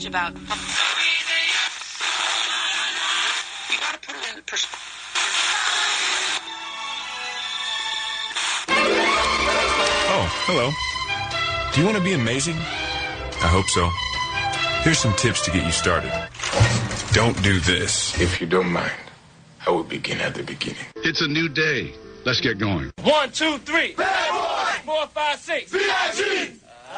much about... You gotta put it in perspective. Oh, hello. Do you want to be amazing? I hope so. Here's some tips to get you started. Don't do this. If you don't mind, I will begin at the beginning. It's a new day. Let's get going. 1, 2, 3. Bad boy. 4, 5, 6. VIG.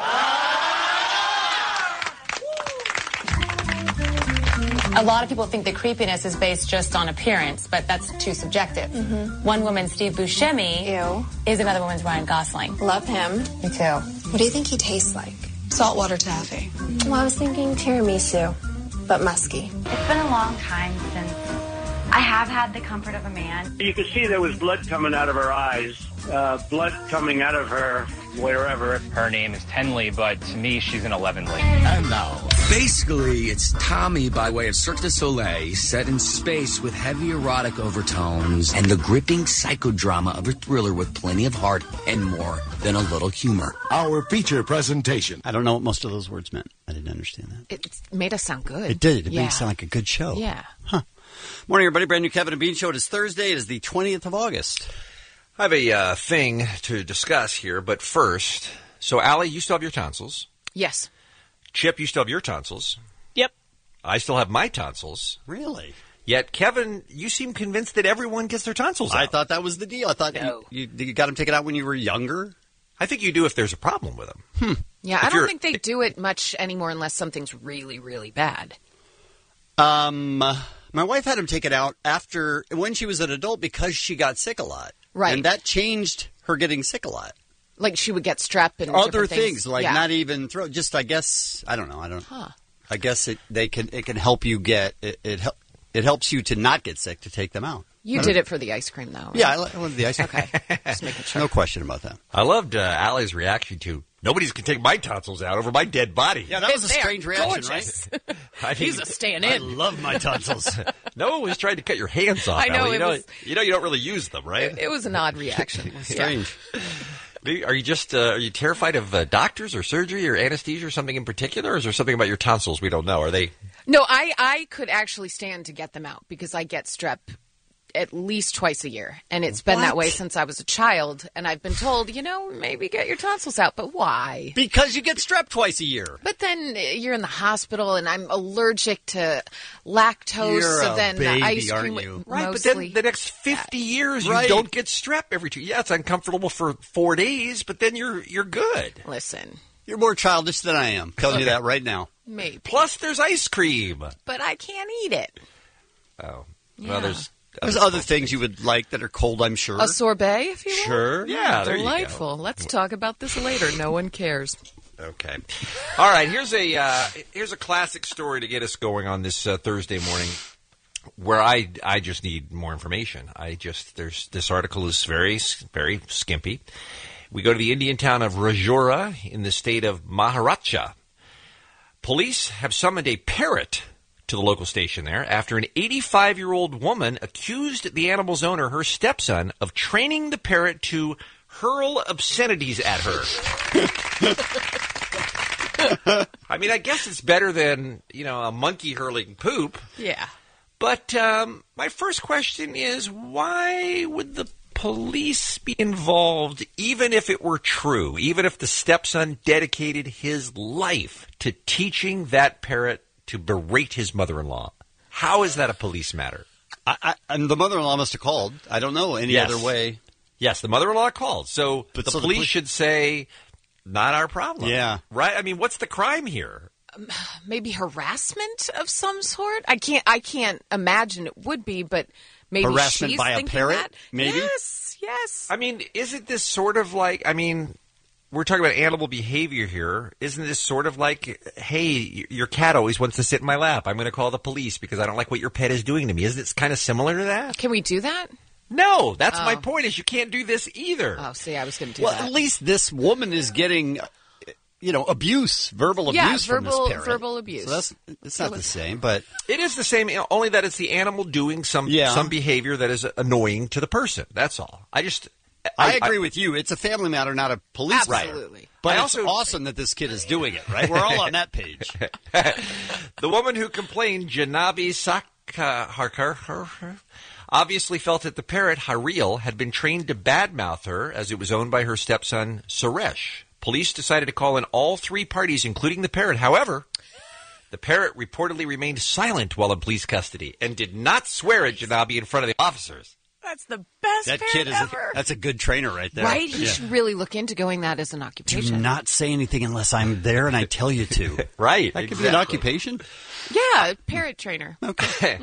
A lot of people think that creepiness is based just on appearance, but that's too subjective. One woman's Steve Buscemi is another woman's Ryan Gosling. Love him. Me too. What do you think he tastes like? Saltwater taffy. Well, I was thinking tiramisu, but musky. It's been a long time since I have had the comfort of a man. You could see there was blood coming out of her eyes, blood coming out of her wherever. Her name is Tenley, but to me, she's an 11ly. And now, basically, it's Tommy by way of Cirque du Soleil, set in space with heavy erotic overtones and the gripping psychodrama of a thriller with plenty of heart and more than a little humor. Our feature presentation. I don't know what most of those words meant. I didn't understand that. It made us sound good. It did. It made it sound like a good show. Yeah. Huh. Morning, everybody. Brand new Kevin and Bean Show. It is Thursday. It is the 20th of August. I have a thing to discuss here, but first, so Allie, you still have your tonsils. Yes. Chip, you still have your tonsils. Yep. I still have my tonsils. Really? Yet, Kevin, you seem convinced that everyone gets their tonsils out. I thought that was the deal. I thought you got them taken out when you were younger. I think you do if there's a problem with them. Yeah, I don't think they do it much anymore unless something's really, really bad. My wife had them taken out when she was an adult because she got sick a lot. Right. And that changed her getting sick a lot. Like she would get strep and other different things, like not even throat. Just, I guess, I don't know. I guess it can help you get it helps you to not get sick to take them out. You did it for the ice cream, though. Right? Yeah, I love the ice cream. Okay, just making sure. No question about that. I loved Allie's reaction to nobody's can take my tonsils out over my dead body. Yeah, that was a strange reaction, gorgeous. Right? He's a staying in. I love my tonsils. No one was trying to cut your hands off. I know. Allie. You don't really use them, right? It was an odd reaction. Strange. Yeah. Are you terrified of doctors or surgery or anesthesia or something in particular, or is there something about your tonsils we don't know? Are they? No, I could actually stand to get them out because I get strep at least twice a year, and it's been that way since I was a child, and I've been told, maybe get your tonsils out, but why? Because you get strep twice a year. But then you're in the hospital, and I'm allergic to lactose, you're so then baby, the ice cream aren't you? Right, but then the next 50 years you don't get strep every 2 years. Yeah, it's uncomfortable for 4 days, but then you're good. Listen. You're more childish than I am. Telling you that right now. Maybe. Plus there's ice cream. But I can't eat it. Oh. Yeah. Well, there's other things you would like that are cold, I'm sure. A sorbet, if you will. Sure. Yeah, there delightful. You go. Let's talk about this later. No one cares. Okay. All right, here's a classic story to get us going on this Thursday morning where I just need more information. This article is very, very skimpy. We go to the Indian town of Rajora in the state of Maharashtra. Police have summoned a parrot to the local station there after an 85-year-old woman accused the animal's owner, her stepson, of training the parrot to hurl obscenities at her. I mean, I guess it's better than, a monkey hurling poop. Yeah. But my first question is, why would the police be involved, even if it were true, even if the stepson dedicated his life to teaching that parrot to berate his mother-in-law? How is that a police matter? And the mother-in-law must have called. I don't know any other way. Yes, the mother-in-law called. So the police should say, not our problem. Yeah. Right? I mean, what's the crime here? Maybe harassment of some sort? I can't imagine it would be, but maybe harassment she's by a thinking parrot, that. maybe? Yes. I mean, isn't this sort of like, we're talking about animal behavior here. Isn't this sort of like, hey, your cat always wants to sit in my lap. I'm going to call the police because I don't like what your pet is doing to me. Isn't it kind of similar to that? Can we do that? No, that's my point is you can't do this either. Oh, see, I was going to do that. Well, at least this woman is getting, abuse, verbal abuse from this parrot. Verbal abuse. So it's not the same, but... It is the same, only that it's the animal doing some behavior that is annoying to the person. That's all. I agree with you. It's a family matter, not a police matter. Absolutely. But it's awesome that this kid is doing it, right? We're all on that page. The woman who complained, Janabi Sakhar, obviously felt that the parrot, Hareel, had been trained to badmouth her as it was owned by her stepson, Suresh. Police decided to call in all 3 parties, including the parrot. However, the parrot reportedly remained silent while in police custody and did not swear at Janabi in front of the officers. That's the best That parrot kid is ever. that's a good trainer right there. Right? He should really look into going that as an occupation. Do not say anything unless I'm there and I tell you to. Right. That could be an occupation. Yeah, parrot trainer. Okay.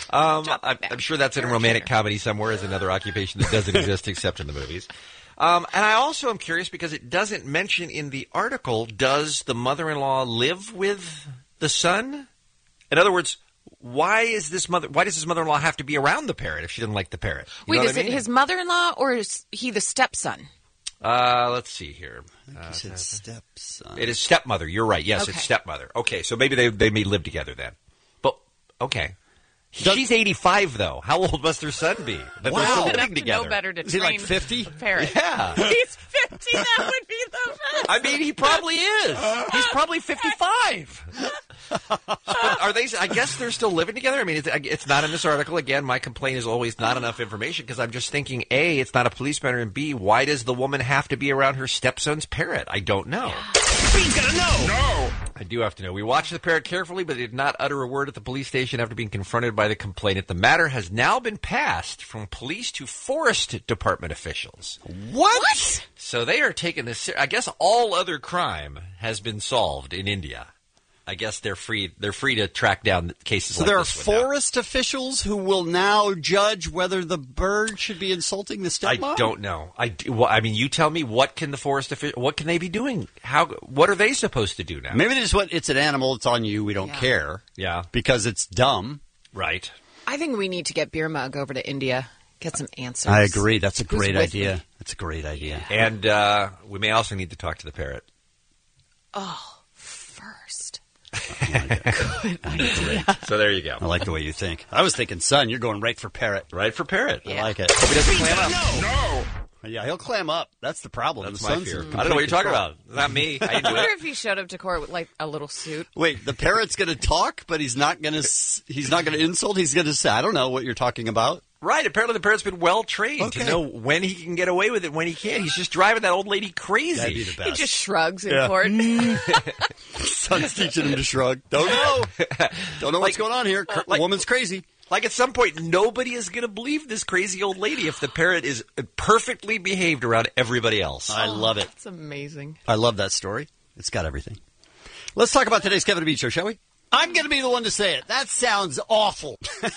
I'm sure that's in a romantic comedy somewhere as another occupation that doesn't exist except in the movies. And I also am curious because it doesn't mention in the article, does the mother-in-law live with the son? In other words, why does this mother-in-law have to be around the parrot if she doesn't like the parrot? Wait, is it his mother-in-law or is he the stepson? Let's see here. You said stepson. It is stepmother. You're right. Yes, Okay. it's stepmother. Okay, so maybe they may live together then. But okay, she's 85 though. How old must her son be? That they're still living together. Know better to Is he like train 50? a parrot. Yeah. He's 50. That would be the best. I mean, he probably is. He's probably 55. But are they? I guess they're still living together. I mean, it's not in this article. Again, my complaint is always not enough information because I'm just thinking: A, it's not a police matter, and B, why does the woman have to be around her stepson's parrot? I don't know. Bean's gotta know. No. I do have to know. We watched the parrot carefully, but did not utter a word at the police station after being confronted by the complainant. The matter has now been passed from police to forest department officials. What? So they are taking this. I guess all other crime has been solved in India. I guess they're free. They're free to track down cases. So like there are this one now. forest officials who will now judge whether the bird should be insulting the stepmom? I don't know. I mean, you tell me. What can the forest official? What can they be doing? What are they supposed to do now? Maybe they just want, it's an animal, it's on you, we don't care. Yeah. Because it's dumb. Right. I think we need to get Beer Mug over to India. Get some answers. I agree. That's a Who's great with idea. me? That's a great idea. And we may also need to talk to the parrot. Oh, first. Good idea. So there you go. I like the way you think. I was thinking, son, you're going right for parrot. Right for parrot. I like it. Hope he doesn't clam up. No. Yeah, he'll clam up. That's the problem. That's The my son's fear. in I don't know what you're talking control. about. Not me. I didn't I do wonder it. if he showed up to court with like a little suit. Wait, the parrot's going to talk, but he's not going to insult. He's going to say, I don't know what you're talking about. Right. Apparently the parrot's been well trained to Okay. know when he can get away with it, when he can't. He's just driving that old lady crazy. That'd be the best. He just shrugs in Yeah. court. Son's teaching him to shrug. Don't know. Don't know what's going on here. Woman's crazy. Like at some point, nobody is going to believe this crazy old lady if the parrot is perfectly behaved around everybody else. I love it. It's amazing. I love that story. It's got everything. Let's talk about today's Kevin and Bean Show, shall we? I'm going to be the one to say it. That sounds awful.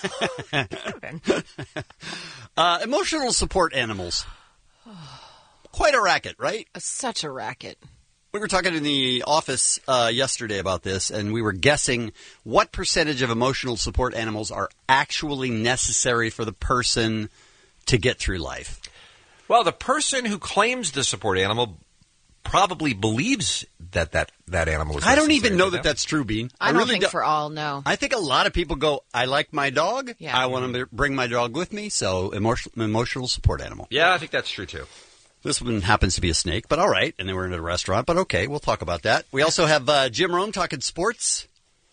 Emotional support animals. Quite a racket, right? Such a racket. We were talking in the office yesterday about this, and we were guessing what percentage of emotional support animals are actually necessary for the person to get through life. Well, the person who claims the support animal probably believes that animal is I don't necessary even know for that them. that's true, Bean. I don't really think for all, no. I think a lot of people go, I like my dog. Yeah. I want to bring my dog with me, so emotional support animal. Yeah, I think that's true, too. This one happens to be a snake, but all right. And they were in a restaurant, but okay, we'll talk about that. We also have Jim Rome talking sports.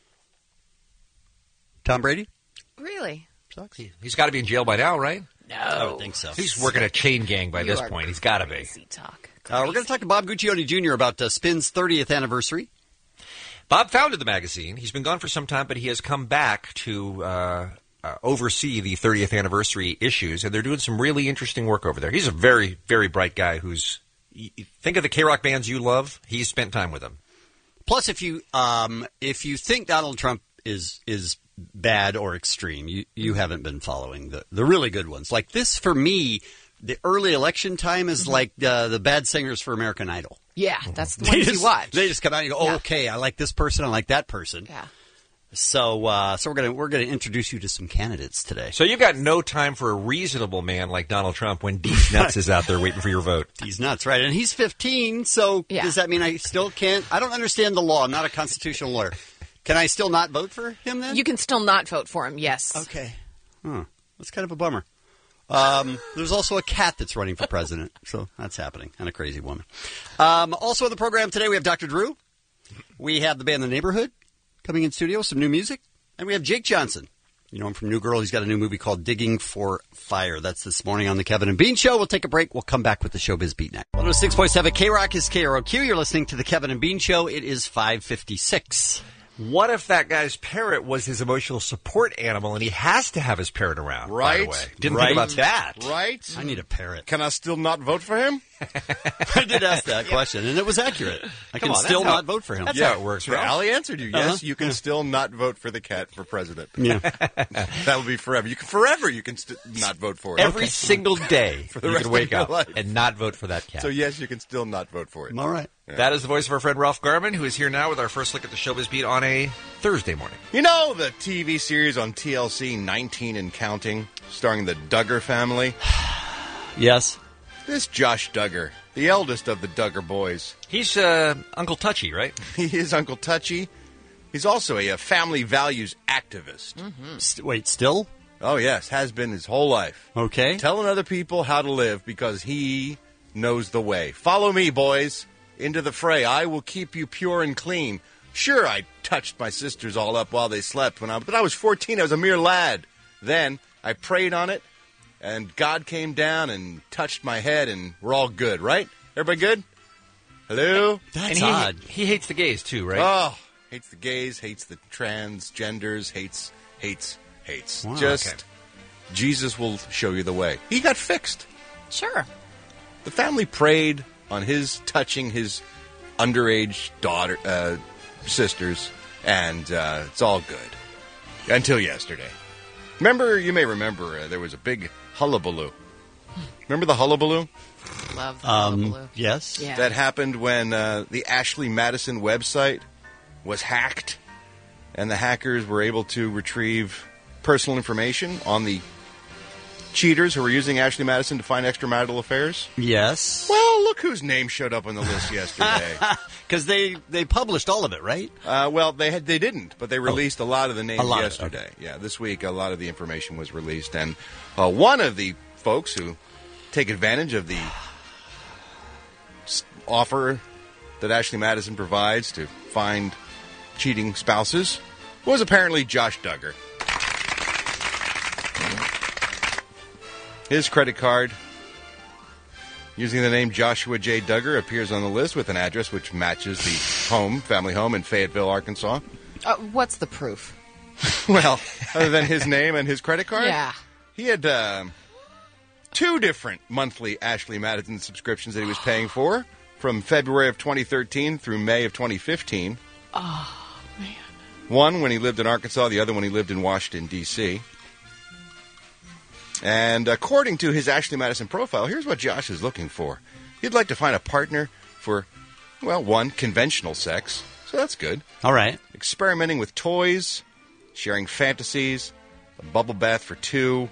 Tom Brady? Really? He's got to be in jail by now, right? No. I don't think so. He's working a chain gang by You this are point. He's got to be. Crazy talk. We're going to talk to Bob Guccione Jr. about Spin's 30th anniversary. Bob founded the magazine. He's been gone for some time, but he has come back to oversee the 30th anniversary issues, and they're doing some really interesting work over there. He's a very, very bright guy who's... Think of the K-Rock bands you love. He's spent time with them. Plus, if you think Donald Trump is bad or extreme, you haven't been following the really good ones. Like this, for me, the early election time is like the bad singers for American Idol. Yeah, that's the ones you watch. They just come out and you go, oh, Yeah. okay, I like this person, I like that person. Yeah. So we're gonna introduce you to some candidates today. So you've got no time for a reasonable man like Donald Trump when Deez Nuts is out there waiting for your vote. He's nuts, right? And he's 15, so Yeah. does that mean I still can't? I don't understand the law. I'm not a constitutional lawyer. Can I still not vote for him then? You can still not vote for him, yes. Okay. That's kind of a bummer. There's also a cat that's running for president, so that's happening, and a crazy woman. Also on the program today, we have Dr. Drew. We have the band The Neighborhood coming in studio, some new music, and we have Jake Johnson. You know him from New Girl. He's got a new movie called Digging for Fire. That's this morning on the Kevin and Bean Show. We'll take a break. We'll come back with the Showbiz Beat next. 106.7 K-Rock is KROQ. You're listening to the Kevin and Bean Show. It is 5:56. What if that guy's parrot was his emotional support animal and he has to have his parrot around? Right. By the way. Didn't think about that. Right. I need a parrot. Can I still not vote for him? I did ask that question, and it was accurate. I can still not vote for him. That's how it works. Allie answered you. Yes, you can still not vote for the cat for president. Yeah. That will be forever. You can not vote for it. Every single day for the you rest can wake of your up life. and not vote for that cat. So, yes, you can still not vote for it. All right. Yeah. That is the voice of our friend Ralph Garman, who is here now with our first look at the Showbiz Beat on a Thursday morning. You know the TV series on TLC, 19 and Counting, starring the Duggar family? Yes. This Josh Duggar, the eldest of the Duggar boys. He's Uncle Touchy, right? He is Uncle Touchy. He's also a family values activist. Mm-hmm. Wait, still? Oh, yes, has been his whole life. Okay. Telling other people how to live because he knows the way. Follow me, boys, into the fray. I will keep you pure and clean. Sure, I touched my sisters all up while they slept, but I was 14. I was a mere lad. Then I prayed on it, and God came down and touched my head, and we're all good, right? Everybody good? Hello? That's odd. He hates the gays, too, right? Oh, hates the gays, hates the transgenders, hates. Wow, Just, Jesus will show you the way. He got fixed. Sure. The family prayed on his touching his underage sisters, and it's all good. Until yesterday. You may remember, there was a big hullabaloo. Remember the hullabaloo? Love the hullabaloo. Yes. Yeah. That happened when the Ashley Madison website was hacked, and the hackers were able to retrieve personal information on the cheaters who were using Ashley Madison to find extramarital affairs. Yes. Well, look whose name showed up on the list yesterday. Because they published all of it, right? Well, they didn't, but they released a lot of the names yesterday. Okay. Yeah, this week a lot of the information was released, and one of the folks who take advantage of the offer that Ashley Madison provides to find cheating spouses was apparently Josh Duggar. His credit card, using the name Joshua J. Duggar, appears on the list with an address which matches the family home in Fayetteville, Arkansas. What's the proof? Well, other than his name and his credit card? Yeah. He had 2 different monthly Ashley Madison subscriptions that he was paying for from February of 2013 through May of 2015. Oh, man. One when he lived in Arkansas, the other when he lived in Washington, D.C. And according to his Ashley Madison profile, here's what Josh is looking for. He'd like to find a partner for, well, 1, conventional sex. So that's good. All right. Experimenting with toys, sharing fantasies, a bubble bath for 2.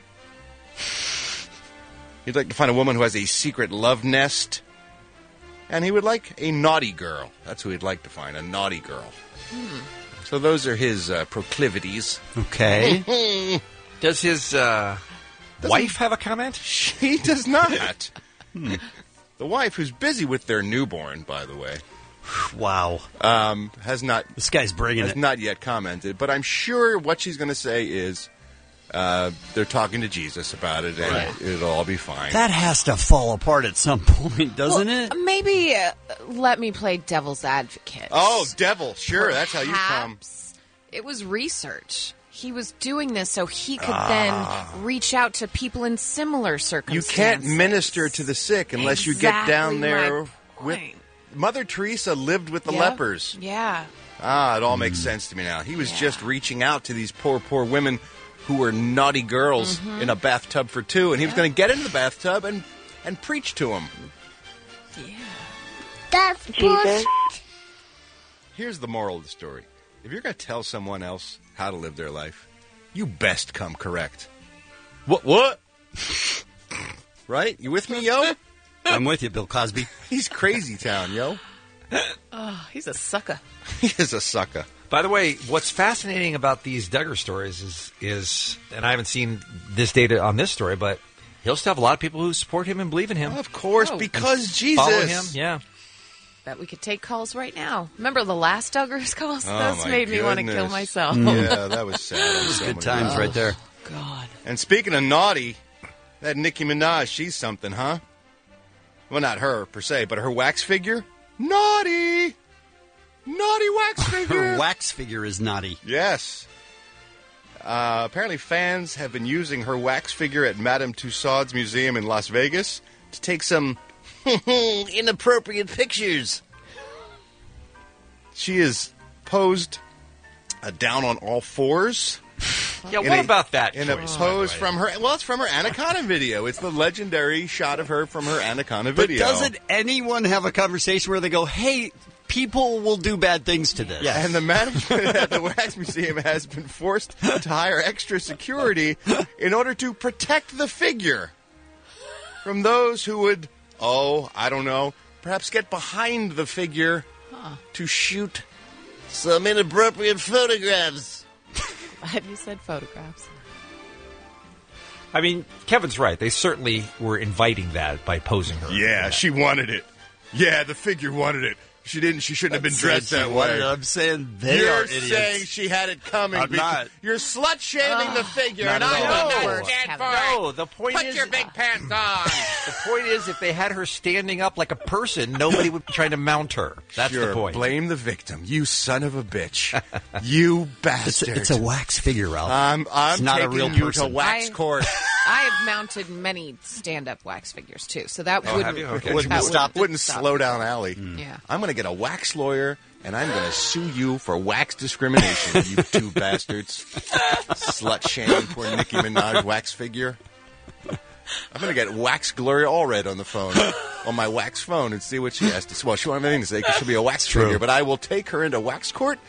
He'd like to find a woman who has a secret love nest. And he would like a naughty girl. That's who he'd like to find, a naughty girl. So those are his proclivities. Okay. Does his wife have a comment? She does not. The wife, who's busy with their newborn, by the way. Wow. Has not. This guy's bringing has it. not yet commented, but I'm sure what she's going to say is they're talking to Jesus about it, and it'll all be fine. That has to fall apart at some point, doesn't it? Maybe let me play devil's advocate. Oh, devil. Sure, that's how you come. It was research. He was doing this so he could then reach out to people in similar You circumstances. can't minister to the sick unless you get down there with... Mother Teresa lived with the lepers. Yeah. It all makes sense to me now. He was just reaching out to these poor women who were naughty girls in a bathtub for 2, and he was going to get into the bathtub and preach to them. Yeah. That's Jesus. Here's the moral of the story. If you're going to tell someone else how to live their life, you best come correct. What? Right? You with me, yo? I'm with you, Bill Cosby. He's crazy town, yo. Oh, he's a sucker. He is a sucker. By the way, what's fascinating about these Duggar stories is, and I haven't seen this data on this story, but He'll still have a lot of people who support him and believe in him. Of course, because Jesus. Follow him, yeah. Bet we could take calls right now. Remember the last Duggars calls? Oh, Those my made me want to kill goodness. myself. Yeah, that was sad. That was Good times right there. God. And speaking of naughty, that Nicki Minaj, she's something, huh? Well, not her, per se, but her wax figure? Naughty! Naughty wax figure! Her wax figure is naughty. Yes. Apparently fans have been using her wax figure at Madame Tussauds Museum in Las Vegas to take some inappropriate pictures. She is posed down on all fours. Yeah, what about that In a choice, pose by the way? from her... Well, it's from her Anaconda video. It's the legendary shot of her from her Anaconda But video. doesn't anyone have a conversation where they go, hey, people will do bad things to this? Yeah, and the management at the Wax Museum has been forced to hire extra security in order to protect the figure from those who would, I don't know, perhaps get behind the figure to shoot some inappropriate photographs. Glad you said photographs. I mean, Kevin's right. They certainly were inviting that by posing her. Yeah, she wanted it. Yeah, the figure wanted it. She didn't. She shouldn't have been dressed that way. I'm saying they You're are idiots. saying she had it coming. I'm not. You're slut-shaming the figure, Not and at I all. know No, what you stand for. no, the point Put is... your big pants on. The point is, if they had her standing up like a person, nobody would be trying to mount her. That's Sure, the point. blame the victim. You son of a bitch. You bastard. It's a wax figure, Ralph. I'm It's not a taking real you person. to wax court. I have mounted many stand-up wax figures, too, so that Oh, wouldn't, have you? Okay. Wouldn't slow down Allie. Yeah. I'm going to get a wax lawyer, and I'm going to sue you for wax discrimination, you two bastards. Slut-shaming poor Nicki Minaj wax figure. I'm going to get Wax Gloria Allred on the phone, on my wax phone, and see what she has to say. Well, she won't have anything to say because she'll be a wax figure, but I will take her into wax court.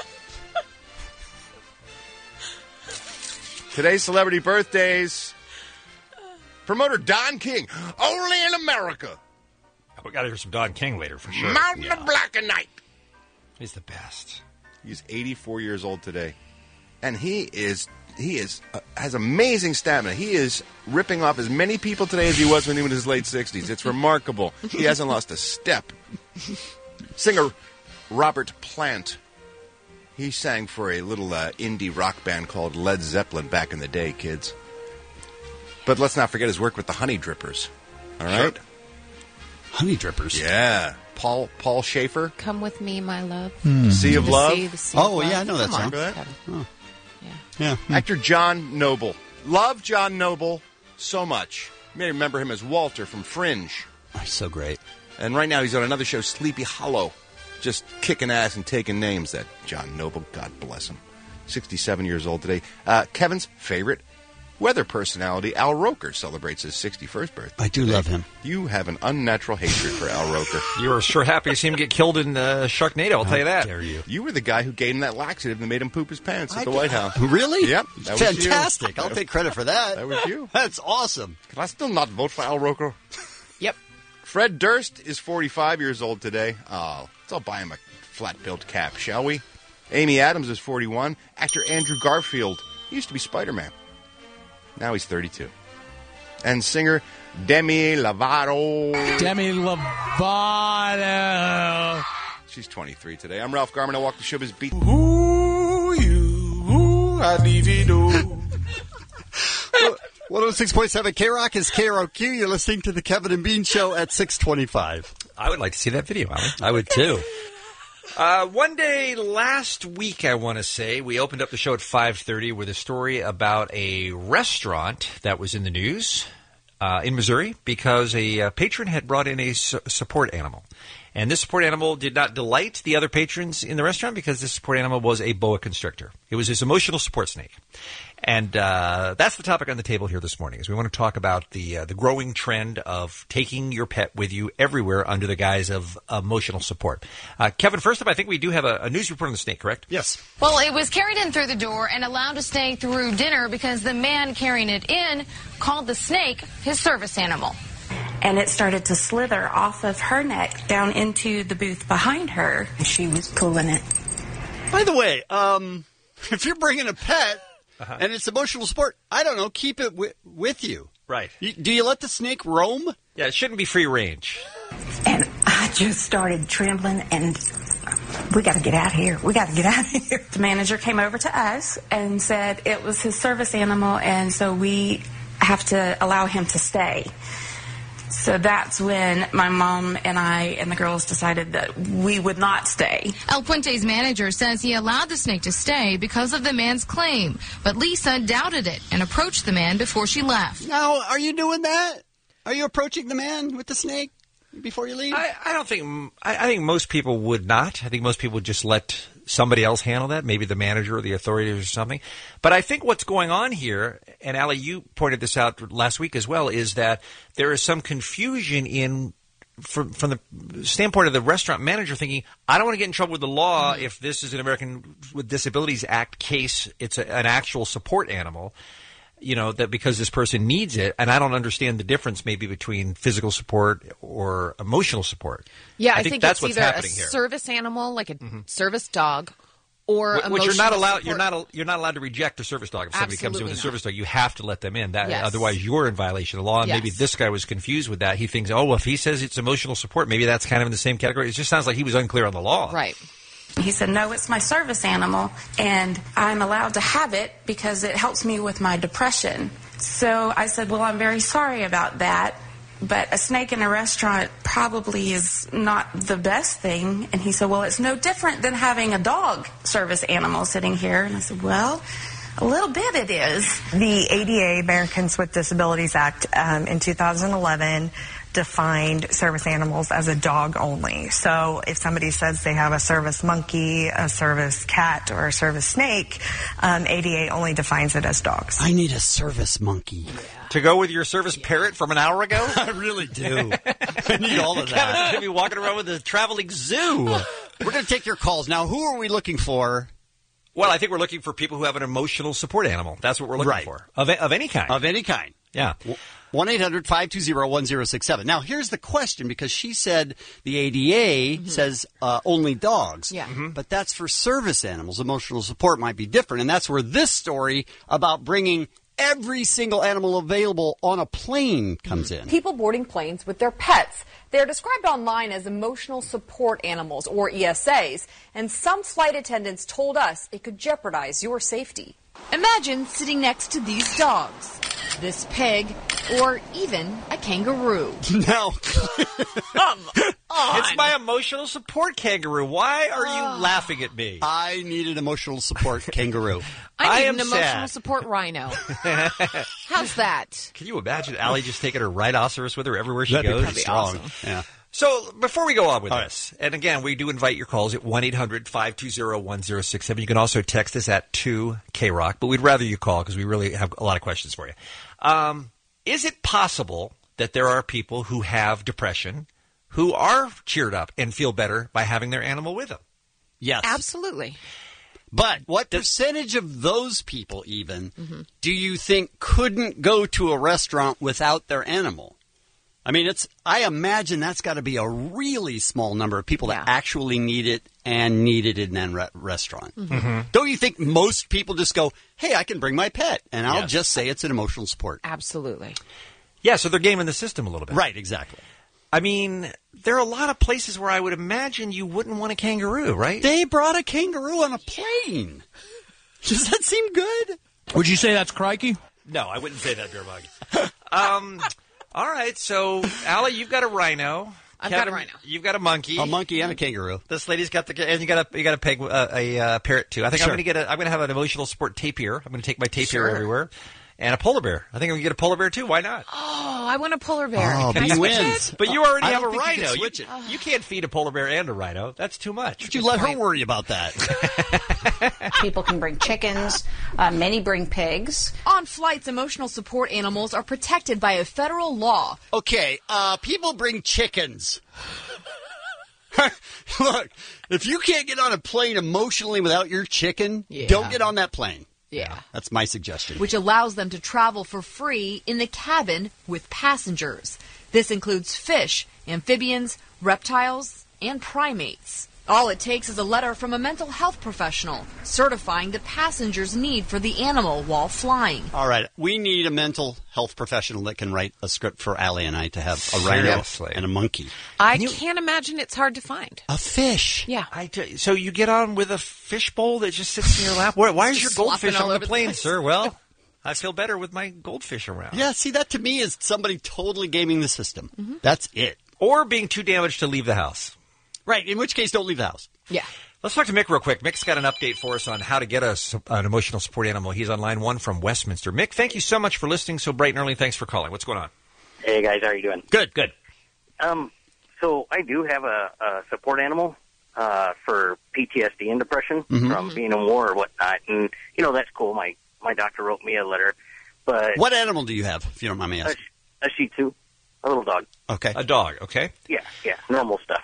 Today's celebrity birthdays. Promoter Don King, only in America. We got to hear some Don King later for sure. Mountain of Black and Night. He's the best. He's 84 years old today, and he has amazing stamina. He is ripping off as many people today as he was when he was in his late 60s. It's remarkable. He hasn't lost a step. Singer Robert Plant. He sang for a little indie rock band called Led Zeppelin back in the day, kids. But let's not forget his work with the Honey Drippers. All right? Sure. Honey Drippers? Yeah. Paul Schaefer. Come with me, my love. Sea of Love. The sea of love. Yeah, I know that Come on, song. Remember that? Kevin. Oh. Yeah. Actor John Noble. Love John Noble so much. You may remember him as Walter from Fringe. Oh, he's so great. And right now he's on another show, Sleepy Hollow. Just kicking ass and taking names. That John Noble, God bless him. 67 years old today. Kevin's favorite weather personality, Al Roker, celebrates his 61st birthday. I do love him. You have an unnatural hatred for Al Roker. You were sure happy to see him get killed in Sharknado, I'll tell you that. How dare you? You were the guy who gave him that laxative that made him poop his pants at the White House. Really? Yep. That was you. Fantastic. I'll take credit for that. That was you. That's awesome. Can I still not vote for Al Roker? Yep. Fred Durst is 45 years old today. Oh, let's all buy him a flat-built cap, shall we? Amy Adams is 41. Actor Andrew Garfield. He used to be Spider-Man. Now he's 32. And singer Demi Lovato. She's 23 today. I'm Ralph Garman. I walk the showbiz beat. Ooh, I do. 106.7 K-Rock is KROQ. You're listening to the Kevin and Bean Show at 625. I would like to see that video, Alan. I would too. One day last week, I want to say, we opened up the show at 5:30 with a story about a restaurant that was in the news in Missouri because a patron had brought in a support animal. And this support animal did not delight the other patrons in the restaurant because this support animal was a boa constrictor. It was his emotional support snake. And that's the topic on the table here this morning, is we want to talk about the growing trend of taking your pet with you everywhere under the guise of emotional support. Kevin, first up, I think we do have a news report on the snake, correct? Yes. Well, it was carried in through the door and allowed to stay through dinner because the man carrying it in called the snake his service animal. And it started to slither off of her neck down into the booth behind her. She was pulling it. By the way, if you're bringing a pet and it's emotional support, I don't know, keep it with you. Right. Do you let the snake roam? Yeah, it shouldn't be free range. And I just started trembling, and we got to get out of here. We got to get out of here. The manager came over to us and said it was his service animal, and so we have to allow him to stay. So that's when my mom and I and the girls decided that we would not stay. El Puente's manager says he allowed the snake to stay because of the man's claim, but Lisa doubted it and approached the man before she left. Now, are you doing that? Are you approaching the man with the snake before you leave? I don't think. I think most people would not. I think most people would just let somebody else handle that, maybe the manager or the authorities or something. But I think what's going on here, and Allie, you pointed this out last week as well, is that there is some confusion from the standpoint of the restaurant manager thinking, I don't want to get in trouble with the law if this is an American with Disabilities Act case. It's an actual support animal. That because this person needs it, and I don't understand the difference maybe between physical support or emotional support. Yeah, I think that's it's what's either happening a here. service animal, like a service dog, or Which emotional you're not allowed. support. You're not allowed to reject a service dog. If somebody comes in with a Absolutely service dog, you have to let them in. Yes. Otherwise, you're in violation of the law. And maybe Yes. this guy was confused with that. He thinks, well, if he says it's emotional support, maybe that's kind of in the same category. It just sounds like he was unclear on the law. Right. He said, no, it's my service animal, and I'm allowed to have it because it helps me with my depression. So I said, well, I'm very sorry about that, but a snake in a restaurant probably is not the best thing. And he said, well, it's no different than having a dog service animal sitting here. And I said, well, a little bit it is. The ADA, Americans with Disabilities Act, in 2011 defined service animals as a dog only. So if somebody says they have a service monkey, a service cat, or a service snake, ADA only defines it as dogs. I need a service monkey. To go with your service parrot from an hour ago? I really do. I need all of that. Kevin's going to be walking around with a traveling zoo. We're going to take your calls. Now, who are we looking for? Well, I think we're looking for people who have an emotional support animal. That's what we're looking for. Of any kind. Of any kind. Yeah. 1-800-520-1067. Now, here's the question, because she said the ADA says only dogs. Yeah. But that's for service animals. Emotional support might be different. And that's where this story about bringing every single animal available on a plane comes in. People boarding planes with their pets. They're described online as emotional support animals, or ESAs, and some flight attendants told us it could jeopardize your safety. Imagine sitting next to these dogs, this pig, or even a kangaroo. No. It's my emotional support kangaroo. Why are you laughing at me? I need an emotional support kangaroo. I need am an emotional sad. support rhino. How's that? Can you imagine Allie just taking her rhinoceros with her everywhere she That'd goes? be pretty strong. awesome. Yeah. So before we go on with this, and again, we do invite your calls at 1-800-520-1067. You can also text us at 2KROCK, but we'd rather you call because we really have a lot of questions for you. Is it possible that there are people who have depression who are cheered up and feel better by having their animal with them? Yes. Absolutely. But what percentage of those people even do you think couldn't go to a restaurant without their animal? I mean, I imagine that's got to be a really small number of people that actually need it and need it in that restaurant. Don't you think most people just go, hey, I can bring my pet, and I'll just say it's an emotional support? Absolutely. Yeah, so they're gaming the system a little bit. Right, exactly. I mean, there are a lot of places where I would imagine you wouldn't want a kangaroo, right? They brought a kangaroo on a plane. Does that seem good? Would you say that's crikey? No, I wouldn't say that, Beer Bug. All right, so Allie, you've got a rhino. I've got a rhino. You've got a monkey. A monkey and a kangaroo. This lady's got and you got a peg, a parrot too. I think Sure. I'm going to have an emotional support tapir. I'm going to take my tapir everywhere, and a polar bear. I think I'm going to get a polar bear too. Why not? Oh, I want a polar bear. Oh, Can but I he switch wins. it? But you already I have a don't think you can rhino. switch it. You can't feed a polar bear and a rhino. That's too much. But you let her worry about that. People can bring chickens. Many bring pigs. On flights, emotional support animals are protected by a federal law. Okay, people bring chickens. Look, if you can't get on a plane emotionally without your chicken, don't get on that plane. Yeah. That's my suggestion. Which allows them to travel for free in the cabin with passengers. This includes fish, amphibians, reptiles, and primates. All it takes is a letter from a mental health professional certifying the passenger's need for the animal while flying. All right, we need a mental health professional that can write a script for Allie and I to have a rhino and a monkey. I can't imagine it's hard to find. A fish. Yeah. So you get on with a fish bowl that just sits in your lap? Why is your goldfish on the plane, sir? Well, I feel better with my goldfish around. Yeah, see, that to me is somebody totally gaming the system. Mm-hmm. That's it. Or being too damaged to leave the house. Right, in which case, don't leave the house. Yeah. Let's talk to Mick real quick. Mick's got an update for us on how to get an emotional support animal. He's on line 1 from Westminster. Mick, thank you so much for listening so bright and early. Thanks for calling. What's going on? Hey, guys. How are you doing? Good. So I do have a support animal for PTSD and depression from being in war or whatnot. And, that's cool. My doctor wrote me a letter. But what animal do you have, if you don't mind me asking? A Shih Tzu. A little dog. Okay. A dog, okay. Yeah, normal stuff.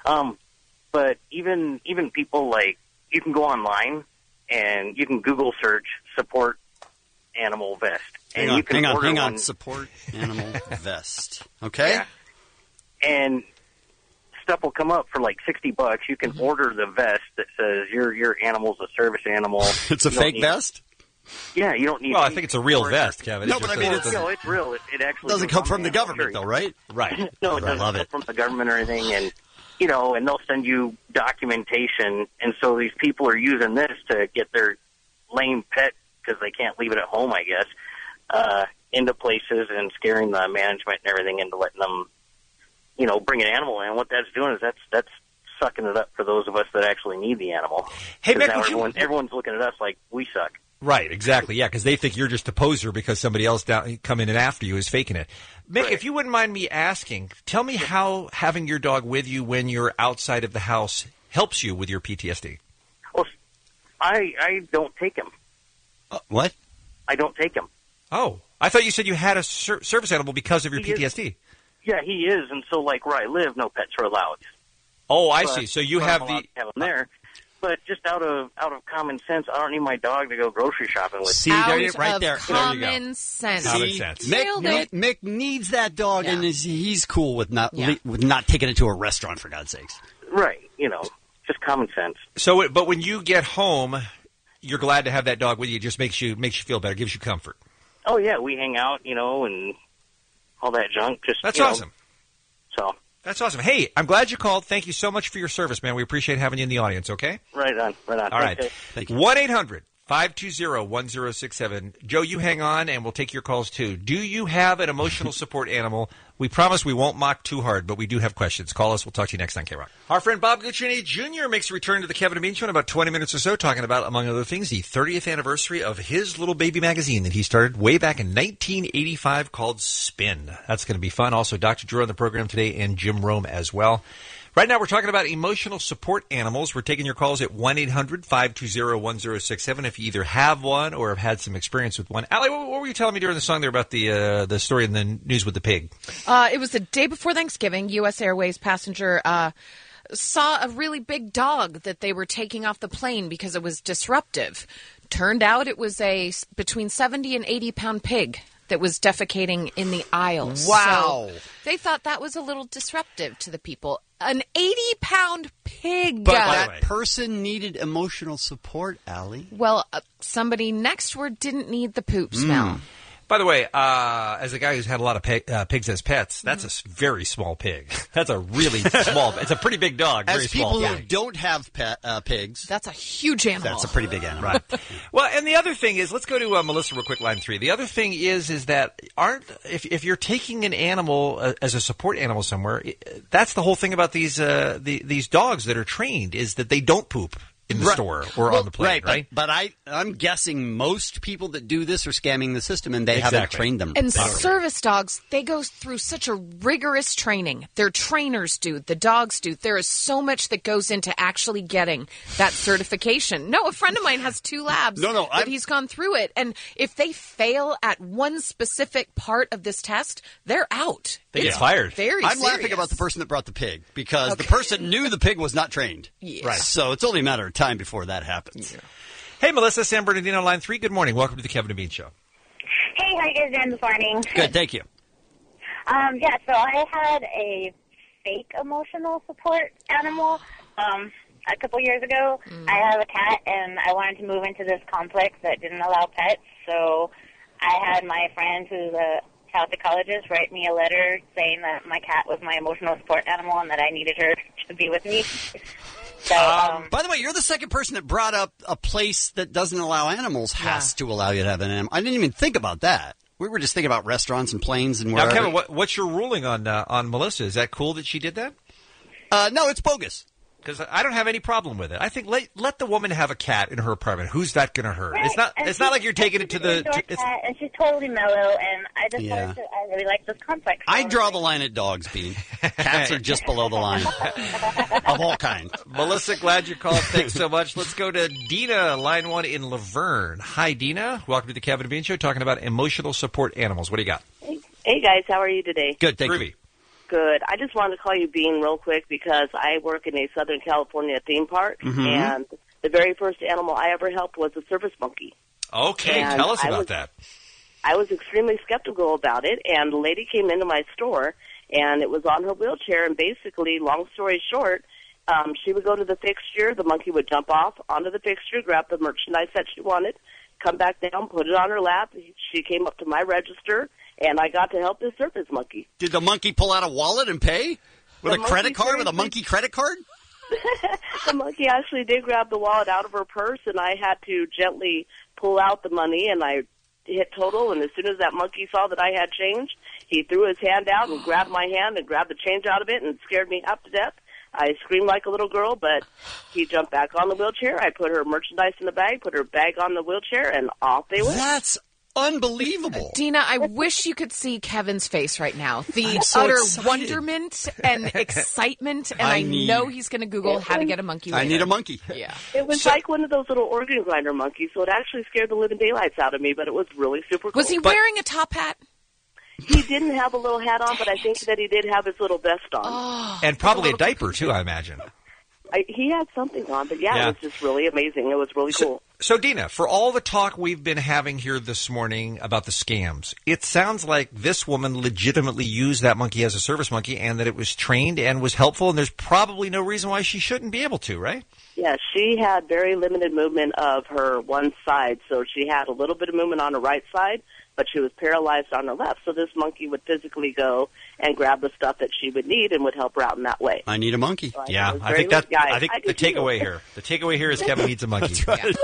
But even people, like, you can go online and you can Google search support animal vest. And you can hang on. Support animal vest. Okay. Yeah. And stuff will come up for like $60. You can order the vest that says your animal's a service animal. It's a fake vest? Yeah, you don't need. Well, I think it's a real vest, Kevin. No, but I mean, it's real. It actually doesn't come from the government, though, right? Right. No, it doesn't come from the government or anything, and and they'll send you documentation, and so these people are using this to get their lame pet because they can't leave it at home, I guess, into places and scaring the management and everything into letting them, bring an animal in. What that's doing is that's sucking it up for those of us that actually need the animal. Hey, Mick, everyone's looking at us like we suck. Right, exactly, yeah, because they think you're just a poser because somebody else coming in after you is faking it. Mick, if you wouldn't mind me asking, tell me how having your dog with you when you're outside of the house helps you with your PTSD. Well, I don't take him. What? I don't take him. Oh, I thought you said you had a service animal because of your PTSD. Yeah, he is, and so, like, where I live, no pets are allowed. Oh, I see. So you have have him there. But just out of common sense, I don't need my dog to go grocery shopping with. See, right there. Common sense. Common sense. Mick needs that dog, and he's cool with not taking it to a restaurant, for God's sakes. Right. Just common sense. So, but when you get home, you're glad to have that dog with you. It just makes you feel better, gives you comfort. Oh yeah, we hang out, and all that junk. That's awesome. So. That's awesome. Hey, I'm glad you called. Thank you so much for your service, man. We appreciate having you in the audience, okay? Right on. All right. Thank you. 1-800-520-1067. Joe, you hang on, and we'll take your calls, too. Do you have an emotional support animal? We promise we won't mock too hard, but we do have questions. Call us. We'll talk to you next on K-Rock. Our friend Bob Guccione Jr. makes a return to the Kevin and Bean Show in about 20 minutes or so, talking about, among other things, the 30th anniversary of his little baby magazine that he started way back in 1985 called Spin. That's going to be fun. Also, Dr. Drew on the program today and Jim Rome as well. Right now, we're talking about emotional support animals. We're taking your calls at 1-800-520-1067 if you either have one or have had some experience with one. Allie, what were you telling me during the song there about the story in the news with the pig? It was the day before Thanksgiving. U.S. Airways passenger saw a really big dog that they were taking off the plane because it was disruptive. Turned out it was a between 70 and 80-pound pig that was defecating in the aisles. Wow. So they thought that was a little disruptive to the people. An 80-pound pig. But that person needed emotional support, Allie. Well, somebody next word didn't need the poop smell. By the way, as a guy who's had a lot of pigs as pets, that's a very small pig. That's a really small. It's a pretty big dog. As very people small who pig. don't have pigs, that's a huge animal. That's a pretty big animal. Right. Well, and the other thing is, let's go to Melissa real quick, line 3. The other thing is that if you're taking an animal as a support animal somewhere, that's the whole thing about these dogs that are trained is that they don't poop in the store or on the plane, right? But I'm guessing most people that do this are scamming the system, and they haven't trained them. And service dogs, they go through such a rigorous training. Their trainers do, the dogs do. There is so much that goes into actually getting that certification. No, a friend of mine has 2 labs. That he's gone through it. And if they fail at one specific part of this test, they're out. They get fired. I'm laughing about the person that brought the pig because the person knew the pig was not trained. Yeah. Right. So it's only a matter of time before that happens. Yeah. Hey, Melissa, San Bernardino, line 3. Good morning. Welcome to the Kevin and Bean Show. Hey, how you guys doing this morning? Good, thank you. So I had a fake emotional support animal. a couple years ago. I have a cat, and I wanted to move into this complex that didn't allow pets, so I had my friend who's a child psychologist write me a letter saying that my cat was my emotional support animal and that I needed her to be with me. So, by the way, you're the second person that brought up a place that doesn't allow animals has to allow you to have an animal. I didn't even think about that. We were just thinking about restaurants and planes and wherever. Now, Kevin, what's your ruling on Melissa? Is that cool that she did that? No, it's bogus. Because I don't have any problem with it. I think let the woman have a cat in her apartment. Who's that going to hurt? right. It's not like you're taking it to the. Cat, and she's totally mellow, and I just wanted to. I really like this complex. I draw the line at dogs, Bean. Cats are just below the line of all kinds. Melissa, glad you called. Thanks so much. Let's go to Dina, line 1 in Laverne. Hi, Dina. Welcome to the Kevin and Bean Show, talking about emotional support animals. What do you got? Hey, guys. How are you today? Good, thank you. Good. I just wanted to call you Bean real quick because I work in a Southern California theme park, and the very first animal I ever helped was a service monkey. Okay, and tell us about that. I was extremely skeptical about it, and the lady came into my store, and it was on her wheelchair, and basically, long story short, she would go to the fixture, the monkey would jump off onto the fixture, grab the merchandise that she wanted, come back down, put it on her lap. She came up to my register, and I got to help this service monkey. Did the monkey pull out a wallet and pay? With a credit card? With a monkey credit card? The monkey actually did grab the wallet out of her purse, and I had to gently pull out the money, and I hit total, and as soon as that monkey saw that I had change, he threw his hand out and grabbed my hand and grabbed the change out of it and scared me half to death. I screamed like a little girl, but he jumped back on the wheelchair. I put her merchandise in the bag, put her bag on the wheelchair, and off they went. That's unbelievable. Dina, I wish you could see Kevin's face right now. The so utter excited. wonderment and excitement, and I know he's going to Google how to get a monkey later. I need a monkey. Yeah. It was like one of those little organ grinder monkeys, so it actually scared the living daylights out of me, but it was really super cool. Was he wearing a top hat? He didn't have a little hat on, but I think that he did have his little vest on. And probably a diaper, too, I imagine. He had something on, but yeah, it was just really amazing. It was really cool. So, Dina, for all the talk we've been having here this morning about the scams, it sounds like this woman legitimately used that monkey as a service monkey and that it was trained and was helpful, and there's probably no reason why she shouldn't be able to, right? Yeah, she had very limited movement of her one side, so she had a little bit of movement on her right side, but she was paralyzed on her left, so this monkey would physically go and grab the stuff that she would need and would help her out in that way. I need a monkey. So I think the takeaway here is Kevin needs a monkey.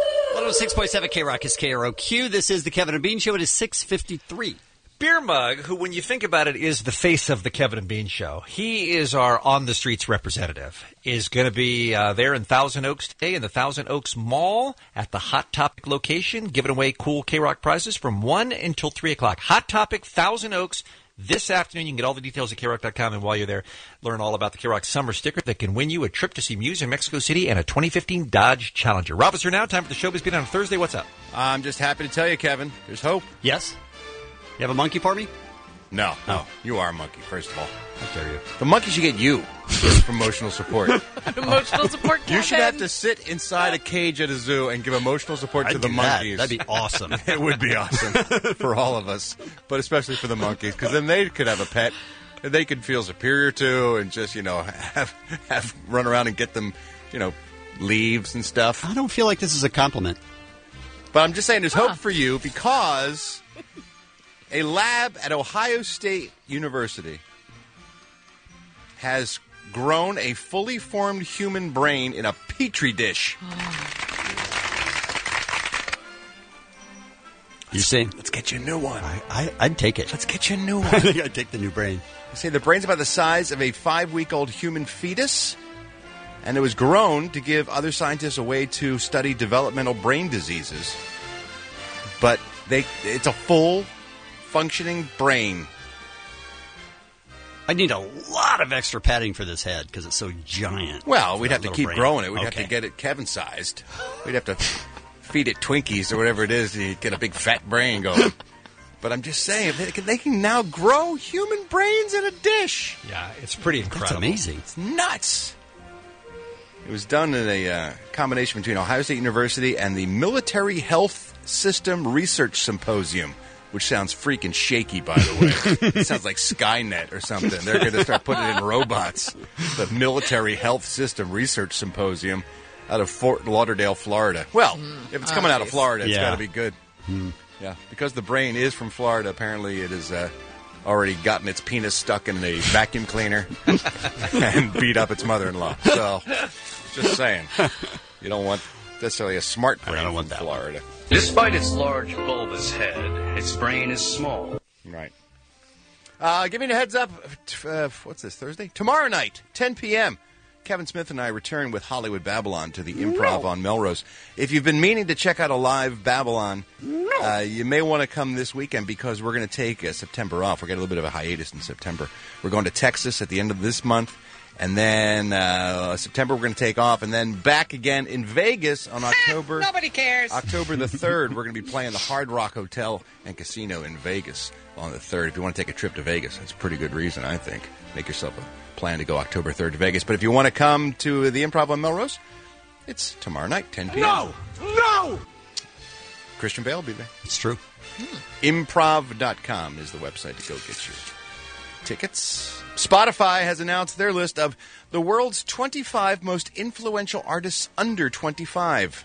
106.7 K-Rock is KROQ. This is the Kevin and Bean Show. It is 6:53. Beer Mug, who, when you think about it, is the face of the Kevin and Bean Show. He is our on-the-streets representative. Is going to be there in Thousand Oaks today in the Thousand Oaks Mall at the Hot Topic location, giving away cool K-Rock prizes from 1 until 3 o'clock. Hot Topic, Thousand Oaks, this afternoon. You can get all the details at KROC.com, and while you're there, learn all about the K-Rock Summer Sticker that can win you a trip to see Muse in Mexico City and a 2015 Dodge Challenger. Rob, it's here now. Time for the Showbiz Beat on a Thursday. What's up? I'm just happy to tell you, Kevin, there's hope. Yes? You have a monkey for me? No. You are a monkey, first of all. How dare you? The monkey should get you for emotional support. Emotional support, Kevin. You should have to sit inside a cage at a zoo and give emotional support to the monkeys. That'd be awesome. It would be awesome for all of us, but especially for the monkeys, because then they could have a pet that they could feel superior to and just, have run around and get them, leaves and stuff. I don't feel like this is a compliment. But I'm just saying there's hope for you because a lab at Ohio State University has grown a fully formed human brain in a petri dish. You see? Let's get you a new one. I'd take it. Let's get you a new one. I think I'd take the new brain. I say the brain's about the size of a 5-week-old human fetus, and it was grown to give other scientists a way to study developmental brain diseases. But it's a full functioning brain. I need a lot of extra padding for this head because it's so giant. Well, we'd have to keep growing it. We'd have Okay. to get it Kevin-sized. We'd have to feed it Twinkies or whatever it is to get a big fat brain going. But I'm just saying, they can now grow human brains in a dish. Yeah, it's pretty incredible. That's amazing. It's nuts. It was done in a combination between Ohio State University and the Military Health System Research Symposium. which sounds freaking shaky, by the way. It sounds like Skynet or something. They're going to start putting it in robots. The Military Health System Research Symposium out of Fort Lauderdale, Florida. Well, if it's coming out of Florida, it's got to be good. Yeah, because the brain is from Florida, apparently it has already gotten its penis stuck in a vacuum cleaner and beat up its mother-in-law. So, just saying. You don't want necessarily a smart brain from Florida. Despite its large bulbous head, its brain is small. Right. Give me a heads up. What's this, Thursday? Tomorrow night, 10 p.m., Kevin Smith and I return with Hollywood Babylon to the Improv on Melrose. If you've been meaning to check out a live Babylon, you may want to come this weekend because we're going to take September off. We're getting a little bit of a hiatus in September. We're going to Texas at the end of this month, and then September we're going to take off, and then back again in Vegas on October. Nobody cares. October the 3rd, we're going to be playing the Hard Rock Hotel and Casino in Vegas on the 3rd. If you want to take a trip to Vegas, that's a pretty good reason, I think. Make yourself a plan to go October 3rd to Vegas. But if you want to come to the Improv on Melrose, it's tomorrow night, 10 p.m. No! Christian Bale will be there. It's true. Improv.com is the website to go get your tickets. Spotify has announced their list of the world's 25 most influential artists under 25.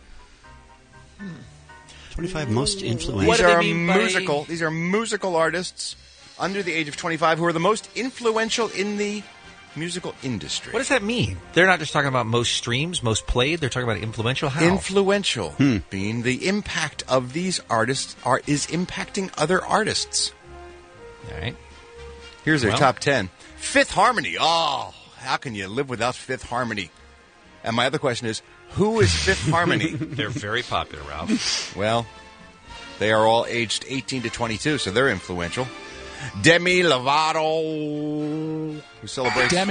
25 most influential. These are musical artists under the age of 25 who are the most influential in the musical industry. What does that mean? They're not just talking about most streams, most played. They're talking about influential. How? Influential being the impact of these artists is impacting other artists. All right. Here's their top 10. Fifth Harmony. Oh, how can you live without Fifth Harmony? And my other question is, who is Fifth Harmony? They're very popular, Ralph. Well, they are all aged 18 to 22, so they're influential. Demi Lovato, who celebrates her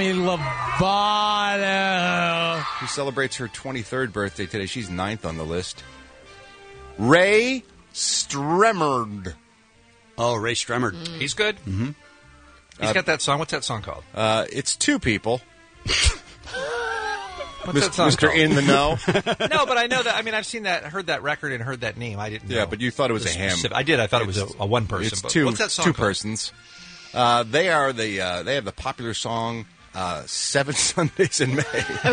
23rd birthday today. She's 9th on the list. Ray Stremmerd. Oh, Ray Stremmerd. He's good. Mm-hmm. He's got that song. What's that song called? It's two people. What's that song Mr. called? In the Know. No, but I know that. I mean, I've seen that, heard that record, and heard that name. I didn't. Yeah, know but you thought it was a him. I did. I thought it was a one person. It's but two. What's that song two called? persons. They have the popular song 7 Sundays in May. I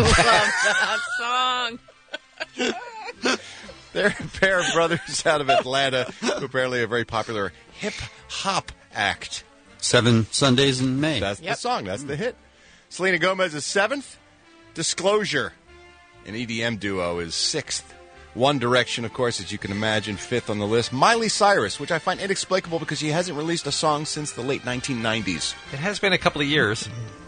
love that song. They're a pair of brothers out of Atlanta who apparently are a very popular hip-hop act. 7 Sundays in May. That's the song. That's the hit. Selena Gomez is 7th. Disclosure, an EDM duo, is 6th. One Direction, of course, as you can imagine, 5th on the list. Miley Cyrus, which I find inexplicable because she hasn't released a song since the late 1990s. It has been a couple of years.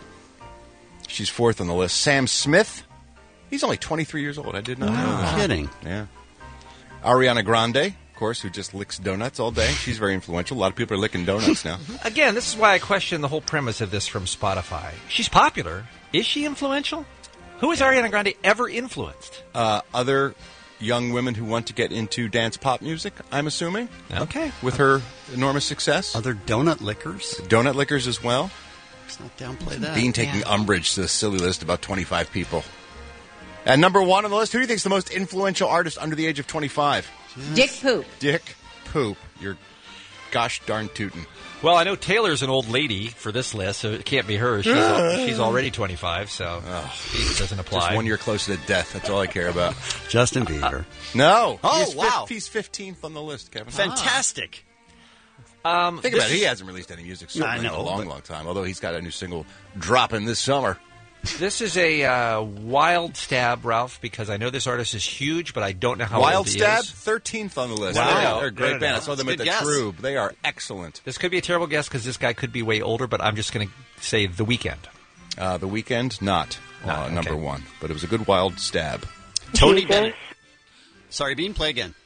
She's 4th on the list. Sam Smith, he's only 23 years old. I did not know that. Kidding. Yeah. Ariana Grande, of course, who just licks donuts all day. She's very influential. A lot of people are licking donuts now. Again, this is why I question the whole premise of this from Spotify. She's popular. Is she influential? Who has Ariana Grande ever influenced? Other young women who want to get into dance pop music, I'm assuming. Okay. With her enormous success. Other donut lickers. Donut lickers as well. Let's not downplay that. Bean taking umbrage to the silly list, about 25 people. And number 1 on the list, who do you think is the most influential artist under the age of 25? Dick Poop. Dick Poop. You're gosh darn tootin'. Well, I know Taylor's an old lady for this list, so it can't be her. She's already 25, so it doesn't apply. Just 1 year closer to death. That's all I care about. Justin Bieber. No. Oh, wow. He's 15th on the list, Kevin. Fantastic. Think about it. He hasn't released any music in a long time, although he's got a new single dropping this summer. This is a wild stab, Ralph, because I know this artist is huge, but I don't know how old he Wild is. Stab, 13th on the list. Wow. They're a great band. I saw them at the Trube. They are excellent. This could be a terrible guess because this guy could be way older, but I'm just going to say The Weeknd. The Weeknd, not number 1, but it was a good wild stab. Tony Bennett. Sorry, Bean, play again.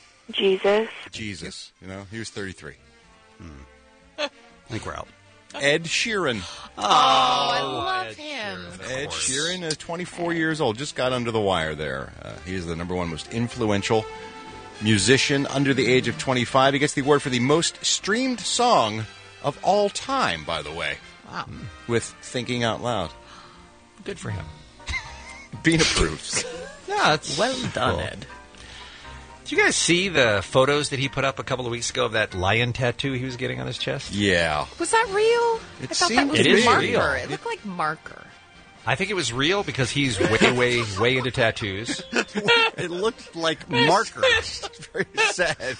Jesus. You know, he was 33. I think we're out. Ed Sheeran. Oh, I love him. Ed Sheeran is 24 years old. Just got under the wire there. He is the number 1 most influential musician under the age of 25. He gets the award for the most streamed song of all time, by the way. Wow. With Thinking Out Loud. Good for him. Bean approves. Yeah, it's well done, cool. Ed. Did you guys see the photos that he put up a couple of weeks ago of that lion tattoo he was getting on his chest? Yeah. Was that real? It I thought that was It is marker. real. It looked like marker. I think it was real because he's way into tattoos. It looked like marker. Very sad.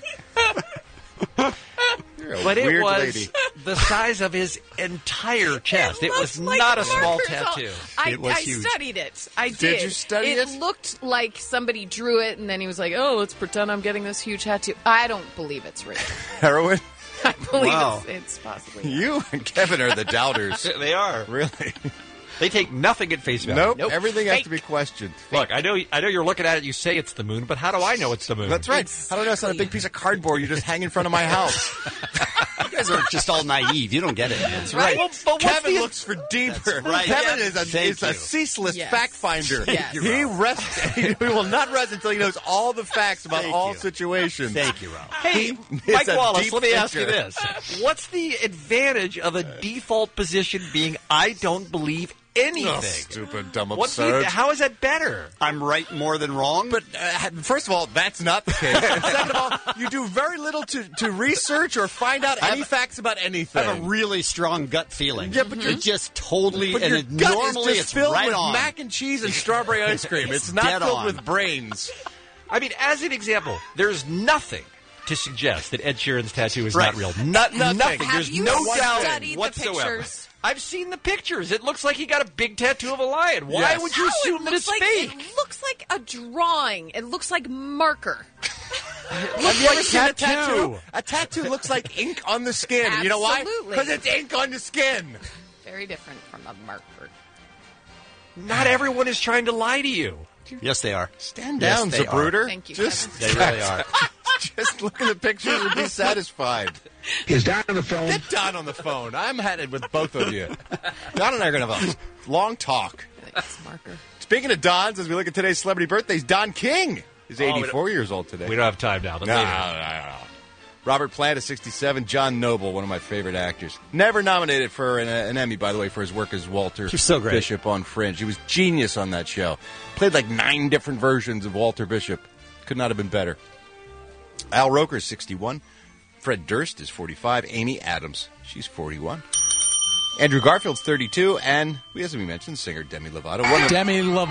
You're a But it weird was lady. the size of his entire chest. It was Like not a small markers. tattoo. I It was huge. studied it. I did. you study it? it? Looked like somebody drew it, and then he was like, "Oh, let's pretend I'm getting this huge tattoo." I don't believe it's real. Heroin? I believe Wow. it's possibly. You and Kevin are the doubters. They are. Really? They take nothing at face value. Nope. Everything has to be questioned. Look, I know you're looking at it, you say it's the moon, but how do I know it's the moon? That's right. I don't know. It's not a big piece of cardboard you just hang in front of my house. You guys are just all naive. You don't get it. That's right. Well, but what's Kevin the- looks for deeper. That's right. Kevin Yes. is Thank a you. ceaseless Yes. fact finder. Yes. He rests. He will not rest until he knows all the facts about Thank all you. situations. Thank you, Ralph. Hey, It's Mike a Wallace, deep let me ask you thinker. this. What's the advantage of a default position being I don't believe anything? Oh, stupid, dumb, What's absurd. how is that better? I'm right more than wrong. But first of all, that's not the case. And second of all, you do very little to research or find out any facts about anything. I have a really strong gut feeling. Yeah, but it just totally But and your it, gut normally is just it's filled right with on. mac and cheese and strawberry ice cream. It's not dead filled on. with brains. I mean, as an example, there's nothing to suggest that Ed Sheeran's tattoo is Right. not real. Nothing. Have There's you no doubt studied the whatsoever. pictures? I've seen the pictures. It looks like he got a big tattoo of a lion. Why Yes. would you No, assume it that looks it's like fake? it looks like a drawing. It looks like marker. Have you ever seen a tattoo? A tattoo looks like ink on the skin. You know why? Absolutely. Because it's ink on the skin. Very different from a marker. Not everyone is trying to lie to you. Yes, they are. Stand Yes, down, they are. Zapruder. Thank you, Just, Kevin. They really are. just look at the pictures and be satisfied. Is Don on the phone? Get Don on the phone. I'm headed with both of you. Don and I are going to have a long talk. I think it's marker. Speaking of Dons, as we look at today's celebrity birthdays, Don King is we 84 years old today. We don't have time now. But No, later. no. Robert Plant is 67. John Noble, one of my favorite actors. Never nominated for an Emmy, by the way, for his work as Walter He's so great. Bishop on Fringe. He was genius on that show. Played like 9 different versions of Walter Bishop. Could not have been better. Al Roker is 61. Fred Durst is 45. Amy Adams, she's 41. Andrew Garfield's 32. And, as we mentioned, singer Demi Lovato. Demi Lovato.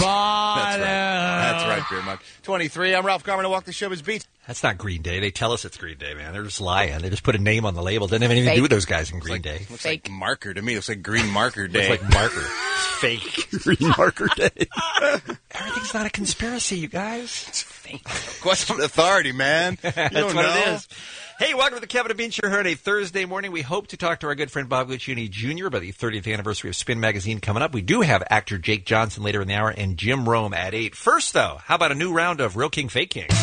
That's right, Beer Monk. 23. I'm Ralph Garman. I walk the showbiz beat. That's not Green Day. They tell us it's Green Day, man. They're just lying. They just put a name on the label. Doesn't have anything to do with those guys in Green Day. Looks like marker to me. Looks like green marker day. Looks like marker. It's fake. Green marker day. Everything's not a conspiracy, you guys. It's fake. Question authority, man. You That's don't what know. it is. Hey, welcome to the Kevin and Bean Show here on a Thursday morning. We hope to talk to our good friend Bob Guccione Jr. about the 30th anniversary of Spin Magazine coming up. We do have actor Jake Johnson later in the hour and Jim Rome at 8. First, though, how about a new round of Real King, Fake King?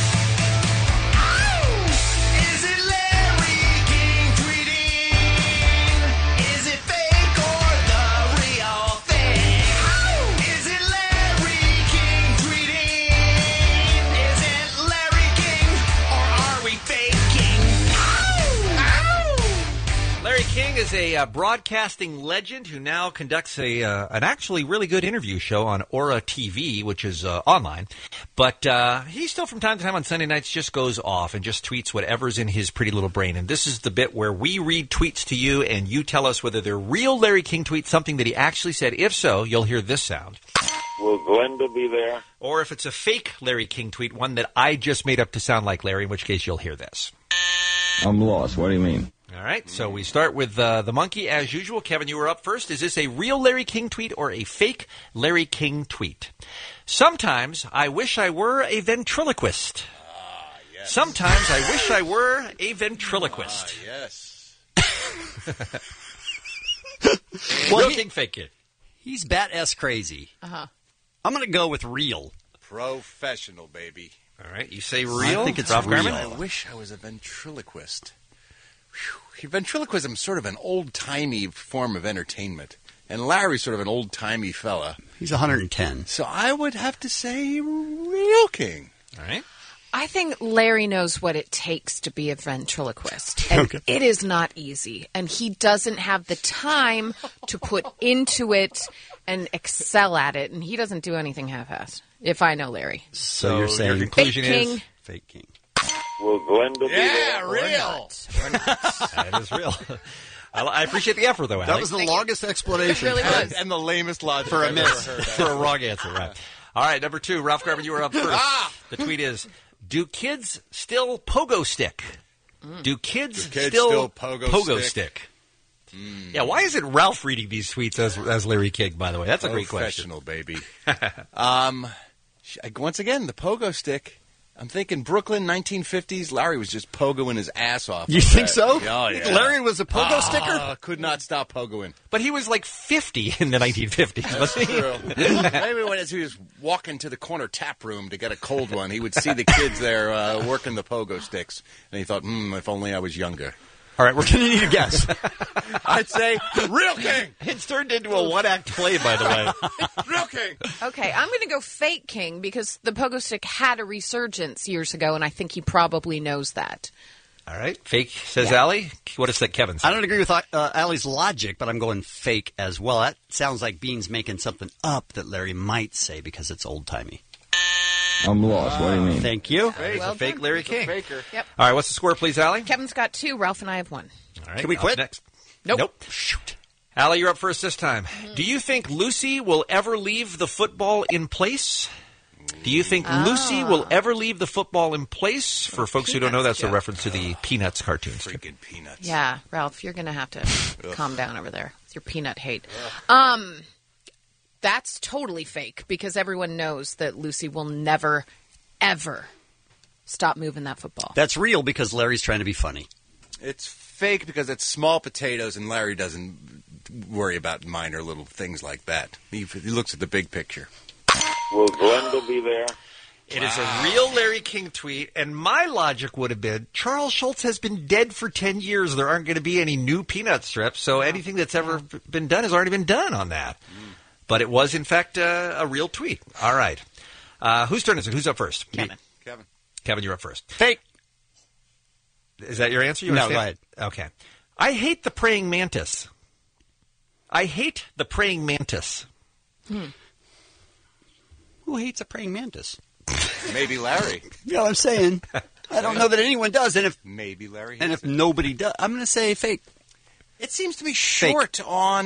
Larry King is a broadcasting legend who now conducts an actually really good interview show on Aura TV, which is online. But he still, from time to time on Sunday nights, just goes off and just tweets whatever's in his pretty little brain. And this is the bit where we read tweets to you, and you tell us whether they're real Larry King tweets, something that he actually said. If so, you'll hear this sound. Will Glenda be there? Or if it's a fake Larry King tweet, one that I just made up to sound like Larry, in which case you'll hear this. I'm lost. What do you mean? All right, so we start with the monkey as usual. Kevin, you were up first. Is this a real Larry King tweet or a fake Larry King tweet? Sometimes I wish I were a ventriloquist. Yes. Sometimes I wish I were a ventriloquist. Yes. Real King, fake King. He's bat-ass crazy. Uh-huh. I'm going to go with real. Professional, baby. All right, you say real? I think it's Ralph real. Garman? I wish I was a ventriloquist. Whew. Ventriloquism is sort of an old-timey form of entertainment. And Larry's sort of an old-timey fella. He's 110. So I would have to say real King. All right. I think Larry knows what it takes to be a ventriloquist. And Okay. it is not easy. And he doesn't have the time to put into it and excel at it. And he doesn't do anything half-assed, if I know Larry. So you're saying your conclusion Fake is King. Fake king. Will Glenda be there? Real. That is real. I appreciate the effort, though, Allie. That was the longest explanation. It really was. And the lamest logic For a I've ever miss. heard. For a wrong answer, right. All right, number 2. Ralph Garman, you were up first. The tweet is, do kids still pogo stick? Do kids still pogo stick? Yeah, why is it Ralph reading these tweets as Larry King, by the way? That's a great question. Professional, baby. Once again, the pogo stick. I'm thinking Brooklyn, 1950s. Larry was just pogoing his ass off. You think so? Oh, yeah. Larry was a pogo sticker? Could not stop pogoing. But he was like 50 in the 1950s, wasn't he? True. Maybe when he was walking to the corner tap room to get a cold one, he would see the kids there working the pogo sticks. And he thought, if only I was younger. All right, we're going to need a guess. I'd say real king. It's turned into a one-act play, by the way. Real king. Okay, I'm going to go fake king because the pogo stick had a resurgence years ago, and I think he probably knows that. All right, fake, says Allie. What does that Kevin say? I don't agree with Allie's logic, but I'm going fake as well. That sounds like Bean's making something up that Larry might say because it's old-timey. I'm lost. What do you mean? Thank you. Well fake done. Larry King. Faker. Yep. All right, what's the score, please, Allie? Kevin's got 2. Ralph and I have 1. All right, Can we up quit? Next. Nope. Shoot. Allie, you're up first this time. Do you think Lucy will ever leave the football in place? Do you think Lucy will ever leave the football in place? For folks who don't know, that's a reference to the Peanuts cartoons. Freaking Peanuts. Yeah, Ralph, you're going to have to calm down over there with your peanut hate. That's totally fake because everyone knows that Lucy will never, ever stop moving that football. That's real because Larry's trying to be funny. It's fake because it's small potatoes, and Larry doesn't worry about minor little things like that. He looks at the big picture. Will Glenda be there? It is a real Larry King tweet, and my logic would have been Charles Schultz has been dead for 10 years. There aren't going to be any new Peanut strips, so anything that's ever been done has already been done on that. But it was, in fact, a real tweet. All right. Whose turn is it? Who's up first? Kevin. Kevin, you're up first. Fake. Is that your answer? You No, understand? go ahead. Okay. I hate the praying mantis. I hate the praying mantis. Who hates a praying mantis? Maybe Larry. You know what I'm saying? I don't know that anyone does. And if Maybe Larry. and if nobody does, I'm going to say fake. It seems to be short on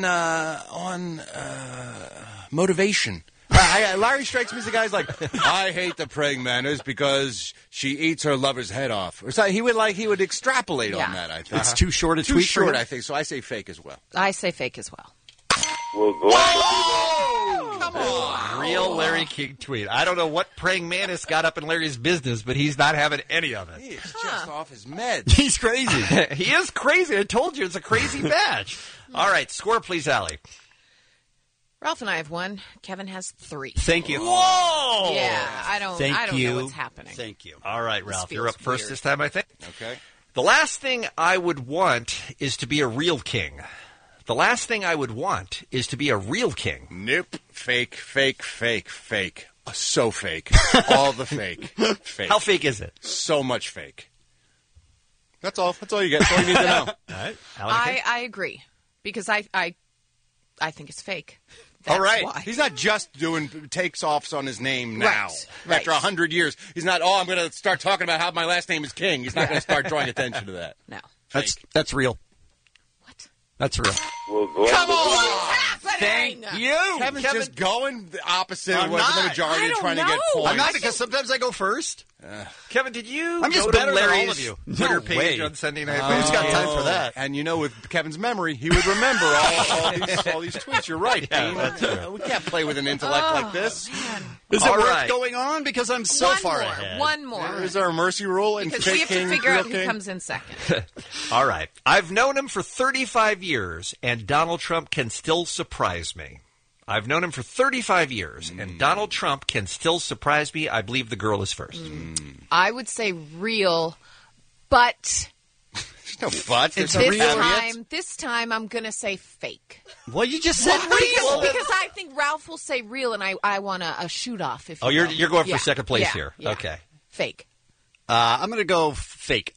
motivation. Larry strikes me as the guy's like, I hate the praying mantis because she eats her lover's head off. Or something. He would extrapolate on that, I think. It's too short a Too tweet short, for him? I think. So I say fake as well. I say fake as well. Will Glenda Come on. Real Larry King tweet. I don't know what praying mantis got up in Larry's business, but he's not having any of it. He is just off his meds. He's crazy. He is crazy. I told you it's a crazy match. All right, score please, Allie. Ralph and I have 1. Kevin has 3. Thank you. Whoa! Yeah, I don't know what's happening. Thank you. All right, Ralph, you're up feels first weird. this time, I think. Okay. The last thing I would want is to be a real king. The last thing I would want is to be a real king. Nope. Fake, fake, fake, fake. So fake. All the fake. Fake. How fake is it? So much fake. That's all. That's all you get. That's all you need to know. All right. Allie, I agree because I think it's fake. All right. Why. He's not just doing takes-offs on his name now. Right. After 100 years. He's not, I'm going to start talking about how my last name is King. He's not going to start drawing attention to that. No. That's real. What? That's real. Will Glenda Come be on! there? Happening? Thank you. Kevin's just going the opposite I'm of what not. the majority I are don't trying to get know. points. I'm not because sometimes I go first. Kevin, did you I'm just go better to than Larry's all of you. Twitter No page way. on Sunday Night? Who's got time for that? And with Kevin's memory, he would remember all these tweets. You're right, Yeah, Dean. that's We can't play with an intellect like this. Is it All worth right. going on? Because I'm so One far more. ahead. One more. Is there a mercy rule in Because fake we have to king, figure real out who king? comes in second. All right. I've known him for 35 years, and Donald Trump can still surprise me. I've known him for 35 years, and Donald Trump can still surprise me. I believe the girl is first. I would say real, but There's no buts. There's this time I'm going to say fake. Well, you just said real. Because I think Ralph will say real, and I want a shoot off. If Oh, you you're going for second place Yeah. here. Yeah. Okay. Fake. I'm going to go fake.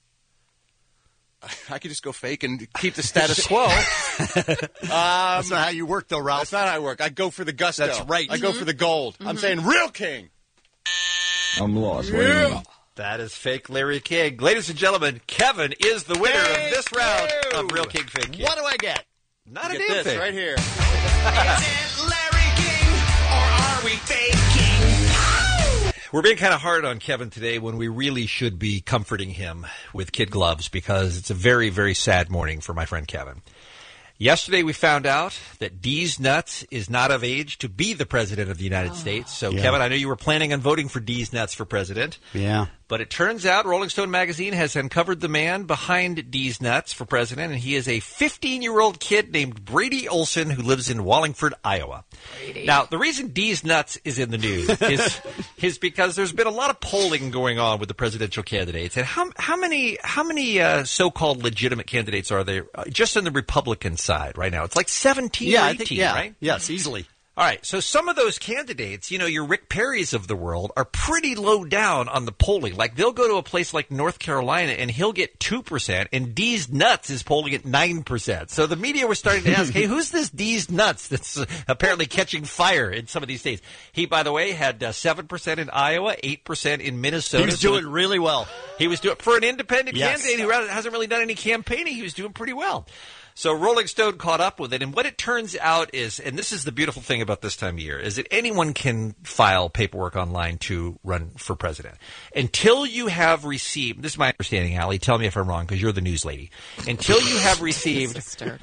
I could just go fake and keep the status quo. That's not how you work, though, Ralph. That's not how I work. I go for the gusto. That's right. I go for the gold. I'm saying real king. I'm lost. What do you mean? That is fake Larry King. Ladies and gentlemen, Kevin is the winner of this round of Real King, Fake King. What do I get? Not a Get damn this thing. right here. Is it Larry King or are we faking? We're being kind of hard on Kevin today when we really should be comforting him with kid gloves because it's a very, very sad morning for my friend Kevin. Yesterday we found out that D's Nuts is not of age to be the president of the United States. So, Yeah. Kevin, I know you were planning on voting for D's Nuts for president. Yeah. But it turns out Rolling Stone magazine has uncovered the man behind D's Nuts for president, and he is a 15-year-old kid named Brady Olson who lives in Wallingford, Iowa. Brady. Now, the reason D's Nuts is in the news is because there's been a lot of polling going on with the presidential candidates. And how many so-called legitimate candidates are there just on the Republican side right now? It's like 17 or 18, right? Yes, easily. All right, so some of those candidates, your Rick Perrys of the world, are pretty low down on the polling. Like, they'll go to a place like North Carolina, and he'll get 2%, and D's Nuts is polling at 9%. So the media were starting to ask, hey, who's this D's Nuts that's apparently catching fire in some of these states? He, by the way, had 7% in Iowa, 8% in Minnesota. He was doing really well. He was doing, for an independent Yes. candidate who hasn't really done any campaigning, he was doing pretty well. So Rolling Stone caught up with it, and what it turns out is, and this is the beautiful thing about this time of year, is that anyone can file paperwork online to run for president. Until you have received, this is my understanding, Allie, tell me if I'm wrong, because you're the news lady. Until you have received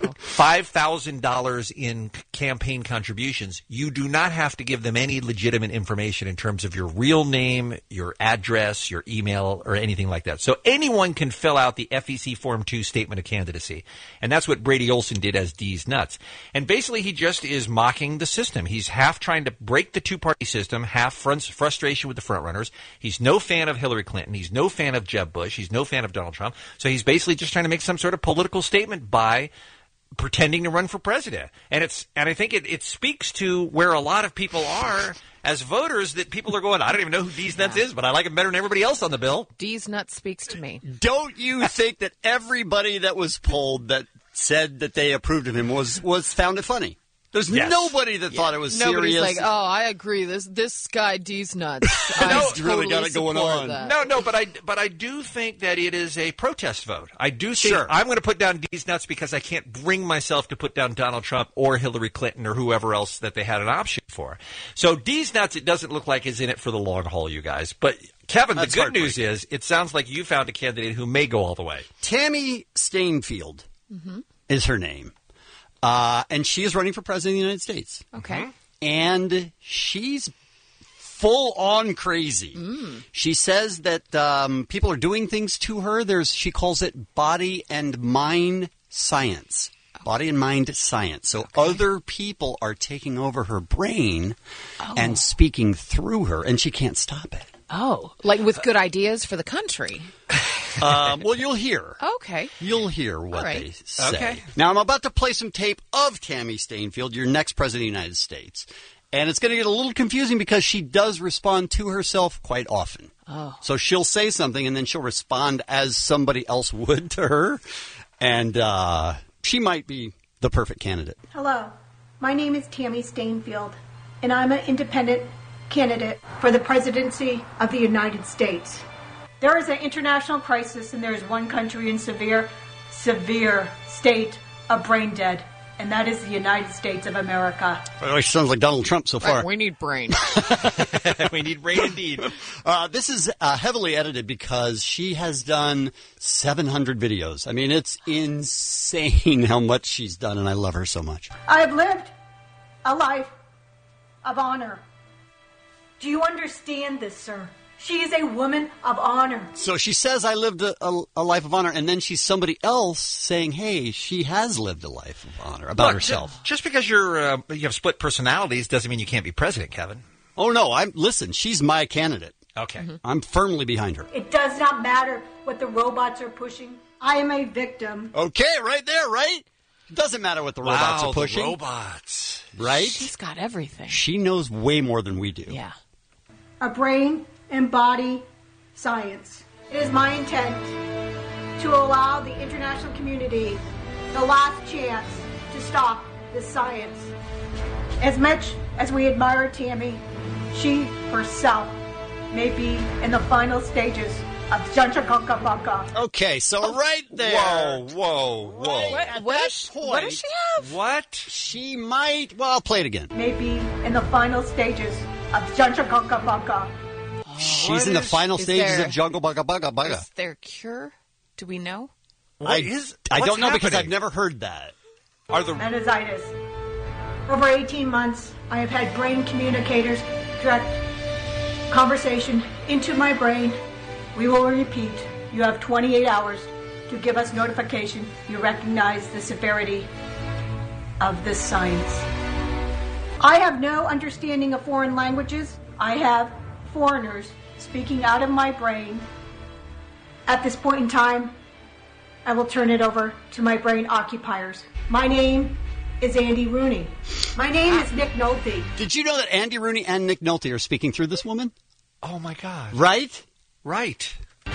$5,000 in campaign contributions, you do not have to give them any legitimate information in terms of your real name, your address, your email, or anything like that. So anyone can fill out the FEC Form 2 Statement of Candidacy, and that's what Brady Olson did as D's Nuts. And basically, he just is mocking the system. He's half trying to break the two-party system, half frustration with the frontrunners. He's no fan of Hillary Clinton. He's no fan of Jeb Bush. He's no fan of Donald Trump. So he's basically just trying to make some sort of political statement by pretending to run for president. And I think it speaks to where a lot of people are as voters, that people are going, I don't even know who D's Nuts is, but I like him better than everybody else on the bill. D's Nuts speaks to me. Don't you think that everybody that was polled that said that they approved of him was found it funny? There's nobody that thought it was Nobody's serious. like, oh, I agree. This guy D's Nuts. He's really got it going on. No, but I do think that it is a protest vote. I do think Sure. I'm going to put down D's Nuts because I can't bring myself to put down Donald Trump or Hillary Clinton or whoever else that they had an option for. So D's Nuts, it doesn't look like is in it for the long haul, you guys. But Kevin, That's the good news is it sounds like you found a candidate who may go all the way. Tammy Stainfield is her name. And she is running for president of the United States. Okay. And she's full on crazy. She says that people are doing things to her. She calls it body and mind science. Body and mind science. So other people are taking over her brain and speaking through her, and she can't stop it. Oh, like with good ideas for the country. Well, you'll hear. Okay. You'll hear what All right. they say. Okay. Now, I'm about to play some tape of Tammy Stainfield, your next president of the United States. And it's going to get a little confusing because she does respond to herself quite often. Oh. So she'll say something and then she'll respond as somebody else would to her. And she might be the perfect candidate. Hello, my name is Tammy Stainfield, and I'm an independent candidate for the presidency of the United States. There is an international crisis, and there is one country in severe state of brain dead, and that is the United States of America. Oh, she sounds like Donald Trump so far. We need brain. We need brain indeed. This is heavily edited because she has done 700 videos. I mean, it's insane how much she's done, and I love her so much. I have lived a life of honor. Do you understand this, sir? She is a woman of honor. So she says, I lived a life of honor, and then she's somebody else saying, hey, she has lived a life of honor about herself. Just because you have split personalities doesn't mean you can't be president, Kevin. Oh, no. Listen, she's my candidate. Okay. I'm firmly behind her. It does not matter what the robots are pushing. I am a victim. Okay, right there, right? It doesn't matter what the robots are pushing. The robots. Right? She's got everything. She knows way more than we do. Yeah. A brain and body science. It is my intent to allow the international community the last chance to stop this science. As much as we admire Tammy, she herself may be in the final stages of Janchakanka. Okay, so right there. Whoa. What does she have? What? She might. Well, I'll play it again. May be in the final stages of Janchakanka. She's in the final stages of Jungle Bugga Bugga Bugga. Is there a cure? Do we know? I don't know because I've never heard that. Meningitis. Over 18 months, I have had brain communicators direct conversation into my brain. We will repeat. You have 28 hours to give us notification you recognize the severity of this science. I have no understanding of foreign languages. I have foreigners speaking out of my brain. At this point in time, I will turn it over to my brain occupiers. My name is Andy Rooney. My name is Nick Nolte. Did you know that Andy Rooney and Nick Nolte are speaking through this woman? Oh, my God. Right? Right.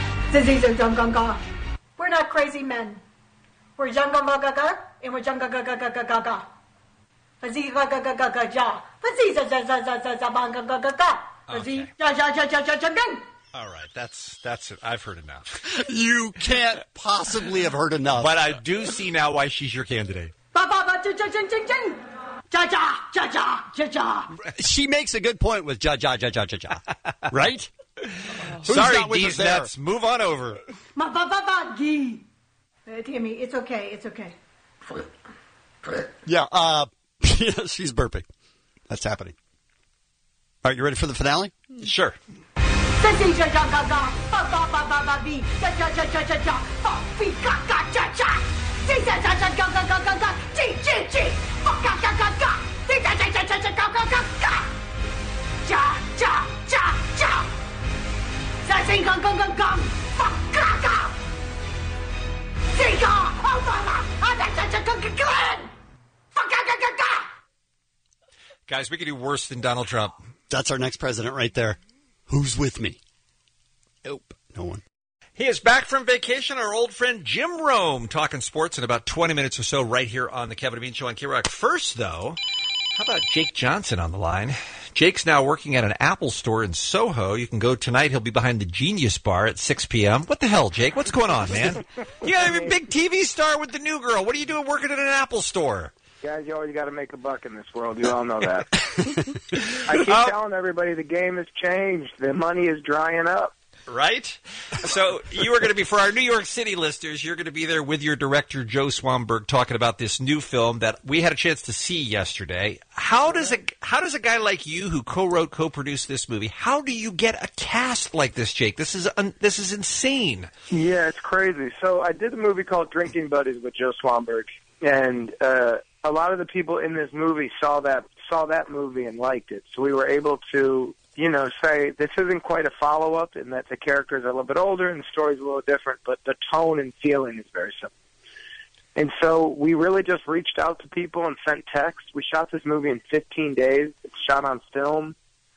We're not crazy men. We're Jungagaga and we're Jungagaga. All right, that's it. I've heard enough. You can't possibly have heard enough. But I do see now why she's your candidate. She makes a good point with ja. Right? Sorry, D's nuts. Move on over. Timmy, it's okay. It's okay. Yeah, she's burping. That's happening. All right, you ready for the finale? Sure. Guys, we could do worse than Donald Trump. That's our next president right there. Who's with me? Nope, no one. He is back from vacation, our old friend Jim Rome, talking sports in about 20 minutes or so right here on the Kevin and Bean Show on K-Rock. First, though, how about Jake Johnson on the line? Jake's now working at an Apple store in Soho. You can go tonight. He'll be behind the Genius Bar at 6 p.m. What the hell, Jake? What's going on, man? You're a big TV star with the new girl. What are you doing working at an Apple store? Guys, you always got to make a buck in this world. You all know that. I keep telling everybody the game has changed. The money is drying up. Right? So you are going to be, for our New York City listeners, you're going to be there with your director, Joe Swanberg, talking about this new film that we had a chance to see yesterday. How does a guy like you who co-wrote, co-produced this movie, how do you get a cast like this, Jake? This is insane. Yeah, it's crazy. So I did a movie called Drinking Buddies with Joe Swanberg, and a lot of the people in this movie saw that movie and liked it. So we were able to, say this isn't quite a follow-up in that the characters are a little bit older and the story's a little different, but the tone and feeling is very similar. And so we really just reached out to people and sent texts. We shot this movie in 15 days. It's shot on film.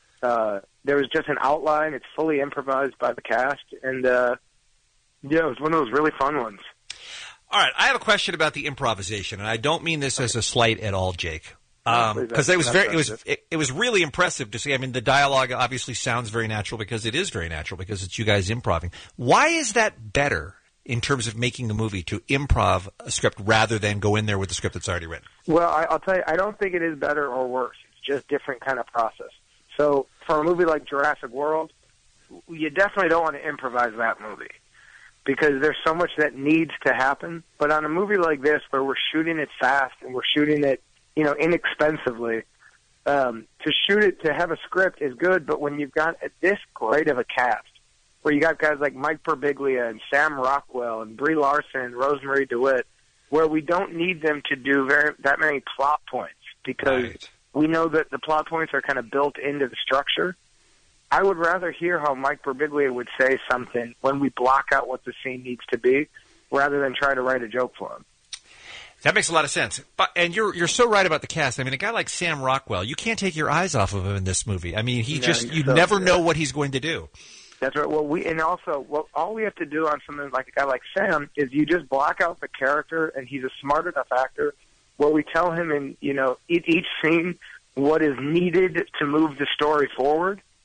There was just an outline. It's fully improvised by the cast. And, it was one of those really fun ones. All right, I have a question about the improvisation, and I don't mean this as a slight at all, Jake. Because it was really impressive to see. I mean, the dialogue obviously sounds very natural because it is very natural because it's you guys improving. Why is that better in terms of making the movie to improv a script rather than go in there with the script that's already written? Well, I'll tell you, I don't think it is better or worse. It's just different kind of process. So for a movie like Jurassic World, you definitely don't want to improvise that movie because there's so much that needs to happen. But on a movie like this where we're shooting it fast and we're shooting it inexpensively, to shoot it, to have a script is good, but when you've got this great of a cast, where you got guys like Mike Birbiglia and Sam Rockwell and Brie Larson and Rosemary DeWitt, where we don't need them to do that many plot points because we know that the plot points are kind of built into the structure. I would rather hear how Mike Birbiglia would say something when we block out what the scene needs to be rather than try to write a joke for him. That makes a lot of sense. And you're so right about the cast. I mean, a guy like Sam Rockwell, you can't take your eyes off of him in this movie. I mean, you never know what he's going to do. That's right. Well, all we have to do on something like a guy like Sam is you just block out the character, and he's a smart enough actor where we tell him in, each scene what is needed to move the story forward.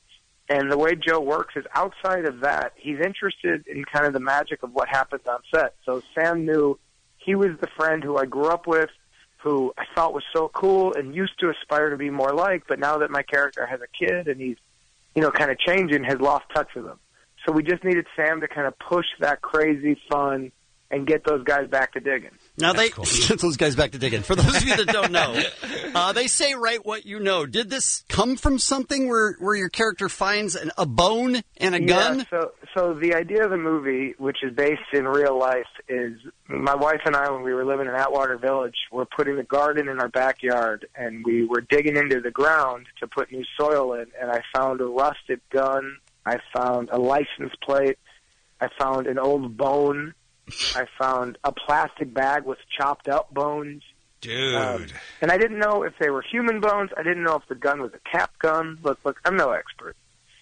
And the way Joe works is outside of that, he's interested in kind of the magic of what happens on set. So Sam knew he was the friend who I grew up with, who I thought was so cool and used to aspire to be more like, but now that my character has a kid and he's, kind of changing, has lost touch with him. So we just needed Sam to kind of push that crazy fun and get those guys back to digging. Now get those guys back to digging. For those of you that don't know, they say write what you know. Did this come from something where your character finds a bone and a gun? So the idea of the movie, which is based in real life, is my wife and I, when we were living in Atwater Village, were putting a garden in our backyard, and we were digging into the ground to put new soil in, and I found a rusted gun. I found a license plate. I found an old bone. I found a plastic bag with chopped up bones. Dude. And I didn't know if they were human bones. I didn't know if the gun was a cap gun. Look, I'm no expert.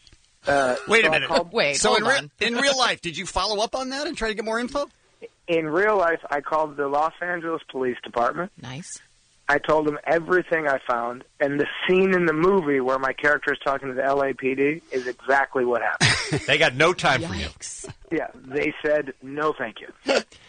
Wait a minute. So hold on. in real life, did you follow up on that and try to get more info? In real life, I called the Los Angeles Police Department. Nice. I told them everything I found, and the scene in the movie where my character is talking to the LAPD is exactly what happened. They got no time for you. Yeah, they said, no thank you.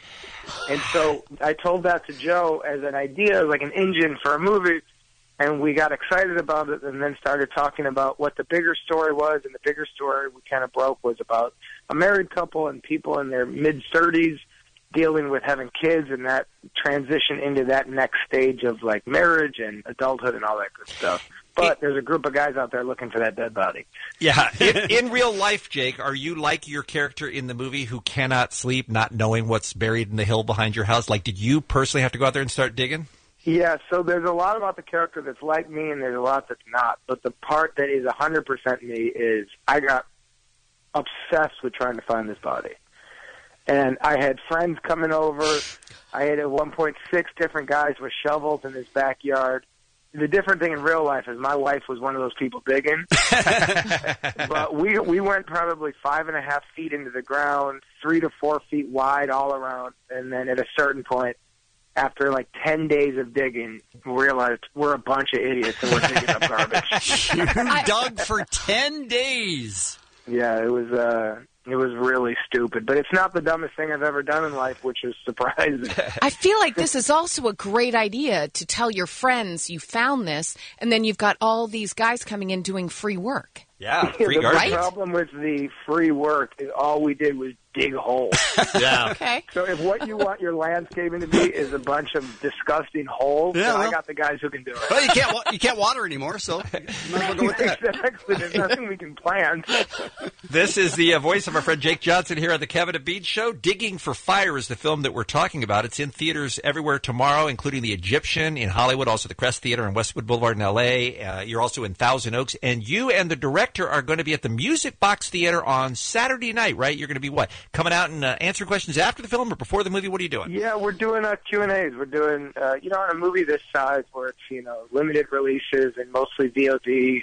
And so I told that to Joe as an idea, like an engine for a movie, and we got excited about it and then started talking about what the bigger story was, and the bigger story we kind of broke was about a married couple and people in their mid-30s dealing with having kids and that transition into that next stage of like marriage and adulthood and all that good stuff. But there's a group of guys out there looking for that dead body. Yeah. In real life, Jake, are you like your character in the movie who cannot sleep, not knowing what's buried in the hill behind your house? Like, did you personally have to go out there and start digging? Yeah, so there's a lot about the character that's like me and there's a lot that's not. But the part that is 100% me is I got obsessed with trying to find this body. And I had friends coming over. I had at one point 6 different guys with shovels in his backyard. The different thing in real life is my wife was one of those people digging. But we went probably 5.5 feet into the ground, 3 to 4 feet wide all around. And then at a certain point, after like 10 days of digging, we realized we're a bunch of idiots and we're digging up garbage. You dug for 10 days. Yeah, it was really stupid, but it's not the dumbest thing I've ever done in life, which is surprising. I feel like this is also a great idea to tell your friends you found this, and then you've got all these guys coming in doing free work. Yeah, free garbage. The problem with the free work is all we did was dig holes. Yeah. Okay. So if what you want your landscaping to be is a bunch of disgusting holes, then I got the guys who can do it. Well, you can't water anymore, so you might as well go with that. Exactly. There's nothing we can plant. This is the voice of our friend Jake Johnson here on the Kevin and Bean Show. Digging for Fire is the film that we're talking about. It's in theaters everywhere tomorrow, including the Egyptian in Hollywood, also the Crest Theater in Westwood Boulevard in L.A. You're also in Thousand Oaks. And you and the director are going to be at the Music Box Theater on Saturday night, right? You're going to be what? Coming out and answering questions after the film or before the movie? What are you doing? Yeah, we're doing Q&As. We're doing, on a movie this size where it's, limited releases and mostly VOD,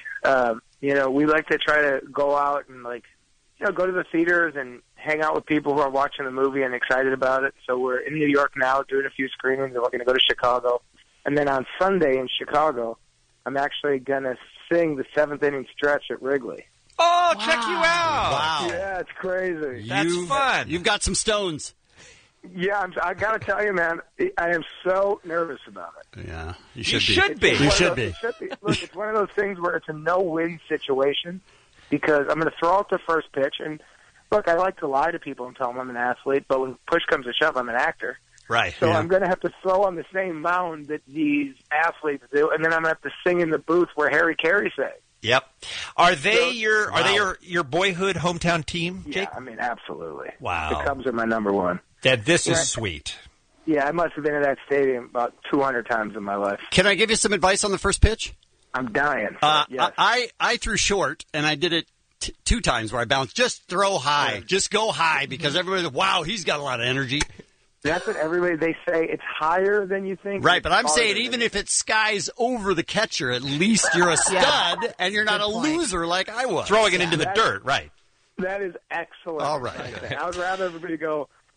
we like to try to go out and, go to the theaters and hang out with people who are watching the movie and excited about it. So we're in New York now doing a few screenings, and we're going to go to Chicago. And then on Sunday in Chicago, I'm actually going to sing the 7th inning stretch at Wrigley. Oh, check you out. Wow. Yeah, it's crazy. That's fun. You've got some stones. Yeah, I got to tell you, man, I am so nervous about it. Yeah, you should be. You should be. Look, it's one of those things where it's a no-win situation because I'm going to throw out the first pitch. And, look, I like to lie to people and tell them I'm an athlete, but when push comes to shove, I'm an actor. Right. So I'm going to have to throw on the same mound that these athletes do, and then I'm going to have to sing in the booth where Harry Carey sang. Yep. Are they your boyhood hometown team, Jake? Yeah, I mean, absolutely. Wow. The Cubs are my number one. This is sweet. Yeah, I must have been in that stadium about 200 times in my life. Can I give you some advice on the first pitch? I'm dying. Yes. I threw short, and I did it 2 times where I bounced. Just throw high. Yeah. Just go high because everybody's, wow, he's got a lot of energy. That's what they say. It's higher than you think. Right, but I'm saying even if it skies over the catcher, at least you're a stud and you're not a loser like I was. Throwing it into the dirt, right. That is excellent. All right. I would rather everybody go,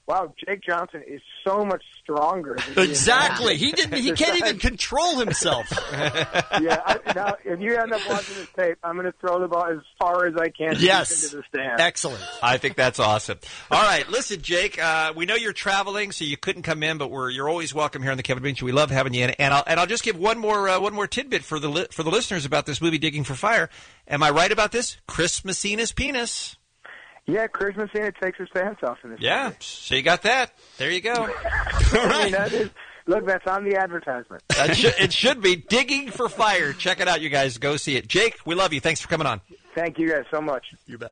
wow, Jake Johnson is so much stronger than Exactly. He can't even control himself. Now, if you end up watching this tape, I'm going to throw the ball as far as I can into the stand. Excellent. I think that's awesome. All right, listen, Jake. We know you're traveling, so you couldn't come in, but you're always welcome here on the Kevin Bean Show. We love having you in. And I'll just give one more tidbit for the listeners about this movie, Digging for Fire. Am I right about this? Chris Messina's penis. Yeah, Chris Messina takes his pants off in this movie. So you got that. There you go. I mean, look, that's on the advertisement. It should be Digging for Fire. Check it out, you guys. Go see it. Jake, we love you. Thanks for coming on. Thank you guys so much. You bet.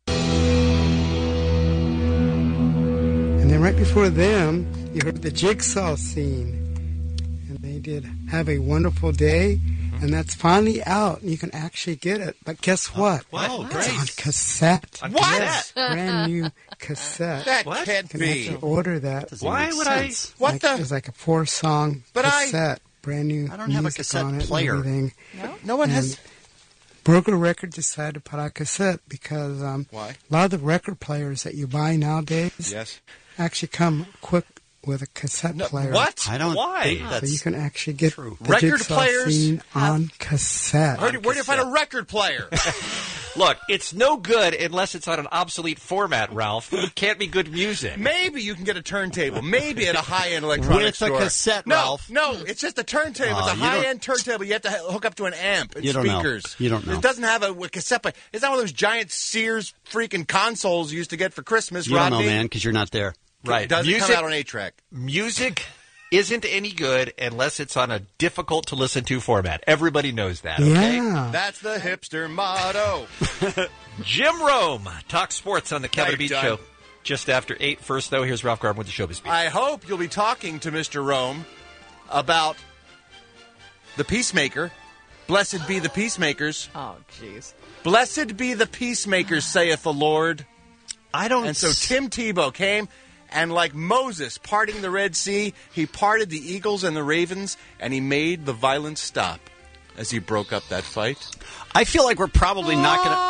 And then right before them, you heard the Jigsaw scene. And they did Have a Wonderful Day. And that's finally out, and you can actually get it. But guess what? What? It's on cassette. On What? cassette? Brand new cassette. That You can't can be. actually order that. Why would I? What the? It's like a 4-song cassette. Brand new I don't have a music cassette on it player. and everything. No one has. Broker Record decided to put out cassette because Why? a lot of the record players that you buy nowadays Yes. actually come quick with a cassette player. What? I don't Why? think So that's you can actually get the Record Jigsaw players scene on cassette. Where do you find a record player? Look, it's no good unless it's on an obsolete format, Ralph. It can't be good music. Maybe you can get a turntable. Maybe at a high-end electronics With a store. cassette, no, Ralph. No, it's just a turntable. It's a you don't- high-end turntable. You have to hook up to an amp and You don't know. speakers. You don't know. It doesn't have a cassette player. It's not one of those giant Sears freaking consoles you used to get for Christmas, You don't Rodney. know, man, because you're not there. Right. It doesn't Music- come out on 8-track. Music isn't any good unless it's on a difficult-to-listen-to format. Everybody knows that, okay? Yeah. That's the hipster motto. Jim Rome, Talk Sports on the Kevin Night, Beach John. Show. Just after 8. First, though, here's Ralph Garman with the Showbiz Beat. I hope you'll be talking to Mr. Rome about the Peacemaker. Blessed be the peacemakers. Oh, jeez. Blessed be the peacemakers, saith the Lord. I don't. And so Tim Tebow came, and like Moses parting the Red Sea, he parted the eagles and the ravens, and he made the violence stop as he broke up that fight. I feel like we're probably not gonna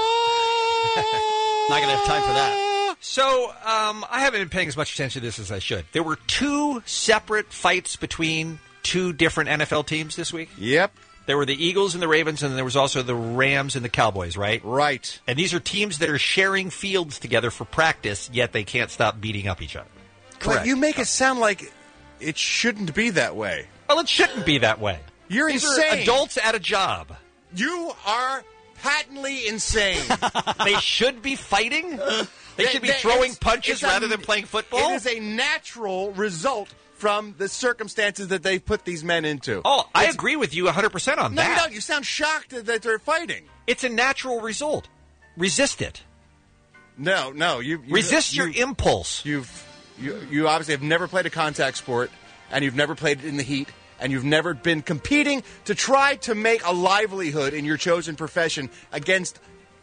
have time for that. So, I haven't been paying as much attention to this as I should. There were 2 separate fights between 2 different NFL teams this week. Yep. There were the Eagles and the Ravens, and then there was also the Rams and the Cowboys, right? Right. And these are teams that are sharing fields together for practice, yet they can't stop beating up each other. But you make it sound like it shouldn't be that way. Well, it shouldn't be that way. You're These insane. are adults at a job. You are patently insane. They should be fighting? They should be throwing punches rather than playing football? It is a natural result from the circumstances that they've put these men into. Oh, I agree with you 100% on No, that. you don't. You sound shocked that they're fighting. It's a natural result. Resist it. No. You Resist your impulse. You obviously have never played a contact sport, and you've never played it in the heat, and you've never been competing to try to make a livelihood in your chosen profession against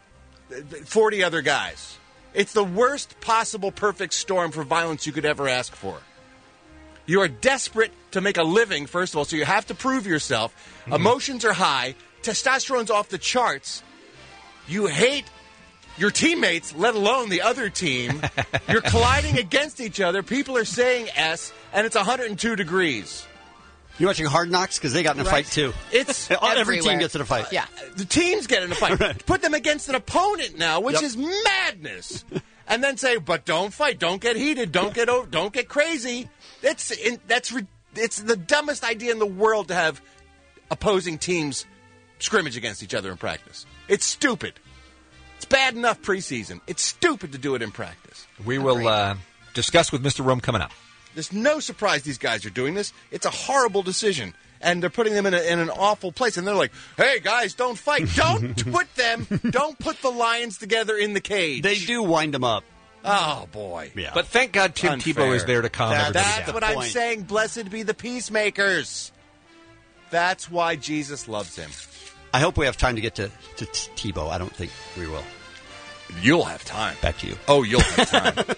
40 other guys. It's the worst possible perfect storm for violence you could ever ask for. You are desperate to make a living, first of all, so you have to prove yourself. Mm-hmm. Emotions are high. Testosterone's off the charts. You hate your teammates, let alone the other team. You're colliding against each other. People are saying S, and it's 102 degrees. You watching Hard Knocks? Because they got in a fight, too. It's every team gets in a fight. Yeah. The teams get in a fight. Right. Put them against an opponent now, which is madness. And then say, but don't fight. Don't get heated. Don't get crazy. It's the dumbest idea in the world to have opposing teams scrimmage against each other in practice. It's stupid. It's bad enough preseason. It's stupid to do it in practice. We will discuss with Mr. Rome coming up. There's no surprise these guys are doing this. It's a horrible decision. And they're putting them in an awful place. And they're like, hey, guys, don't fight. Don't put the lions together in the cage. They do wind them up. Oh, boy. Yeah. But thank God Tim Tebow is there to calm everybody down. That's what I'm saying. Blessed be the peacemakers. That's why Jesus loves him. I hope we have time to get to Tebow. I don't think we will. You'll have time. Back to you. Oh, you'll have time.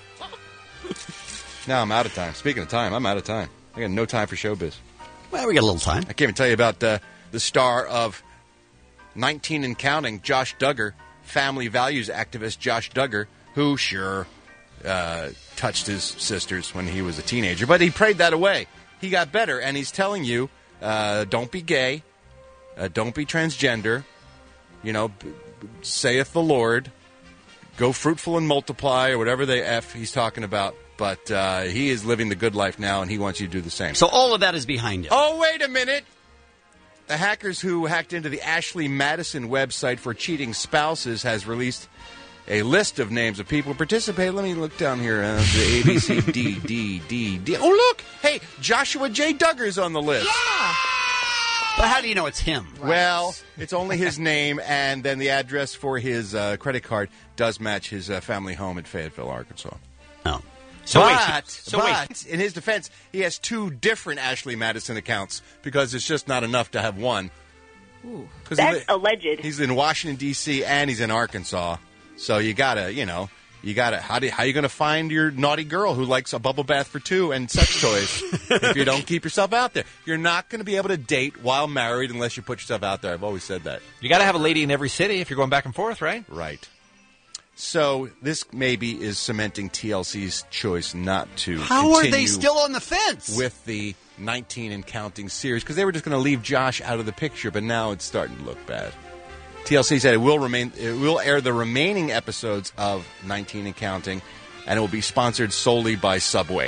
Now I'm out of time. Speaking of time, I'm out of time. I got no time for showbiz. Well, we got a little time. I can't even tell you about the star of 19 and Counting, Josh Duggar, family values activist Josh Duggar, who, sure, touched his sisters when he was a teenager. But he prayed that away. He got better, and he's telling you, don't be gay, don't be transgender, saith the Lord, go fruitful and multiply, or whatever the F he's talking about. But he is living the good life now, and he wants you to do the same. So all of that is behind him. Oh, wait a minute. The hackers who hacked into the Ashley Madison website for cheating spouses has released a list of names of people who participated. Let me look down here. The A, B, C, D, D, D, D. Oh, look. Hey, Joshua J. Duggar's on the list. Yeah. But how do you know it's him? Right. Well, it's only his name, and then the address for his credit card does match his family home in Fayetteville, Arkansas. Oh. But in his defense, he has 2 different Ashley Madison accounts because it's just not enough to have one. That's alleged. He's in Washington, D.C., and he's in Arkansas. So you gotta, how are you going to find your naughty girl who likes a bubble bath for 2 and sex toys if you don't keep yourself out there? You're not going to be able to date while married unless you put yourself out there. I've always said that. You got to have a lady in every city if you're going back and forth, right? Right. So this maybe is cementing TLC's choice not to How are they still on the fence? With the 19 and Counting series, because they were just going to leave Josh out of the picture, but now it's starting to look bad. TLC said it will air the remaining episodes of 19 and Counting, and it will be sponsored solely by Subway.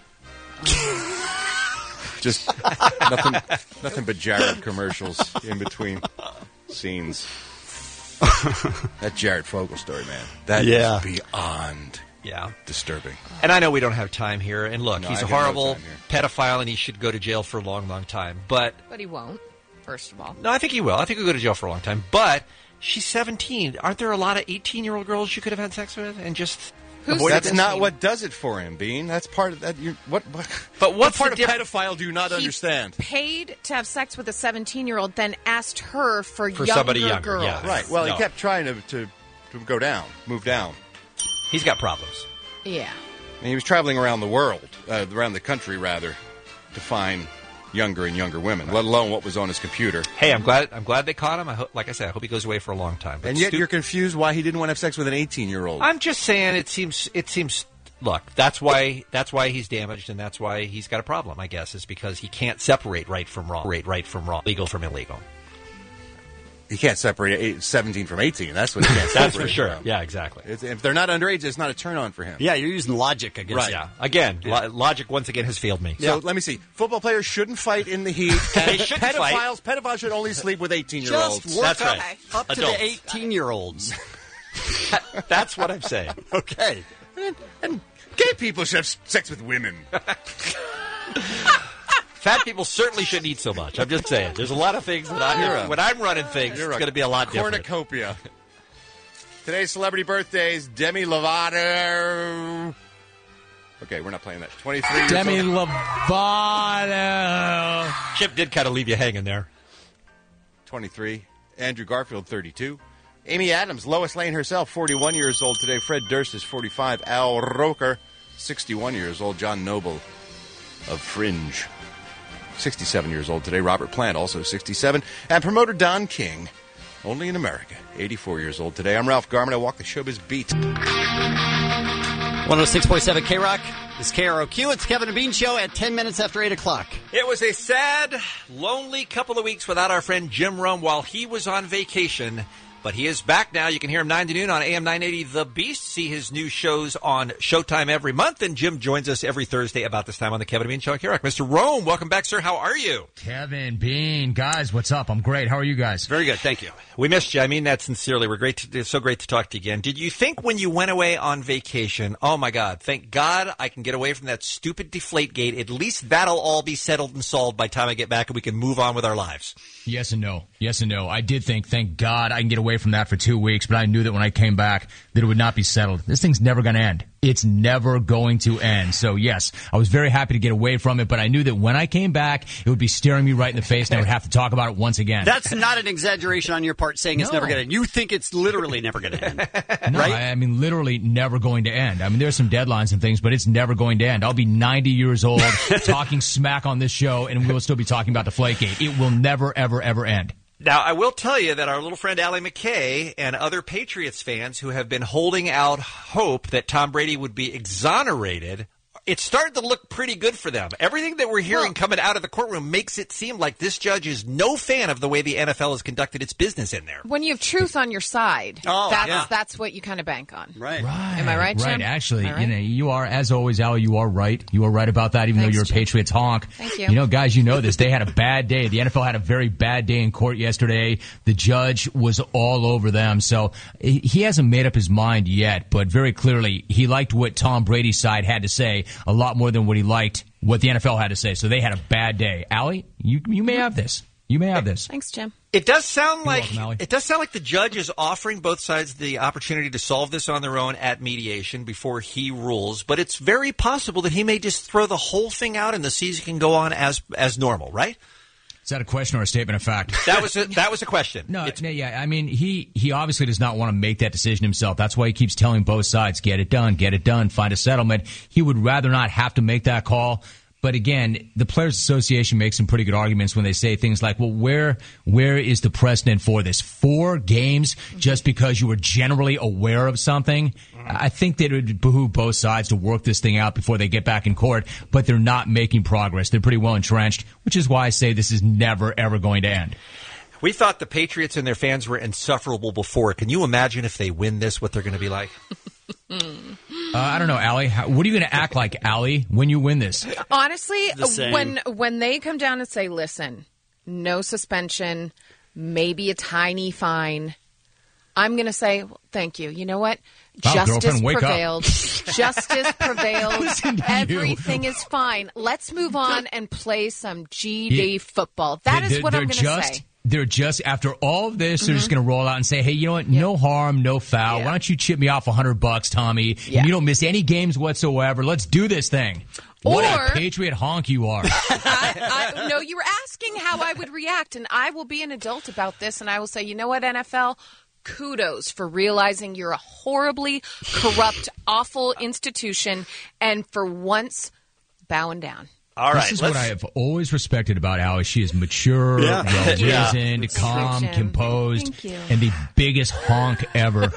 Just nothing but Jared commercials in between scenes. That Jared Fogle story, man. That is beyond disturbing. And I know we don't have time here. And look, No, he's I a got no horrible time here. pedophile, and he should go to jail for a long, long time. But he won't, first of all. no, I think he will. I think he'll go to jail for a long time. But she's 17. Aren't there a lot of 18-year-old girls you could have had sex with and just avoided That's this? not what does it for him, Bean. That's part of that. But what's part the of pedophile do you not understand? Paid to have sex with a 17-year-old, then asked her for somebody younger, girls. yeah. Right. Well, No. he kept trying to go down, move down. He's got problems. Yeah. And he was traveling around the world, around the country, rather, to find younger and younger women, let alone what was on his computer. Hey, I'm glad they caught him. Like I said, I hope he goes away for a long time. But And yet you're confused why he didn't want to have sex with an 18-year-old. I'm just saying it seems. Look, that's why he's damaged, and that's why he's got a problem. I guess is because he can't separate right from wrong, legal from illegal. He can't separate 17 from 18. That's what he can't separate. That's for sure. from. Yeah, exactly. If they're not underage, it's not a turn on for him. Yeah, you're using logic, I guess. Right. Yeah. Again, logic once again has failed me. So let me see. Football players shouldn't fight in the heat. They shouldn't fight. Pedophiles should only sleep with 18-year-olds. Just work up to Adults. the 18-year-olds. That's what I'm saying. Okay. And gay people should have sex with women. Fat people certainly shouldn't eat so much. I'm just saying. There's a lot of things that when I'm running things, it's going to be a lot different. Cornucopia. Today's celebrity birthdays: Demi Lovato. Okay, we're not playing that. 23 years Demi old. Lovato. Chip did kind of leave you hanging there. 23. Andrew Garfield, 32. Amy Adams, Lois Lane herself, 41 years old today. Fred Durst is 45. Al Roker, 61 years old. John Noble of Fringe, 67 years old today. Robert Plant, also 67. And promoter Don King, only in America, 84 years old today. I'm Ralph Garman. I walk the showbiz beat. 106.7 K-Rock. This is KROQ. It's Kevin and Bean Show at 10 minutes after 8 o'clock. It was a sad, lonely couple of weeks without our friend Jim Rome while he was on vacation. But he is back now. You can hear him 9 to noon on AM 980 The Beast. See his new shows on Showtime every month. And Jim joins us every Thursday about this time on the Kevin and Bean Show on K-Rock. Mr. Rome, welcome back, sir. How are you? Kevin, Bean, guys, what's up? I'm great. How are you guys? Very good, thank you. We missed you. I mean that sincerely. It's so great to talk to you again. Did you think when you went away on vacation, oh my God, thank God I can get away from that stupid Deflategate. At least that'll all be settled and solved by the time I get back and we can move on with our lives? Yes and no. Yes and no. I did think, thank God I can get away from that for 2 weeks, but I knew that when I came back that it would not be settled. This thing's never going to end. It's never going to end. So, yes, I was very happy to get away from it, but I knew that when I came back, it would be staring me right in the face, and I would have to talk about it once again. That's not an exaggeration on your part saying it's No. never going to end. You think it's literally never going to end, No, right? I mean, literally never going to end. I mean, there's some deadlines and things, but it's never going to end. I'll be 90 years old talking smack on this show, and we'll still be talking about Deflategate. It will never, ever, ever end. Now, I will tell you that our little friend Allie McKay and other Patriots fans who have been holding out hope that Tom Brady would be exonerated, it's starting to look pretty good for them. Everything that we're hearing coming out of the courtroom makes it seem like this judge is no fan of the way the NFL has conducted its business in there. When you have truth on your side, that's what you kind of bank on. Right. Am I right, Jim? Right. Actually, Right? you are, as always, Al, you are right. You are right about that, even though you're a Patriots honk. Thank you. You know, guys, you know this. They had a bad day. The NFL had a very bad day in court yesterday. The judge was all over them. So he hasn't made up his mind yet, but very clearly he liked what Tom Brady's side had to say a lot more than what he liked what the NFL had to say. So they had a bad day. Allie, you may have this. You may have this. Thanks, Jim. It does sound like the judge is offering both sides the opportunity to solve this on their own at mediation before he rules, but it's very possible that he may just throw the whole thing out and the season can go on as normal, right? Is that a question or a statement of fact? That was a question. No, yeah. I mean, he obviously does not want to make that decision himself. That's why he keeps telling both sides, get it done, find a settlement. He would rather not have to make that call. But again, the Players Association makes some pretty good arguments when they say things like, well, where is the precedent for this? 4 games just because you were generally aware of something? I think that it would behoove both sides to work this thing out before they get back in court, but they're not making progress. They're pretty well entrenched, which is why I say this is never, ever going to end. We thought the Patriots and their fans were insufferable before. Can you imagine if they win this, what they're going to be like? I don't know, Allie. What are you going to act like, Allie, when you win this? Honestly, when they come down and say, listen, no suspension, maybe a tiny fine, I'm going to say, well, thank you. You know what? Justice prevailed. Justice prevailed. Everything is fine. Let's move on and play some GD football. That is what I'm going to say. They're just, after all of this, they're just going to roll out and say, hey, you know what? No harm, no foul. Why don't you chip me off $100, Tommy? And you don't miss any games whatsoever. Let's do this thing. What a Patriot honk you are. No, you were asking how I would react, and I will be an adult about this, and I will say, you know what, NFL? Kudos for realizing you're a horribly corrupt, awful institution, and for once, bowing down. All right, this is what I have always respected about Allie. She is mature, well-reasoned, calm, composed, and the biggest honk ever.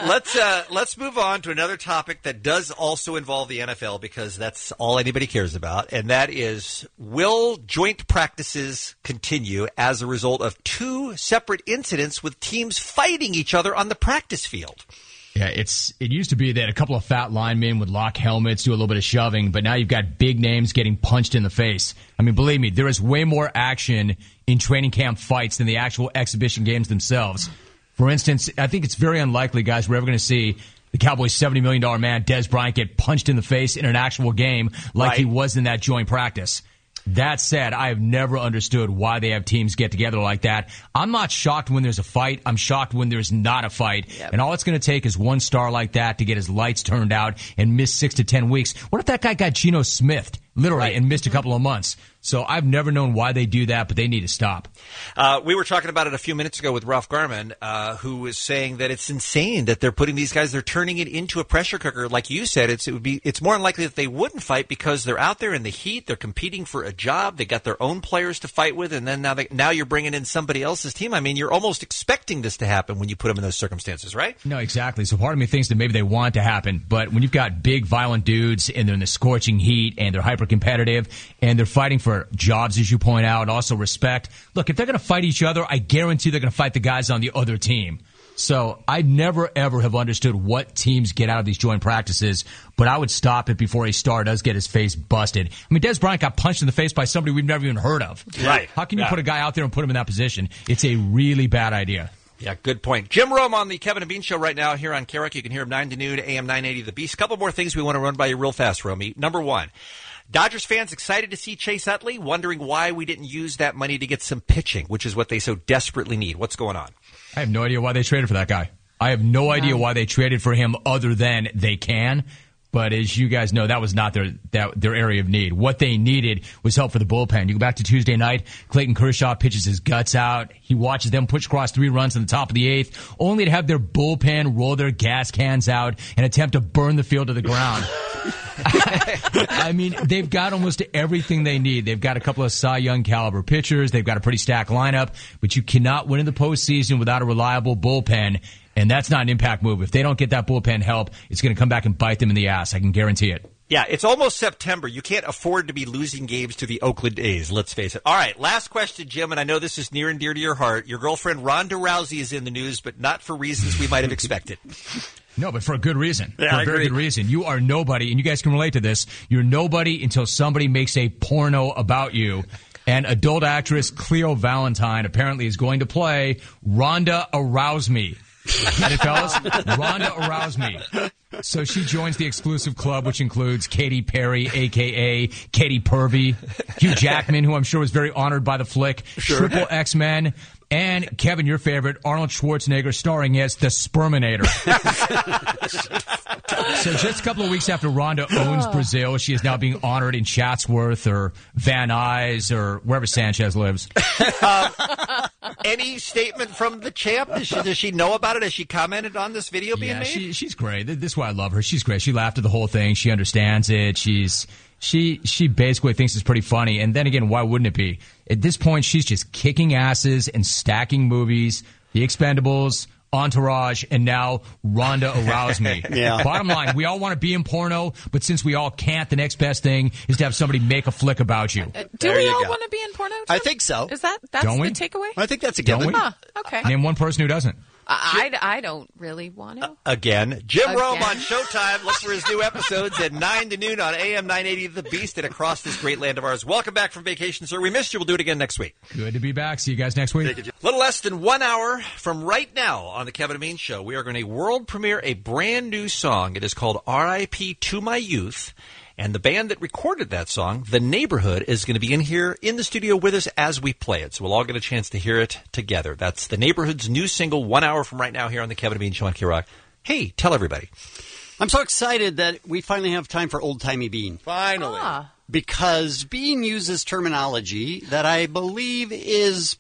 Let's move on to another topic that does also involve the NFL because that's all anybody cares about, and that is, will joint practices continue as a result of 2 separate incidents with teams fighting each other on the practice field? Yeah, it used to be that a couple of fat linemen would lock helmets, do a little bit of shoving, but now you've got big names getting punched in the face. I mean, believe me, there is way more action in training camp fights than the actual exhibition games themselves. For instance, I think it's very unlikely, guys, we're ever going to see the Cowboys' $70 million man, Dez Bryant, get punched in the face in an actual game like he was in that joint practice. That said, I have never understood why they have teams get together like that. I'm not shocked when there's a fight. I'm shocked when there's not a fight. Yep. And all it's going to take is one star like that to get his lights turned out and miss 6 to 10 weeks. What if that guy got Geno Smith, literally, and missed a couple of months? So I've never known why they do that, but they need to stop. We were talking about it a few minutes ago with Ralph Garman, who was saying that it's insane that they're putting these guys, they're turning it into a pressure cooker. Like you said, it's more unlikely that they wouldn't fight because they're out there in the heat, they're competing for a job, they got their own players to fight with, and then now you're bringing in somebody else's team. I mean, you're almost expecting this to happen when you put them in those circumstances, right? No, exactly. So part of me thinks that maybe they want it to happen, but when you've got big, violent dudes and they're in the scorching heat and they're hyper-competitive and they're fighting for jobs, as you point out, also respect. Look, if they're going to fight each other, I guarantee they're going to fight the guys on the other team. So I never, ever have understood what teams get out of these joint practices, but I would stop it before a star does get his face busted. I mean, Dez Bryant got punched in the face by somebody we've never even heard of. Right. How can you put a guy out there and put him in that position? It's a really bad idea. Yeah, good point. Jim Rome on the Kevin and Bean Show right now here on KROQ. You can hear him 9 to noon, AM 980 The Beast. Couple more things we want to run by you real fast, Romy. Number 1. Dodgers fans excited to see Chase Utley, wondering why we didn't use that money to get some pitching, which is what they so desperately need. What's going on? I have no idea why they traded for that guy. I have no idea why they traded for him other than they can. But as you guys know, that was not their area of need. What they needed was help for the bullpen. You go back to Tuesday night, Clayton Kershaw pitches his guts out. He watches them push across 3 runs in the top of the 8th, only to have their bullpen roll their gas cans out and attempt to burn the field to the ground. I mean, they've got almost everything they need. They've got a couple of Cy Young caliber pitchers. They've got a pretty stacked lineup, but you cannot win in the postseason without a reliable bullpen. And that's not an impact move. If they don't get that bullpen help, it's going to come back and bite them in the ass. I can guarantee it. Yeah, it's almost September. You can't afford to be losing games to the Oakland A's, let's face it. All right, last question, Jim, and I know this is near and dear to your heart. Your girlfriend Ronda Rousey is in the news, but not for reasons we might have expected. No, but for a good reason. Yeah, for a very good reason. You are nobody, and you guys can relate to this. You're nobody until somebody makes a porno about you. And adult actress Cleo Valentine apparently is going to play Ronda Arouse Me. Get it, fellas? Ronda Arouse Me. So she joins the exclusive club, which includes Katy Perry, a.k.a. Katy Pervy, Hugh Jackman, who I'm sure was very honored by the flick, Triple X-Men, and Kevin, your favorite, Arnold Schwarzenegger, starring as the Sperminator. So just a couple of weeks after Ronda owns Brazil, she is now being honored in Chatsworth or Van Nuys or wherever Sanchez lives. Any statement from the champ? Does she know about it? Has she commented on this video being made? She's great. This is why I love her. She's great. She laughed at the whole thing. She understands it. She basically thinks it's pretty funny. And then again, why wouldn't it be? At this point, she's just kicking asses and stacking movies. The Expendables, Entourage, and now Ronda Arouse Me. Yeah. Bottom line, we all want to be in porno, but since we all can't, the next best thing is to have somebody make a flick about you. Do we all want to be in porno, too? I think so. That's Don't the we? takeaway? I think that's a Don't given. we? Huh, okay. Name one person who doesn't. I don't really want to. Again. Jim Rome on Showtime. Look for his new episodes at 9 to noon on AM 980 The Beast and across this great land of ours. Welcome back from vacation, sir. We missed you. We'll do it again next week. Good to be back. See you guys next week. A little less than 1 hour from right now on the Kevin and Bean Show, we are going to world premiere a brand new song. It is called R.I.P. to My Youth. And the band that recorded that song, The Neighborhood, is going to be in here in the studio with us as we play it. So we'll all get a chance to hear it together. That's The Neighborhood's new single, 1 hour from right now here on the Kevin and Bean Show on K-Rock. Hey, tell everybody. I'm so excited that we finally have time for old-timey Bean. Finally. Because Bean uses terminology that I believe is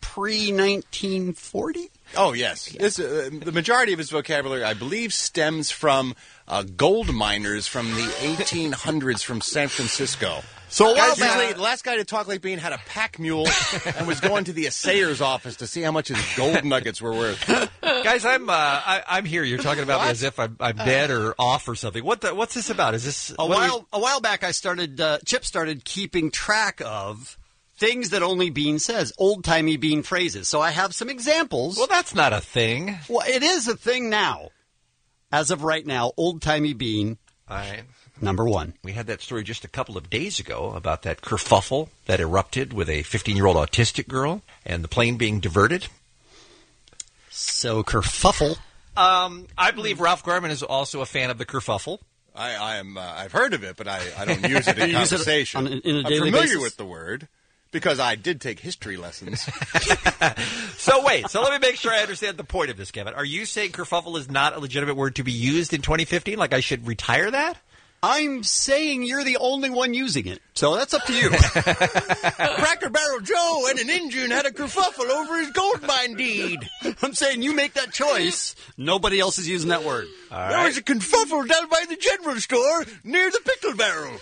pre-1940. Oh, yes. The majority of his vocabulary, I believe, stems from gold miners from the 1800s from San Francisco. So the last guy to talk like Bean had a pack mule and was going to the assayer's office to see how much his gold nuggets were worth. Guys, I'm here. You're talking about me as if I'm dead or off or something. What's this about? Is this a while back? I started. Chip started keeping track of things that only Bean says, old-timey Bean phrases. So I have some examples. Well, that's not a thing. Well, it is a thing now. As of right now, old-timey Bean, number 1. We had that story just a couple of days ago about that kerfuffle that erupted with a 15-year-old autistic girl and the plane being diverted. So, kerfuffle. I believe Ralph Garman is also a fan of the kerfuffle. I've heard of it, but I don't use it in conversation. In a I'm daily familiar basis? with the word. Because I did take history lessons. So let me make sure I understand the point of this, Kevin. Are you saying kerfuffle is not a legitimate word to be used in 2015? Like I should retire that? I'm saying you're the only one using it. So that's up to you. Cracker Barrel Joe and an Injun had a kerfuffle over his gold mine deed. I'm saying you make that choice. Nobody else is using that word. All There was a kerfuffle down by the general store near the pickle barrel.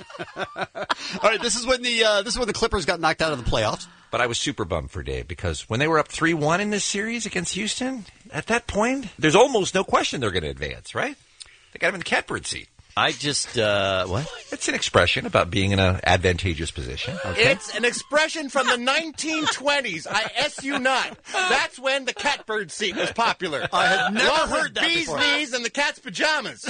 All right, this is when the Clippers got knocked out of the playoffs. But I was super bummed for Dave because when they were up 3-1 in this series against Houston, at that point, there's almost no question they're going to advance, right? They got him in the catbird seat. I just, what? It's an expression about being in an advantageous position. Okay? It's an expression from the 1920s. I S you not. That's when the catbird seat was popular. I had never heard that bees before. knees and the cat's pajamas.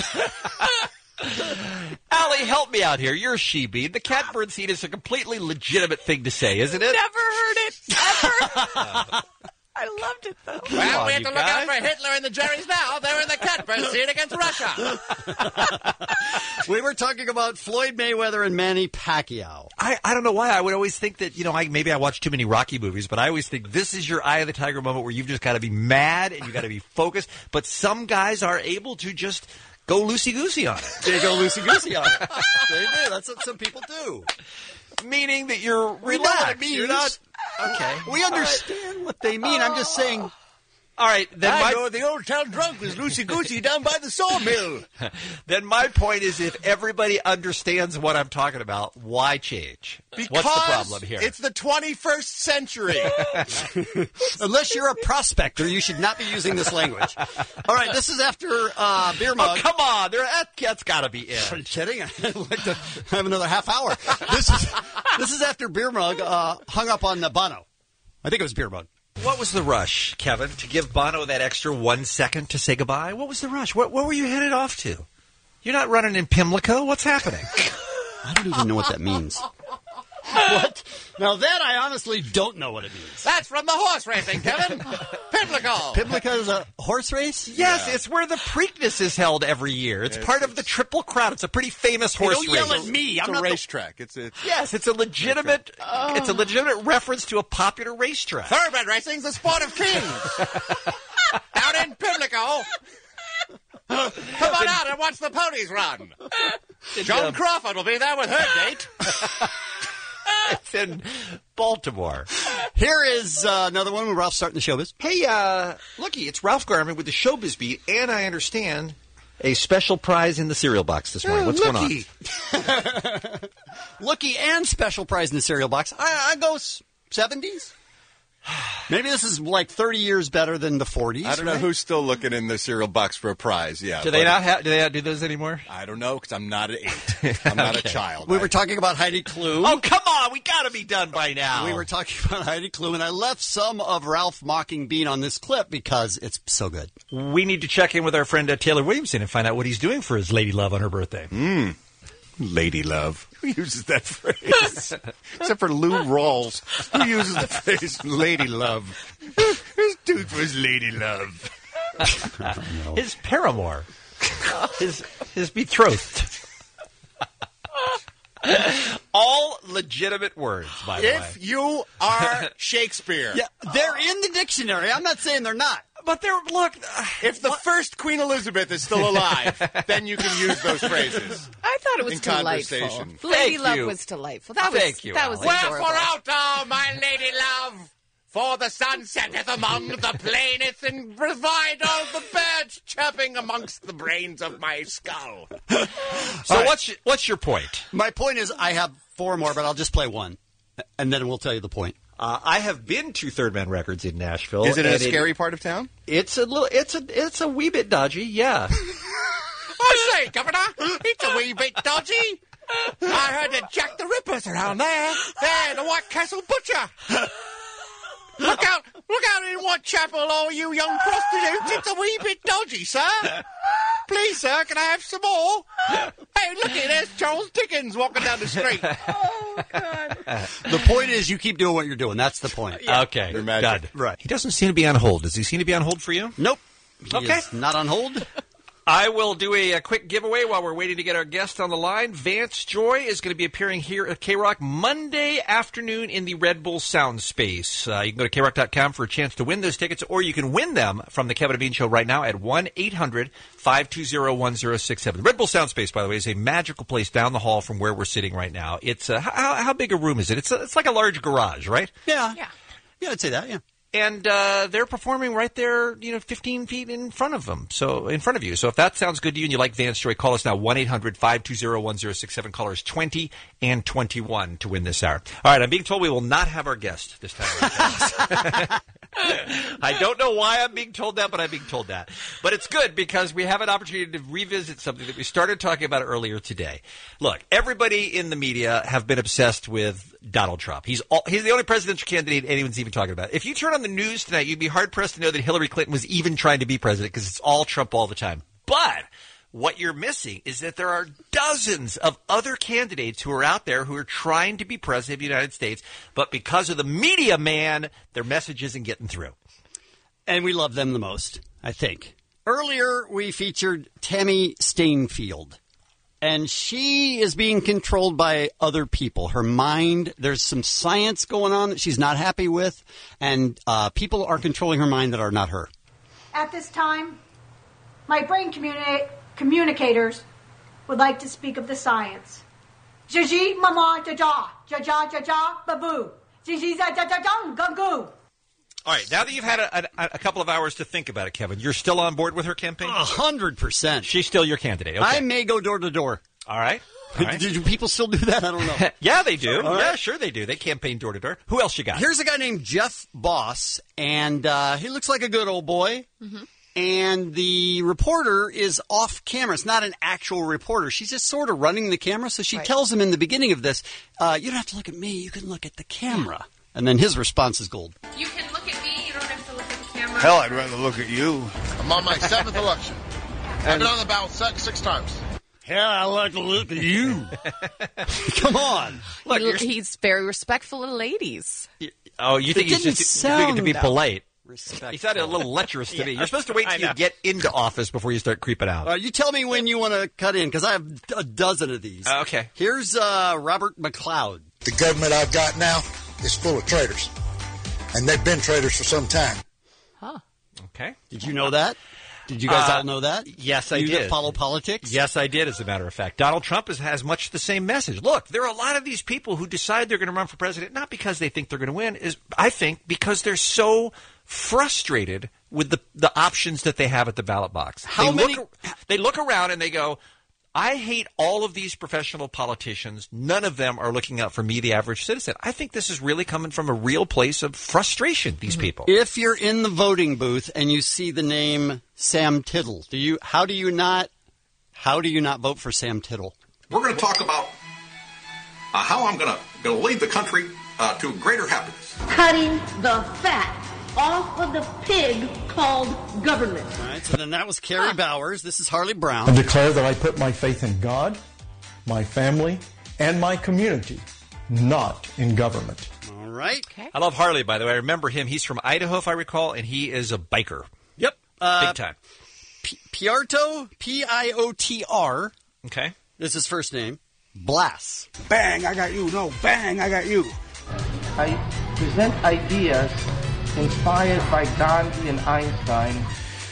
Allie, help me out here. You're a she-bee. The catbird seat is a completely legitimate thing to say, isn't it? Never heard it, ever. I loved it, though. Well, we have to look out for Hitler and the Jerry's now. They're in the catbird seat against Russia. We were talking about Floyd Mayweather and Manny Pacquiao. I don't know why. I would always think that, maybe I watch too many Rocky movies, but I always think this is your eye of the tiger moment where you've just got to be mad and you've got to be focused. But some guys are able to just go loosey-goosey on it. They go loosey-goosey on it. They do. That's what some people do. Meaning that you're relaxed. We know what it means. You're not... Okay. We understand what they mean. I'm just saying... All right, then I know the old town drunk was loosey-goosey down by the sawmill. Then my point is, if everybody understands what I'm talking about, why change? Because what's the problem here? It's the 21st century. Unless you're a prospector, you should not be using this language. All right, this is after Beer Mug. Oh, come on. That's got to be it. Are you kidding? I'd like to have another half hour. This is after Beer Mug hung up on Bono. I think it was Beer Mug. What was the rush, Kevin, to give Bono that extra 1 second to say goodbye? What was the rush? What were you headed off to? You're not running in Pimlico? What's happening? I don't even know what that means. What? Now that I honestly don't know what it means. That's from the horse racing, Kevin. Pimlico. Pimlico is a horse race? Yes, it's where the Preakness is held every year. It's part of the Triple Crown. It's a pretty famous horse race. Don't yell at me. It's a racetrack. Yes, it's a legitimate. It's a legitimate reference to a popular racetrack. Thoroughbred racing's the sport of kings. Down in Pimlico. Come on out and watch the ponies run. Joan Crawford will be there with her date. It's in Baltimore. Here is another one when Ralph's starting the showbiz. Hey, looky, it's Ralph Garman with the Showbiz Beat, and I understand a special prize in the cereal box this morning. What's going on? Looky and special prize in the cereal box. I go 70s. Maybe this is like 30 years better than the 40s. I don't know who's still looking in the cereal box for a prize. Yeah. Do they not do those anymore? I don't know because I'm not an 8. I'm not a child. We were talking about Heidi Klum. Oh, come on. We got to be done by now. We were talking about Heidi Klum, and I left some of Ralph mocking Bean on this clip because it's so good. We need to check in with our friend Taylor Williamson and find out what he's doing for his lady love on her birthday. Lady love. Who uses that phrase? Except for Lou Rawls. Who uses the phrase lady love? His dude was lady love. His paramour. His betrothed. All legitimate words, by the way. If you are Shakespeare. Yeah, they're in the dictionary. I'm not saying they're not. But look, if the first Queen Elizabeth is still alive, then you can use those phrases. I thought it was delightful. Lady Love was delightful. That was Wherefore out, oh, my lady love, for the sun setteth among the plaineth, and provide all the birds chirping amongst the brains of my skull. So what's your point? My point is I have 4 more, but I'll just play one, and then we'll tell you the point. I have been to Third Man Records in Nashville. Is it a scary part of town? It's a wee bit dodgy, yeah. I say, Governor, it's a wee bit dodgy. I heard that Jack the Ripper's around there. There, the White Castle Butcher. Look out in Whitechapel, all you young prostitutes. It's a wee bit dodgy, sir. Please, sir, can I have some more? Hey, looky, there's Charles Dickens walking down the street. Oh, God. The point is you keep doing what you're doing. That's the point. Yeah. Okay. Done. Right. He doesn't seem to be on hold. Does he seem to be on hold for you? Nope. He Okay. is not on hold. I will do a quick giveaway while we're waiting to get our guest on the line. Vance Joy is going to be appearing here at K-Rock Monday afternoon in the Red Bull Sound Space. You can go to KRock.com for a chance to win those tickets, or you can win them from the Kevin and Bean Show right now at 1-800-520-1067. The Red Bull Sound Space, by the way, is a magical place down the hall from where we're sitting right now. It's how big a room is it? It's like a large garage, right? Yeah, I'd say that, yeah. And they're performing right there, 15 feet in front of you. So if that sounds good to you and you like Vance Joy, call us now, 1-800-520-1067. Callers 20 and 21 to win this hour. All right, I'm being told we will not have our guest this time. I don't know why I'm being told that, but I'm being told that. But it's good because we have an opportunity to revisit something that we started talking about earlier today. Look, everybody in the media have been obsessed with Donald Trump. He's the only presidential candidate anyone's even talking about. If you turn on the news tonight, you'd be hard-pressed to know that Hillary Clinton was even trying to be president because it's all Trump all the time. But what you're missing is that there are dozens of other candidates who are out there who are trying to be president of the United States, but because of the media, man, their message isn't getting through. And we love them the most, I think. Earlier, we featured Tammy Stainfield, and she is being controlled by other people. Her mind, there's some science going on that she's not happy with, and people are controlling her mind that are not her. At this time, my brain communicators would like to speak of the science. Jaji mama jaja jaja jaja babu. Jaji za jaja jang gungu. All right, now that you've had a couple of hours to think about it, Kevin, you're still on board with her campaign? 100%. She's still your candidate. Okay. I may go door to door. All right. Do people still do that? I don't know. Yeah, they do. All right. Yeah, sure they do. They campaign door to door. Who else you got? Here's a guy named Jeff Boss, and he looks like a good old boy. Mm-hmm. And the reporter is off camera. It's not an actual reporter. She's just sort of running the camera. So she tells him in the beginning of this, you don't have to look at me. You can look at the camera. And then his response is gold. You can look at me. You don't have to look at the camera. Hell, I'd rather look at you. I'm on my 7th election. I've been on the ballot 6 times. Hell, I like to look at you. Come on. Look, he's very respectful of ladies. Oh, you think he's just doing it to be polite? Respectful. He sounded a little lecherous to me. You're supposed to wait till you get into office before you start creeping out. You tell me when you want to cut in, because I have a dozen of these. Okay. Here's Robert McLeod. The government I've got now is full of traitors, and they've been traitors for some time. Huh. Okay. Did you know that? Did you guys all know that? Yes, I did. You that follow politics? Yes, I did, as a matter of fact. Donald Trump has much the same message. Look, there are a lot of these people who decide they're going to run for president, not because they think they're going to win, I think because they're so frustrated with the options that they have at the ballot box. They look around and they go, I hate all of these professional politicians. None of them are looking out for me, the average citizen. I think this is really coming from a real place of frustration, these people. If you're in the voting booth and you see the name Sam Tittle, how do you not vote for Sam Tittle? We're going to talk about how I'm going to lead the country to greater happiness. Cutting the fat off of the pig called government. All right, so then that was Carrie Bowers. This is Harley Brown. I declare that I put my faith in God, my family, and my community, not in government. All right. Okay. I love Harley, by the way. I remember him. He's from Idaho, if I recall, and he is a biker. Yep. Big time. Piotr, Piotr. Okay. This is his first name. Blass. Bang, I got you. No, bang, I got you. I present ideas inspired by Gandhi and Einstein.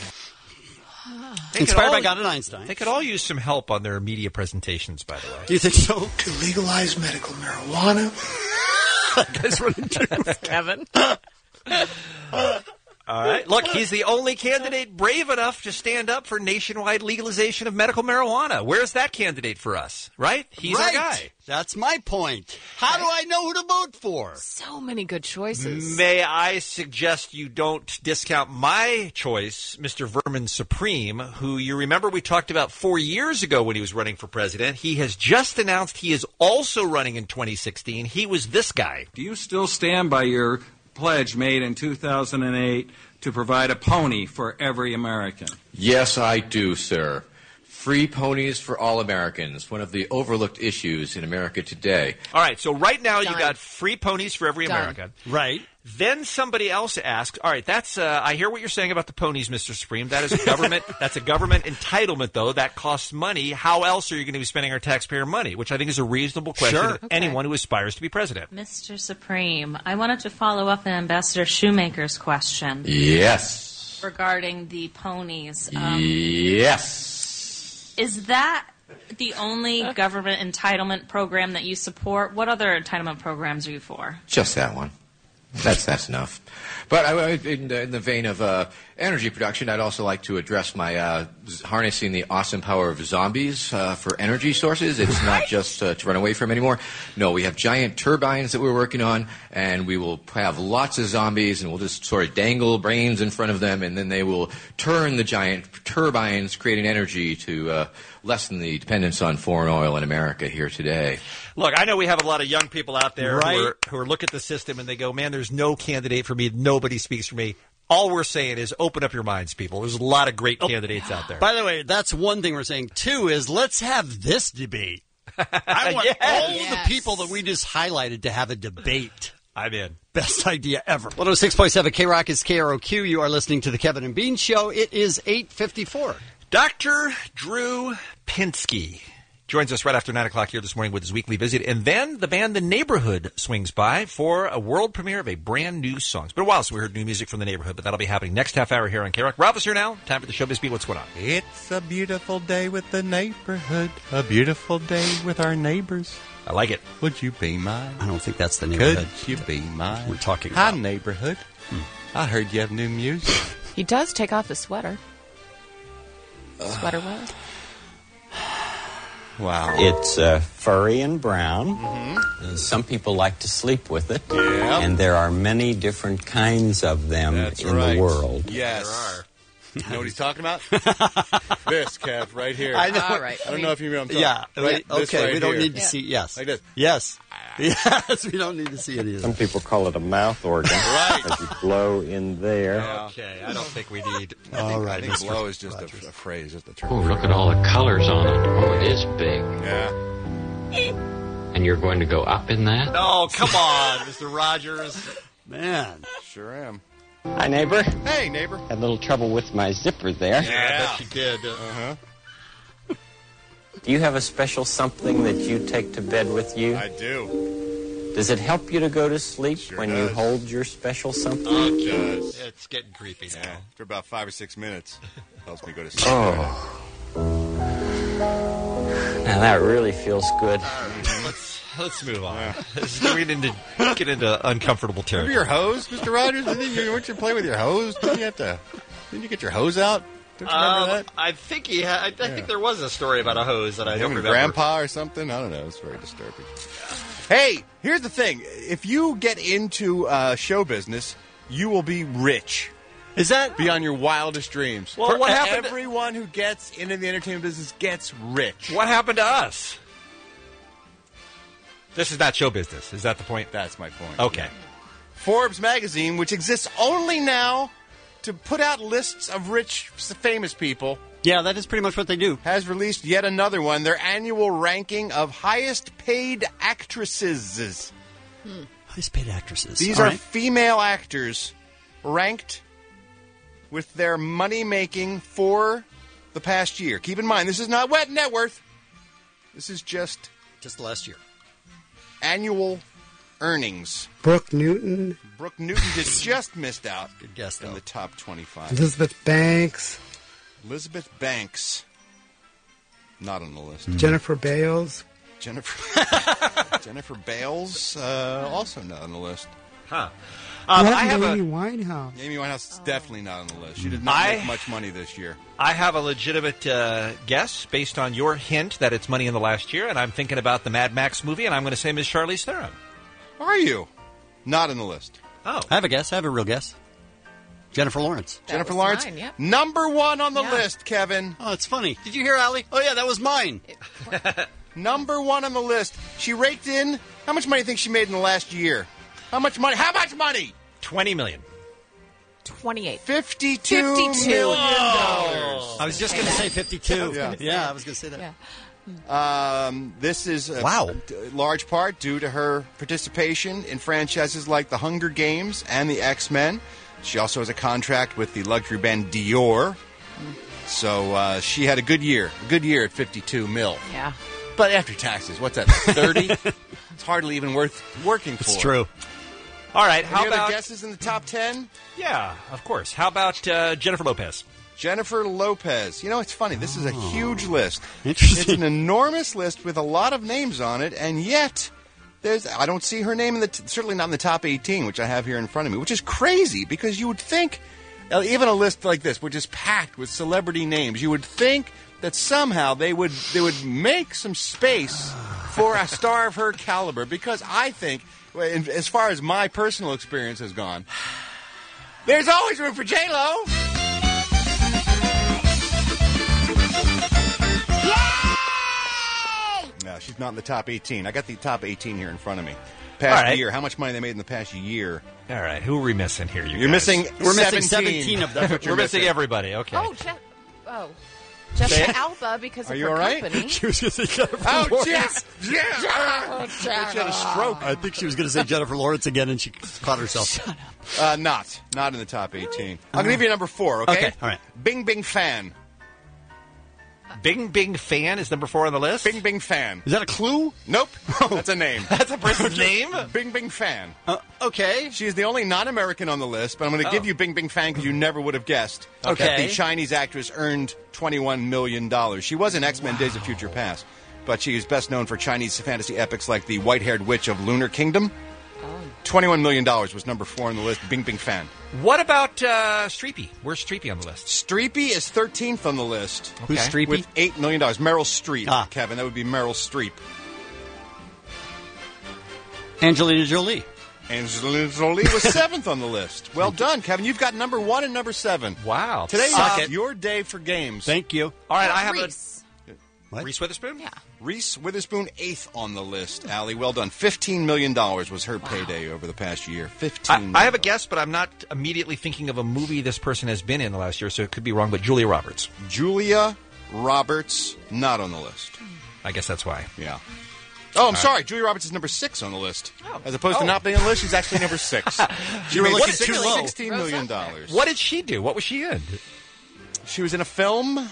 Inspired by Gandhi and Einstein. They could all use some help on their media presentations, by the way. Do you think so? To legalize medical marijuana. That's what Kevin. All right. Look, he's the only candidate brave enough to stand up for nationwide legalization of medical marijuana. Where's that candidate for us? Right? He's our guy. That's my point. How do I know who to vote for? So many good choices. May I suggest you don't discount my choice, Mr. Vermin Supreme, who you remember we talked about 4 years ago when he was running for president. He has just announced he is also running in 2016. He was this guy. Do you still stand by your pledge made in 2008 to provide a pony for every American? Yes, I do, sir. Free ponies for all Americans, one of the overlooked issues in America today. All right, so right now you got free ponies for every American. Right. Then somebody else asked, all right, that's I hear what you're saying about the ponies, Mr. Supreme. That is a government that's a government entitlement, though. That costs money. How else are you going to be spending our taxpayer money? Which I think is a reasonable question of anyone who aspires to be president. Mr. Supreme, I wanted to follow up on Ambassador Shoemaker's question. Yes. Regarding the ponies. Yes. Is that the only government entitlement program that you support? What other entitlement programs are you for? Just that one. That's enough. But in the vein of energy production, I'd also like to address my harnessing the awesome power of zombies for energy sources. It's not just to run away from anymore. No, we have giant turbines that we're working on, and we will have lots of zombies, and we'll just sort of dangle brains in front of them, and then they will turn the giant turbines, creating energy to lessen the dependence on foreign oil in America here today. Look, I know we have a lot of young people out there who are look at the system and they go, man, there's no candidate for me. Nobody speaks for me. All we're saying is open up your minds, people. There's a lot of great candidates out there. By the way, that's one thing we're saying. Two is let's have this debate. I want all the people that we just highlighted to have a debate. I'm in. Best idea ever. 106.7 K-Rock is KROQ. You are listening to the Kevin and Bean Show. It is 8:54. Dr. Drew Pinsky joins us right after 9 o'clock here this morning with his weekly visit. And then the band The Neighborhood swings by for a world premiere of a brand new song. It's been a while since we heard new music from The Neighborhood, but that'll be happening next half hour here on KROC. Ralph is here now. Time for the Showbiz Beat. What's going on? It's a beautiful day with the neighborhood. A beautiful day with our neighbors. I like it. Would you be mine? I don't think that's the neighborhood. Could you be mine? We're talking Hi, about. neighborhood. I heard you have new music. He does take off his sweater. Sweater what? Wow. It's furry and brown. Some people like to sleep with it. Yeah. And there are many different kinds of them the world. Yes. There are. You know what he's talking about? This, Kev, right here. I know. All right. I don't know if you know what I'm talking Yeah. about. Right, okay. right We don't here. need to see. Yes. Like this. Yes. Yes. We don't need to see any of Some that. people call it a mouth organ. Right. As you blow in there. Okay, I don't think we need... All right. I think blow is just a phrase, just a term. Oh, look at all the colors on it. Oh, it is big. Yeah. And you're going to go up in that? Oh, come on, Mr. Rogers. Man. Sure am. Hi, neighbor. Hey, neighbor. Had a little trouble with my zipper there. Yeah, I bet you did. Uh-huh. Do you have a special something that you take to bed with you? I do. Does it help you to go to sleep when you does. hold your special something? It does. It's getting creepy now. Yeah, for about 5 or 6 minutes. Helps me go to sleep. Oh. Now that really feels good. Let's move on. We need to get into uncomfortable Remember territory. your hose, Mr. Rogers? Weren't you playing with your hose? Didn't you get your hose out? Don't you remember that? I think he had. I think there was a story about a hose that I don't Him and remember. Grandpa or something? I don't know. It's very disturbing. Hey, here's the thing. If you get into show business, you will be rich. Is that beyond your wildest dreams? Well, what happened? Everyone who gets into the entertainment business gets rich. What happened to us? This is not show business. Is that the point? That's my point. Okay. Forbes magazine, which exists only now to put out lists of rich, famous people. Yeah, that is pretty much what they do. Has released yet another one, their annual ranking of highest paid actresses. Highest paid actresses. These All are right. female actors ranked with their money making for the past year. Keep in mind, this is not net worth. This is just last year. Annual earnings. Brooke Newton. Brooke Newton just missed out. Good guess, in the top 25. Elizabeth Banks. Elizabeth Banks. Not on the list. Jennifer Bales. Jennifer Bales, also not on the list. Huh. I I have Amy a Winehouse. Amy Winehouse is definitely not on the list. She did not make much money this year. I have a legitimate guess based on your hint that it's money in the last year, and I'm thinking about the Mad Max movie, and I'm going to say Miss Charlize Theron. Are you? Not on the list. Oh. I have a guess. I have a real guess. Jennifer Lawrence. Jennifer Lawrence, mine, yep. number one on the list, Kevin. Oh, it's funny. Did you hear, Allie? Oh, yeah, that was mine. Number one on the list. She raked in, how much money do you think she made in the last year? How much money? How much money? $20 million. 28. $52 million. I was just going to say 52. Yeah. I was going to say that. Yeah. This is Wow. large part due to her participation in franchises like the Hunger Games and the X-Men. She also has a contract with the luxury band Dior. So she had a good year at $52 million. Yeah. But after taxes, what's that, 30? It's hardly even worth working for. It's true. All right, how Any about... other guesses in the top 10? Yeah, of course. How about Jennifer Lopez? Jennifer Lopez. You know, it's funny. This is a huge list. Interesting. It's an enormous list with a lot of names on it, and yet I don't see her name in certainly not in the top 18, which I have here in front of me, which is crazy because you would think, even a list like this, which is packed with celebrity names, you would think that somehow they would make some space for a star of her caliber, because I think, as far as my personal experience has gone, there's always room for J-Lo. No, she's not in the top 18. I got the top 18 here in front of me. Past year. How much money they made in the past year. All right, who are we missing here? You're missing We're 17. missing 17 of them. We're missing everybody. Okay. Oh, Jessica Alba because Are of you her all right? company. She was going to say Jennifer Oh, Lawrence. Jeff! Yeah! She had a stroke. I think she was going to say Jennifer Lawrence again, and she caught herself. Shut up. Not in the top 18. I'm going to give you number 4, okay? Okay, all right. Bing Bing Fan. Bing Bing Fan is number 4 on the list. Bing Bing Fan. Is that a clue? Nope. That's a name. That's a person's name? Bing Bing Fan. Okay. She is the only non-American on the list, but I'm going to give you Bing Bing Fan because you never would have guessed that Okay. the Chinese actress earned $21 million. She was in X-Men Days of Future Past, but she is best known for Chinese fantasy epics like The White-Haired Witch of Lunar Kingdom. $21 million was number 4 on the list. Bing Bing Fan. What about Streepy? Where's Streepy on the list? Streepy is 13th on the list. Okay. Who's Streepy? With $8 million. Meryl Streep, Kevin. That would be Meryl Streep. Angelina Jolie. Angelina Jolie was 7th on the list. Well done, Kevin. You've got number 1 and number 7. Wow. Today is your day for games. Thank you. All right, I have Reese. Reese Witherspoon? Yeah. Reese Witherspoon, 8th on the list. Allie, well done. $15 million was her payday over the past year. $15 million. I have a guess, but I'm not immediately thinking of a movie this person has been in the last year, so it could be wrong, but Julia Roberts. Julia Roberts, not on the list. I guess that's why. Yeah. Oh, I'm sorry. Julia Roberts is number 6 on the list. As opposed to not being on the list, she's actually number 6. You were looking too too low. $16 million. What did she do? What was she in? She was in a film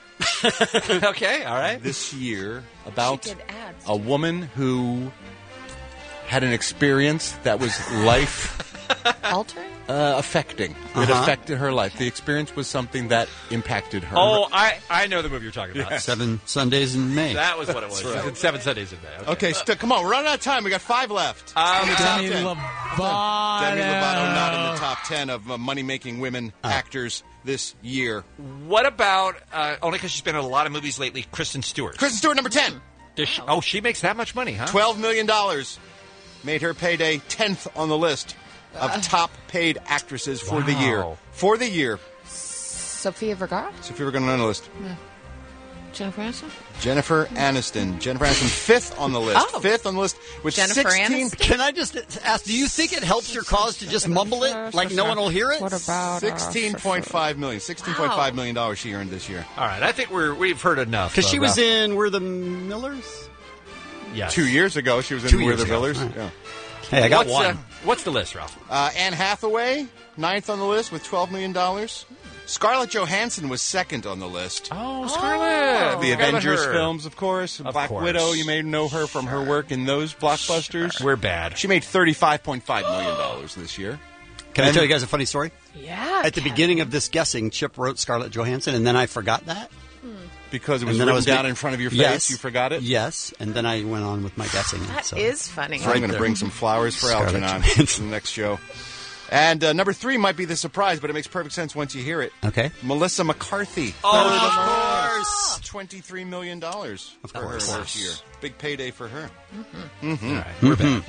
Okay, all right. this year about She did ads. a woman who had an experience that was life Altering? affecting. It affected her life. The experience was something that impacted her. Oh, I know the movie you're talking about. 7 Sundays in May. That was what it was. That's right. It's 7 Sundays in May. Okay, come on. We're running out of time. We got 5 left. Demi Demi Lovato. Lovato not in the top 10 of money-making women actors this year. What about, only because she's been in a lot of movies lately, Kristen Stewart? Kristen Stewart, number 10. Does she, she makes that much money, huh? $12 million made her payday 10th on the list of top paid actresses for the year. For the year. Sofia Vergara? Sofia Vergara on the list. Jennifer Aniston? Jennifer Aniston. Jennifer Aniston, 5th on the list. Oh. 5th on the list with Jennifer 16. Aniston? Can I just ask, do you think it helps your cause to just mumble it like no one will hear it? What about $16.5 million. $16.5 million she earned this year. All right, I think we've heard enough. Because she was in We're the Millers? Yes. 2 years ago, she was in 2 We're years the ago. Millers. Right. Yeah. Hey, I got one. What's the list, Ralph? Anne Hathaway, 9th on the list with $12 million. Scarlett Johansson was 2nd on the list. Oh, Scarlett. The Forgot about Avengers her. films, of course. Black course. Widow, you may know her from her work in those blockbusters. We're bad. She made $35.5 million this year. Can I tell you guys a funny story? Yeah. At the beginning of this guessing, Chip wrote Scarlett Johansson, and then I forgot that. Because it was And then I written was down ma- in front of your face, Yes. you forgot it? Yes, and then I went on with my guessing. That so. is funny. So I'm going to bring some flowers for Scarlett Algernon Johansson. for the next show. And number 3 might be the surprise, but it makes perfect sense once you hear it. Okay. Melissa McCarthy. Oh, of course. $23 million for her course. this year. Big payday for her. All right, we're bad.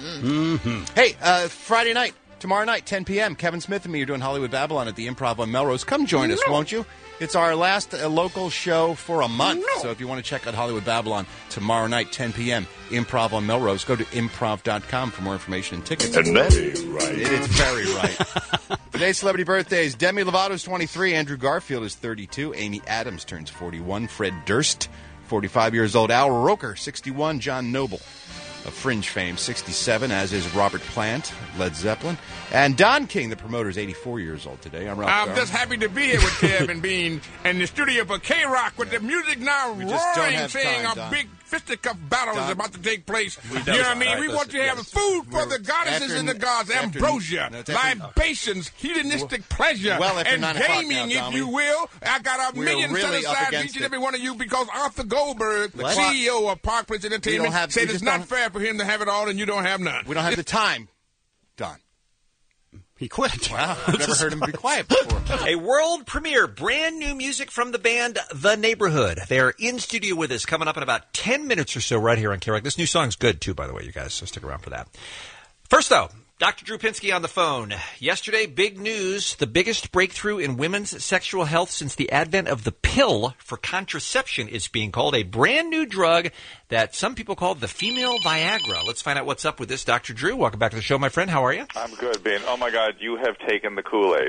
Hey, Friday night, tomorrow night, 10 p.m., Kevin Smith and me are doing Hollywood Babylon at the Improv on Melrose. Come join us, won't you? It's our last local show for a month. So if you want to check out Hollywood Babylon tomorrow night, 10 p.m., Improv on Melrose, go to improv.com for more information and tickets. And that ain't right. It is very right. Today's celebrity birthdays. Demi Lovato's 23. Andrew Garfield is 32. Amy Adams turns 41. Fred Durst, 45 years old. Al Roker, 61. John Noble of Fringe fame, 67, as is Robert Plant, Led Zeppelin. And Don King, the promoter, is 84 years old today. I'm Ralph I'm Garman. just happy to be here with Kevin Bean in the studio for K-Rock with the music now We just don't roaring, have saying time, a Don. big fisticuff battle Don. is about to take place. We You don't. know what I mean? All right, We want listen, you to have yes. food for We're- the goddesses after- and the gods, after- ambrosia, no, it's after- libations, hedonistic pleasure, Well, after and 9 o'clock gaming, now, if you will. I got a We're million really set up aside for against each and it. every one of you because Arthur Goldberg, the What? CEO of Park Place Entertainment, have- said we it's just not don't- fair for him to have it all and you don't have none. We don't have the time. Don. He quit. Wow, I've never heard him be quiet before. A world premiere, brand new music from the band The Neighborhood. They're in studio with us coming up in about 10 minutes or so right here on K-Rock. This new song's good, too, by the way, you guys, so stick around for that. First, though, Dr. Drew Pinsky on the phone. Yesterday, big news, the biggest breakthrough in women's sexual health since the advent of the pill for contraception is being called, a brand new drug that some people call the female Viagra. Let's find out what's up with this. Dr. Drew, welcome back to the show, my friend. How are you? I'm good, Ben. Oh, my God, you have taken the Kool-Aid.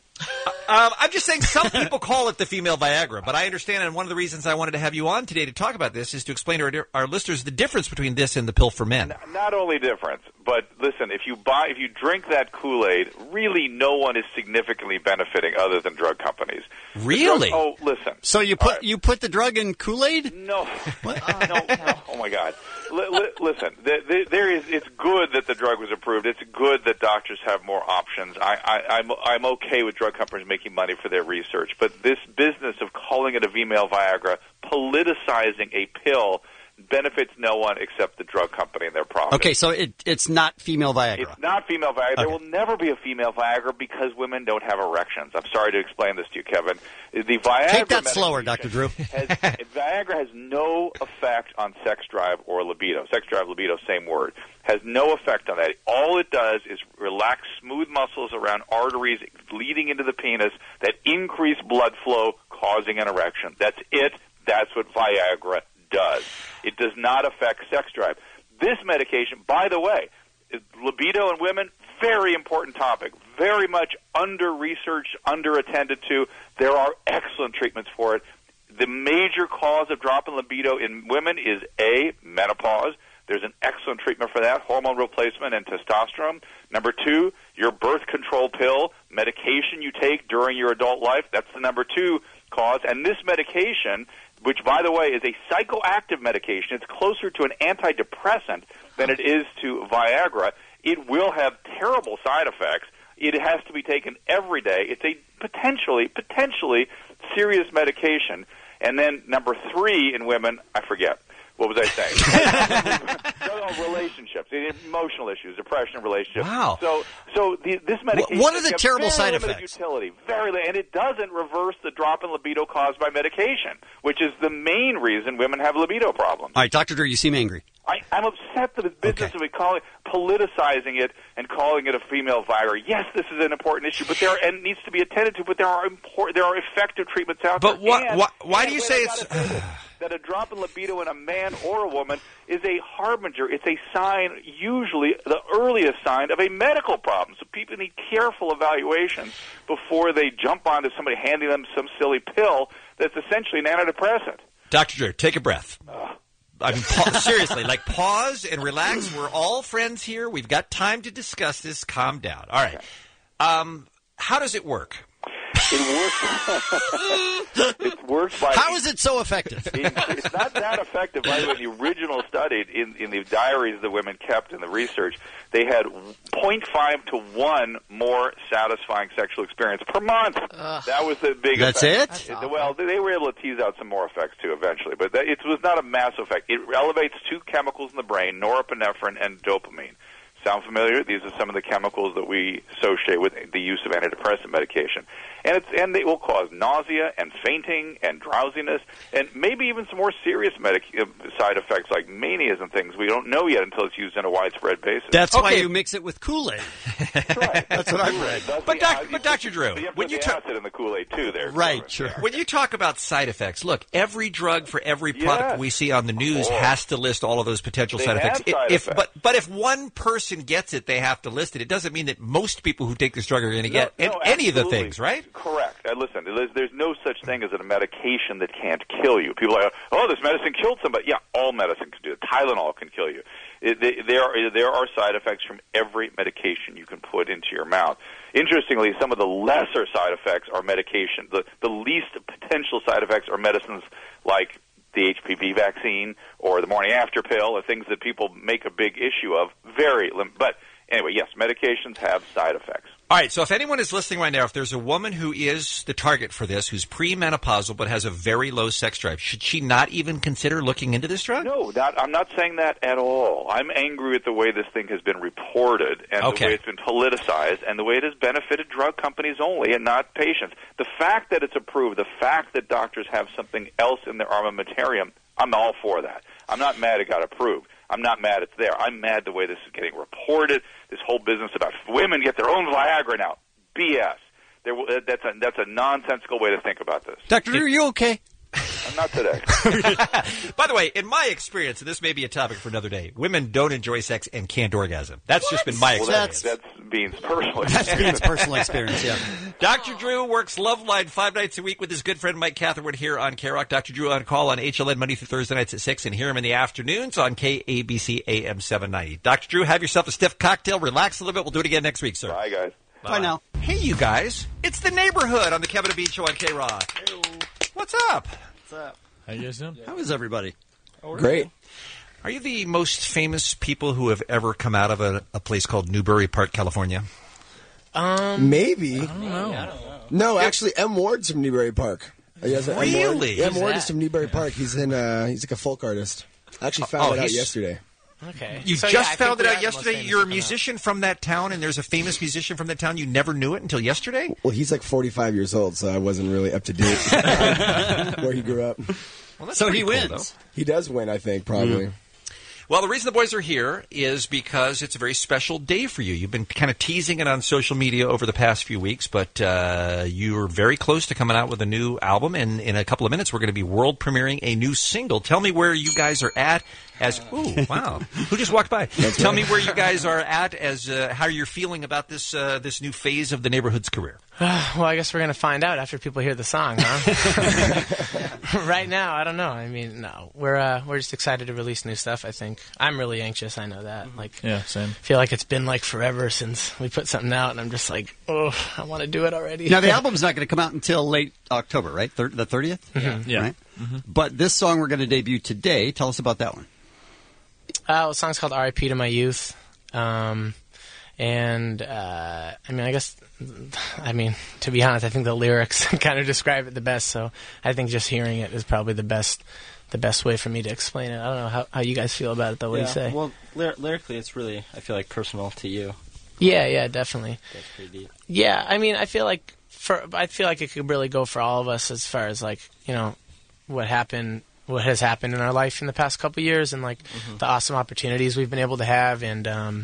I'm just saying some people call it the female Viagra, but I understand, and one of the reasons I wanted to have you on today to talk about this is to explain to our listeners the difference between this and the pill for men. Not only difference, But listen, if you drink that Kool-Aid, really no one is significantly benefiting other than drug companies. Really? Listen. So you put the drug in Kool-Aid? No. No. Oh my God. Listen, it's good that the drug was approved. It's good that doctors have more options. I'm okay with drug companies making money for their research, but this business of calling it a female Viagra, politicizing a pill, benefits no one except the drug company and their profits. Okay, so it's not female Viagra. It's not female Viagra. Okay. There will never be a female Viagra because women don't have erections. I'm sorry to explain this to you, Kevin. The Viagra Take that slower, Dr. Drew. Viagra has no effect on sex drive or libido. Sex drive, libido, same word. Has no effect on that. All it does is relax smooth muscles around arteries leading into the penis that increase blood flow, causing an erection. That's it. That's what Viagra does. It does not affect sex drive. This medication, by the way, libido in women, very important topic, very much under-researched, under-attended to. There are excellent treatments for it. The major cause of drop in libido in women is A, menopause. There's an excellent treatment for that, hormone replacement and testosterone. Number 2, your birth control pill, medication you take during your adult life, that's the number 2 cause. And this medication, which, by the way, is a psychoactive medication, it's closer to an antidepressant than it is to Viagra. It will have terrible side effects. It has to be taken every day. It's a potentially serious medication. And then number 3 in women, I forget. What was I saying? Relationships, emotional issues, depression, relationships. Wow. So this medication. What are the has terrible very side limited effects? Utility, and it doesn't reverse the drop in libido caused by medication, which is the main reason women have libido problems. All right, Dr. Drew, you seem angry. I'm upset that the business of politicizing it and calling it a female Viagra. Yes, this is an important issue, but it needs to be attended to. But there are effective treatments out there. But why do you say it's that a drop in libido in a man or a woman is a harbinger? It's a sign, usually the earliest sign of a medical problem. So people need careful evaluations before they jump onto somebody handing them some silly pill that's essentially an antidepressant. Dr. Drew, take a breath. I mean, seriously, pause and relax. We're all friends here. We've got time to discuss this. Calm down. All right. How does it work? It works by... How is it so effective? It's not that effective. By the way, the original study, in the diaries the women kept in the research, they had 0.5 to 1 more satisfying sexual experience per month. That was the big That's effect. it? Well, they were able to tease out some more effects, too, eventually. But it was not a massive effect. It elevates 2 chemicals in the brain, norepinephrine and dopamine. Sound familiar? These are some of the chemicals that we associate with the use of antidepressant medication. And they will cause nausea and fainting and drowsiness and maybe even some more serious side effects like manias and things we don't know yet until it's used on a widespread basis. That's why you mix it with Kool-Aid. That's right. That's what I've read. But Dr. Drew, when you acid in the Kool-Aid too, there. Right, sure. When you talk about side effects, look, every drug for every product we see on the news has to list all of those potential side effects. But if one person gets it, they have to list it. It doesn't mean that most people who take this drug are going to get any of the things, right? Correct. Listen, there's no such thing as a medication that can't kill you. People are like, oh, this medicine killed somebody. Yeah, all medicine can do it. Tylenol can kill you. There are side effects from every medication you can put into your mouth. Interestingly, some of the lesser side effects are medication. The least potential side effects are medicines like the HPV vaccine or the morning after pill, or things that people make a big issue of. But anyway, yes, medications have side effects. All right, so if anyone is listening right now, if there's a woman who is the target for this, who's premenopausal but has a very low sex drive, should she not even consider looking into this drug? No, I'm not saying that at all. I'm angry at the way this thing has been reported and the way it's been politicized and the way it has benefited drug companies only and not patients. The fact that it's approved, the fact that doctors have something else in their armamentarium, I'm all for that. I'm not mad it got approved. I'm not mad it's there. I'm mad the way this is getting reported, this whole business about women get their own Viagra now. BS. That's a nonsensical way to think about this. Dr. Drew, are you okay? Not today. By the way, in my experience, and this may be a topic for another day, women don't enjoy sex and can't orgasm. That's just been my experience. That's Bean's personal experience. That's Bean's personal experience, yeah. Dr. Drew works Loveline 5 nights a week with his good friend Mike Catherwood here on K-Rock. Dr. Drew on call on HLN Monday through Thursday nights at 6 and hear him in the afternoons on KABC AM 790. Dr. Drew, have yourself a stiff cocktail. Relax a little bit. We'll do it again next week, sir. Bye, guys. Bye now. Hey, you guys. It's the neighborhood on the Kevin and Bean Show on K-Rock. What's up? What's up? How you guys doing? How is everybody? Great. Are you the most famous people who have ever come out of a place called Newbury Park, California? Maybe. I don't know. No, actually, M. Ward's from Newbury Park. Really? M. Ward is from Newbury Park. He's he's like a folk artist. I actually found it out yesterday. Okay. You found it out yesterday? You're a musician from that town, and there's a famous musician from that town. You never knew it until yesterday? Well, he's like 45 years old, so I wasn't really up to date where he grew up. Well, so he cool, wins. He does win, I think, probably. Mm. Well, the reason the boys are here is because it's a very special day for you. You've been kind of teasing it on social media over the past few weeks, but you're very close to coming out with a new album, and in a couple of minutes we're going to be world premiering a new single. Tell me where you guys are at as... Ooh, wow. Who just walked by? Tell me where you guys are at as how you're feeling about this this new phase of the Neighborhood's career. Well, I guess we're going to find out after people hear the song, huh? Right now, I don't know. I mean, no. We're just excited to release new stuff, I think. I'm really anxious, I know that. Yeah, same. I feel like it's been like forever since we put something out, and I'm just like, oh, I want to do it already. Now, the album's not going to come out until late October, right? The 30th? Mm-hmm. Yeah. Right? Mm-hmm. But this song we're going to debut today. Tell us about that one. The song's called R.I.P. to My Youth. I mean, to be honest, I think the lyrics kind of describe it the best, so I think just hearing it is probably the best way for me to explain it. I don't know how you guys feel about it, though. What do you say? Well, lyrically, it's really, I feel like, personal to you. Yeah, definitely. That's pretty deep. Yeah, I mean, I feel like it could really go for all of us as far as, like, you know, what has happened in our life in the past couple years, and like the awesome opportunities we've been able to have, and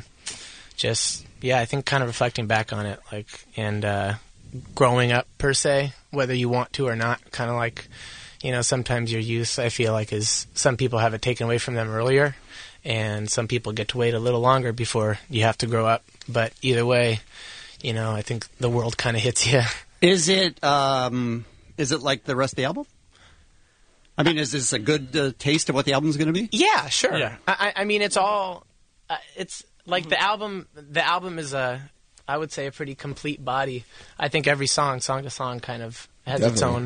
I think kind of reflecting back on it, like, and growing up per se, whether you want to or not, kind of like, you know, sometimes your youth, I feel like, is some people have it taken away from them earlier, and some people get to wait a little longer before you have to grow up. But either way, you know, I think the world kind of hits you. Is it like the rest of the album? I mean, is this a good taste of what the album's going to be? Yeah, sure. Yeah. I mean, it's all, it's like the album is I would say, a pretty complete body. I think every song to song, kind of has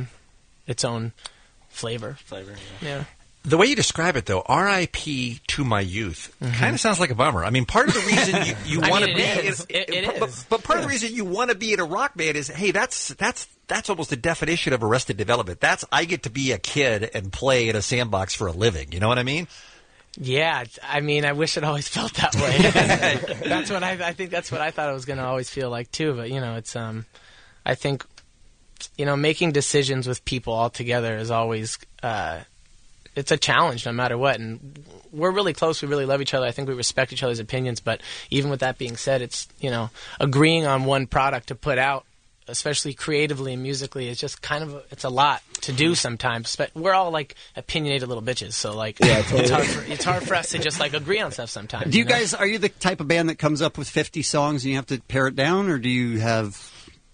its own flavor. Yeah. The way you describe it, though, R.I.P. to my youth, kind of sounds like a bummer. I mean, part of the reason you want to be, but part of the reason you want to be in a rock band is, hey, that's almost the definition of Arrested Development. That's, I get to be a kid and play in a sandbox for a living. You know what I mean? Yeah, I mean, I wish it always felt that way. That's what I think. That's what I thought it was going to always feel like too. But you know, it's I think, you know, making decisions with people all together is always it's a challenge no matter what. And we're really close. We really love each other. I think we respect each other's opinions. But even with that being said, it's, you know, agreeing on one product to put out, especially creatively and musically, is just kind of it's a lot to do sometimes. But we're all like opinionated little bitches, so like it's hard for us to just like agree on stuff sometimes. Do you guys, are you the type of band that comes up with 50 songs and you have to pare it down, or do you have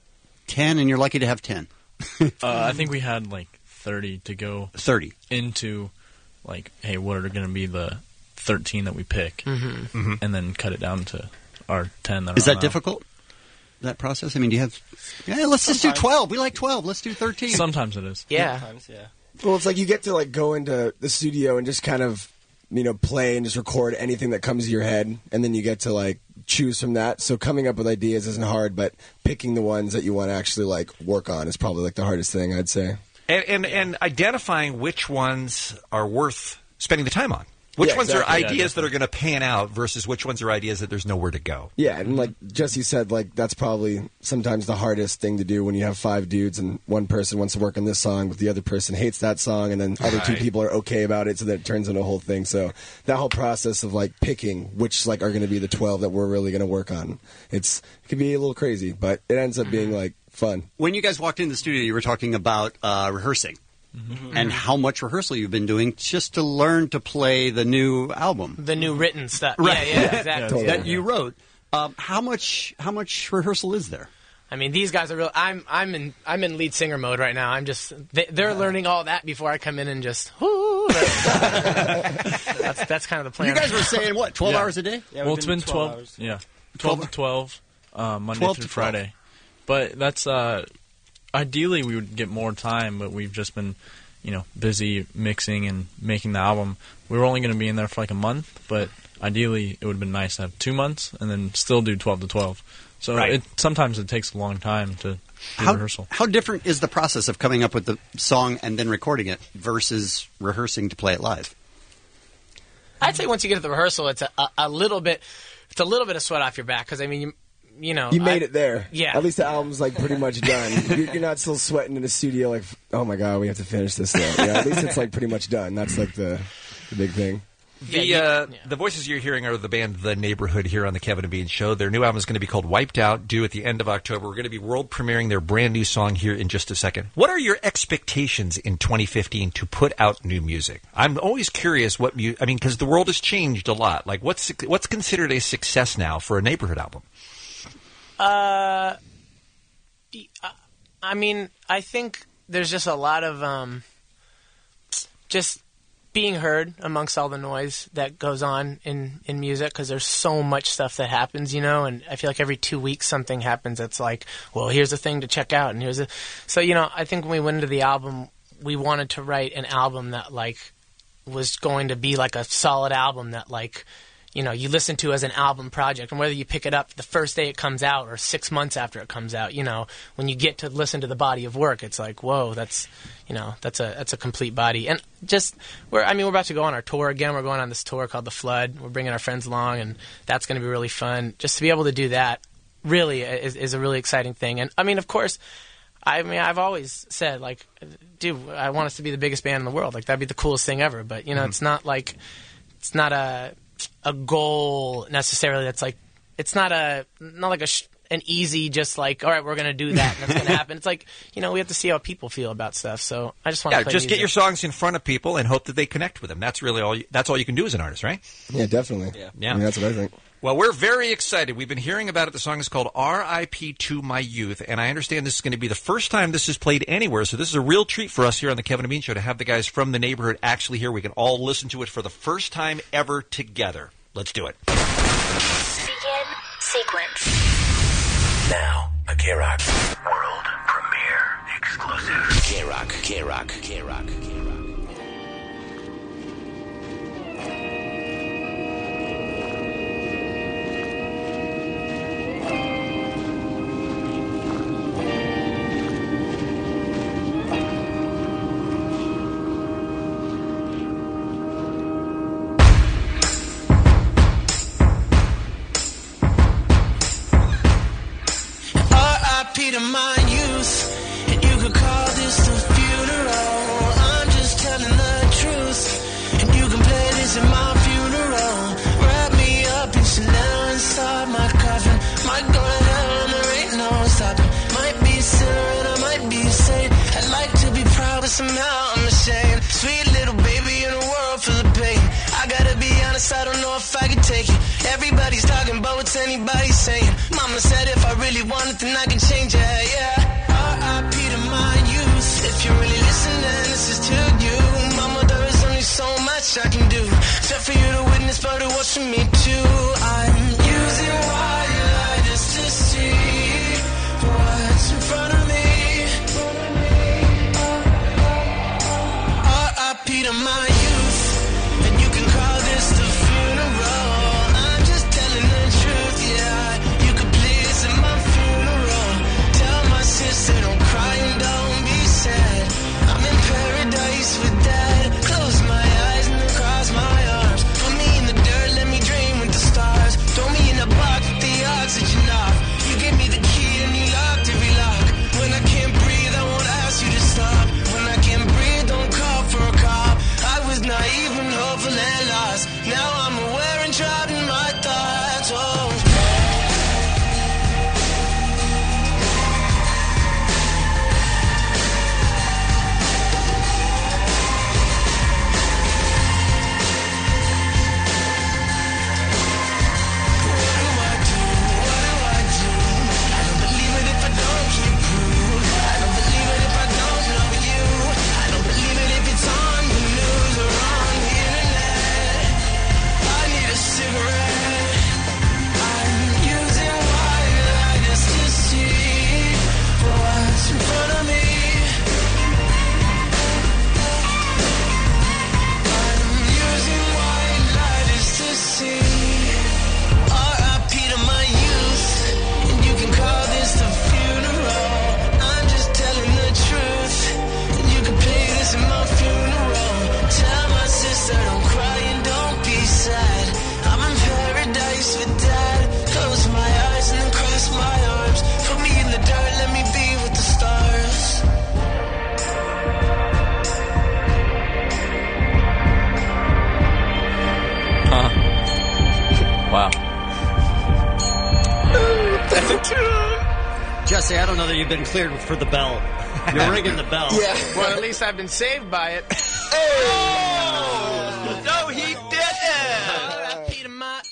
10 and you're lucky to have 10? I think we had like 30 to go. 30 into like, hey, what are going to be the 13 that we pick, and then cut it down to our 10. Is that difficult? That process? I mean, do you have... Yeah, let's just do 12. We like 12. Let's do 13. Sometimes it is. Yeah. Sometimes, yeah. Well, it's like you get to like go into the studio and just kind of, you know, play and just record anything that comes to your head, and then you get to like choose from that. So coming up with ideas isn't hard, but picking the ones that you want to actually like work on is probably like the hardest thing, I'd say. And identifying which ones are worth spending the time on. Which ones are ideas that are going to pan out versus which ones are ideas that there's nowhere to go? Yeah, and like Jesse said, like that's probably sometimes the hardest thing to do when you have 5 dudes and one person wants to work on this song, but the other person hates that song, and then other 2 people are okay about it, so that it turns into a whole thing. So that whole process of like picking which like are going to be the 12 that we're really going to work on, it can be a little crazy, but it ends up being like fun. When you guys walked into the studio, you were talking about rehearsing. and how much rehearsal you've been doing just to learn to play the new album. The new written stuff. Right. Yeah, exactly. That you wrote. How much rehearsal is there? I mean, these guys are real. I'm in lead singer mode right now. I'm just they're learning all that before I come in and just. That's kind of the plan. You guys were saying what? 12 hours a day? Well, it's been 12 hours. Yeah, 12 to 12, Monday 12 through to 12. Friday. But that's ideally we would get more time, but we've just been, busy mixing and making the album. We were only going to be in there for like a month, but ideally it would have been nice to have 2 months and then still do 12 to 12. So sometimes it takes a long time to do rehearsal. How different is the process of coming up with the song and then recording it versus rehearsing to play it live? I'd say once you get to the rehearsal, it's a little bit of sweat off your back because I mean you made it there. Yeah. At least the album's like pretty much done. You're not still sweating in the studio like, oh my god, we have to finish this now. Yeah, at least it's like pretty much done. That's like the big thing. The voices you're hearing are the band The Neighborhood here on the Kevin and Bean Show. Their new album is going to be called Wiped Out, due at the end of October. We're going to be world premiering their brand new song here in just a second. What are your expectations in 2015 to put out new music? I'm always curious because the world has changed a lot. Like, what's considered a success now for a Neighborhood album? I mean, I think there's just a lot of just being heard amongst all the noise that goes on in music because there's so much stuff that happens, and I feel like every 2 weeks something happens that's like, well, here's a thing to check out, and so I think when we went into the album, we wanted to write an album that like was going to be like a solid album that like you listen to as an album project, and whether you pick it up the first day it comes out or 6 months after it comes out, when you get to listen to the body of work, it's like, whoa, that's a complete body. And just we're about to go on our tour again. We're going on this tour called The Flood. We're bringing our friends along, and that's going to be really fun. Just to be able to do that really is a really exciting thing. And I mean, of course, I've always said like, dude, I want us to be the biggest band in the world. Like that'd be the coolest thing ever. But it's not like a goal necessarily that's like it's not like an easy just like, all right, we're going to do that and that's going to happen. It's like, we have to see how people feel about stuff. So I just want to play just music. Get your songs in front of people and hope that they connect with them. That's really that's all you can do as an artist, right? Yeah, definitely. Yeah. I mean, that's what I think. Well, we're very excited. We've been hearing about it. The song is called R.I.P. to My Youth, and I understand this is going to be the first time this is played anywhere, so this is a real treat for us here on the Kevin and Bean Show to have the guys from The Neighborhood actually here. We can all listen to it for the first time ever together. Let's do it. Begin sequence. Now, a K-Rock world premiere exclusive. K-Rock, K-Rock, K-Rock, K-Rock. R.I.P. to my youth, and you could call this a funeral. I'm just telling the truth, and you can play this at my funeral. Wrap me up in Chanel inside my coffin. Might go to hell and there ain't no stopping. Might be a sinner and I might be a saint. I'd like to be proud, but somehow I'm ashamed. Sweet little baby in a world full of pain. I gotta be honest, I don't know if I can take it. Everybody's talking about what's anybody saying. Mama said if I really want it, then I can change it, yeah. R.I.P. to my youth. If you're really listening, this is to you. Mama, there is only so much I can do. Just for you to witness, but it was for me too. I'm using white lighters to see what's in front of me. R.I.P. to my youth. And you can call this the funeral. I'm just telling the truth, yeah. You could please at my funeral. Tell my sister don't cry and don't be sad. I'm in paradise with dad. Close my eyes and then cross my arms. Put me in the dirt, let me drain this with Dad. Close my eyes and then cross my arms. Put me in the dirt, let me be with the stars. Wow. Jesse, I don't know that you've been cleared for the bell. You're ringing the bell. Yeah. Well, at least I've been saved by it. Oh! No, he didn't! Peter Mott.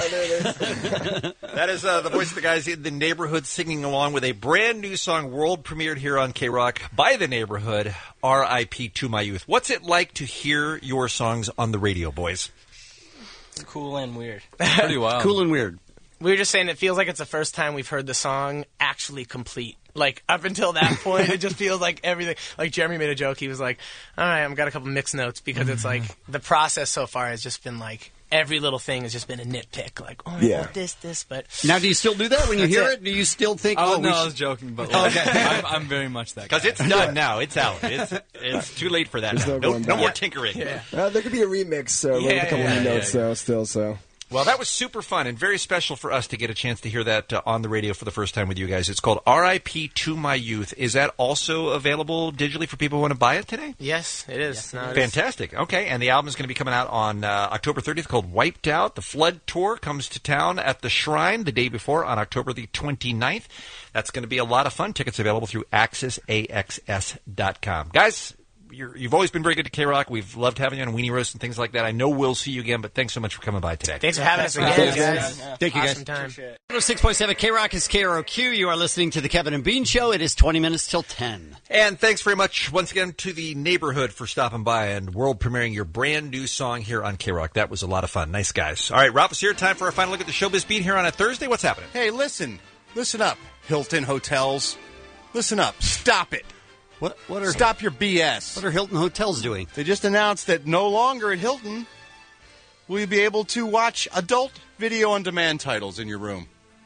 That is the voice of the guys in the neighborhood singing along with a brand new song world premiered here on K-Rock by the neighborhood, R.I.P. to My Youth. What's it like to hear your songs on the radio, boys? It's cool and weird. Pretty wild. Cool and weird. We were just saying it feels like it's the first time we've heard the song actually complete. Like, up until that point, it just feels like everything. Like, Jeremy made a joke. He was like, all right, I've got a couple mixed notes because it's like the process so far has just been like every little thing has just been a nitpick. Like, oh, I want this, but. Now, do you still do that when you hear it? Do you still think, Oh, oh, no, we I should... was joking, but Okay. I'm very much that guy. Because it's done now. It's out. It's too late for that. There's now. no going No more back. tinkering. Yeah. There could be a remix, so with a couple of notes, so. Well, that was super fun and very special for us to get a chance to hear that on the radio for the first time with you guys. It's called R.I.P. to My Youth. Is that also available digitally for people who want to buy it today? Yes, it is. Yes, no, Fantastic. Okay, and the album is going to be coming out on October 30th called Wiped Out. The Flood Tour comes to town at the Shrine the day before on October the 29th. That's going to be a lot of fun. Tickets available through AXSAXS.com. Guys, you've always been very good to K-Rock. We've loved having you on Weenie Roast and things like that. I know we'll see you again, but thanks so much for coming by today. Thanks for having us again, guys. Thank you, guys. Awesome time. 106.7 K-Rock is KROQ. You are listening to the Kevin and Bean Show. It is 20 minutes till 10. And thanks very much once again to the neighborhood for stopping by and world premiering your brand new song here on K-Rock. That was a lot of fun. Nice guys. All right, Ralph is here. Time for our final look at the Showbiz Beat here on a Thursday. What's happening? Hey, listen up, Hilton Hotels. Listen up. Stop it. Stop your BS. What are Hilton Hotels doing? They just announced that no longer at Hilton will you be able to watch adult video on demand titles in your room.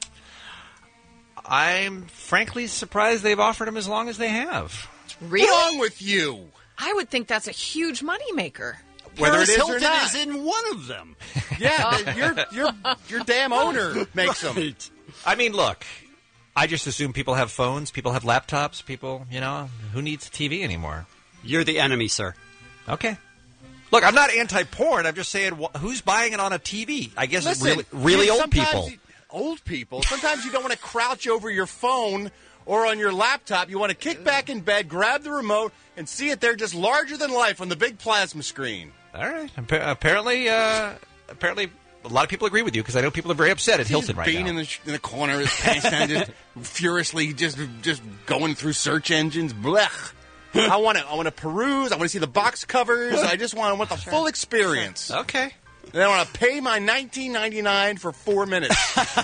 I'm frankly surprised they've offered them as long as they have. Really? What's wrong with you? I would think that's a huge moneymaker. Whether Paris it is Hilton or not. is in one of them. Yeah, your damn owner makes them. I mean, look, I just assume people have phones, people have laptops, people, who needs TV anymore? You're the enemy, sir. Okay. Look, I'm not anti-porn. I'm just saying, who's buying it on a TV? I guess Listen, it's really old sometimes people. Old people. Sometimes you don't want to crouch over your phone or on your laptop. You want to kick back in bed, grab the remote, and see it there just larger than life on the big plasma screen. All right. Apparently, a lot of people agree with you because I know people are very upset at Hilton right Being now. in the corner, his pants down, just furiously just going through search engines. Blech. I want to peruse. I want to see the box covers. I just want the full experience. Okay. And I want to pay my $19.99 for 4 minutes.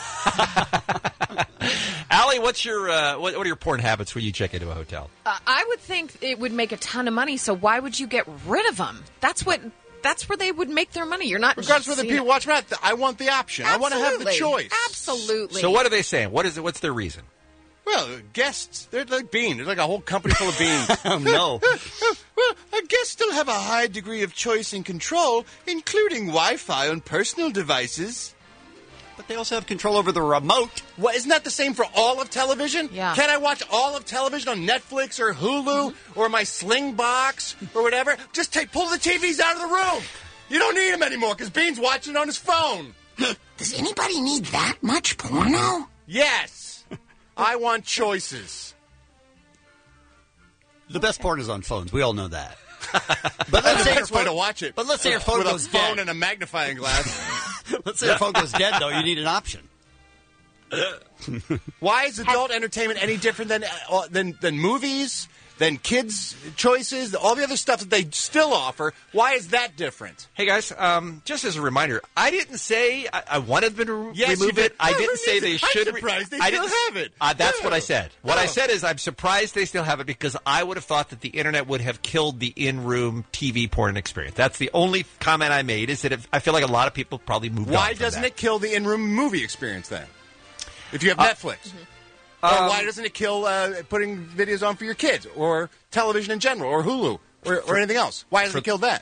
Allie, what's your what are your porn habits when you check into a hotel? I would think it would make a ton of money, so why would you get rid of them? That's where they would make their money. You're not Regardless of whether people watch or not, I want the option. Absolutely. I want to have the choice. Absolutely. So what are they saying? What's their reason? Well, guests, they're like beans. There's like a whole company full of beans. Oh, no. Well, guests still have a high degree of choice and control, including Wi-Fi on personal devices. But they also have control over the remote. What, isn't that the same for all of television? Yeah. Can I watch all of television on Netflix or Hulu or my Sling box or whatever? Just pull the TVs out of the room. You don't need them anymore because Bean's watching on his phone. Does anybody need that much porno? Yes. I want choices. The best porn is on phones. We all know that. But let's say your Best way phone, to watch it. But let's say your phone with goes a phone dead. and a magnifying glass. Let's say your phone goes dead, though. You need an option. Why is adult entertainment any different than movies, than kids' choices, all the other stuff that they still offer? Why is that different? Hey guys, just as a reminder, I didn't say I wanted them to Yes, remove you it. did. I Oh, didn't say they should. I'm surprised they I still didn't have it. That's what I said. What I Oh. said is I'm surprised they still have it because I would have thought that the internet would have killed the in-room TV porn experience. That's the only comment I made. Is that I feel like a lot of people probably moved on. Why from doesn't that. it kill the in-room movie experience then? If you have Netflix. Or why doesn't it kill putting videos on for your kids or television in general or Hulu or anything else? Why doesn't it kill that?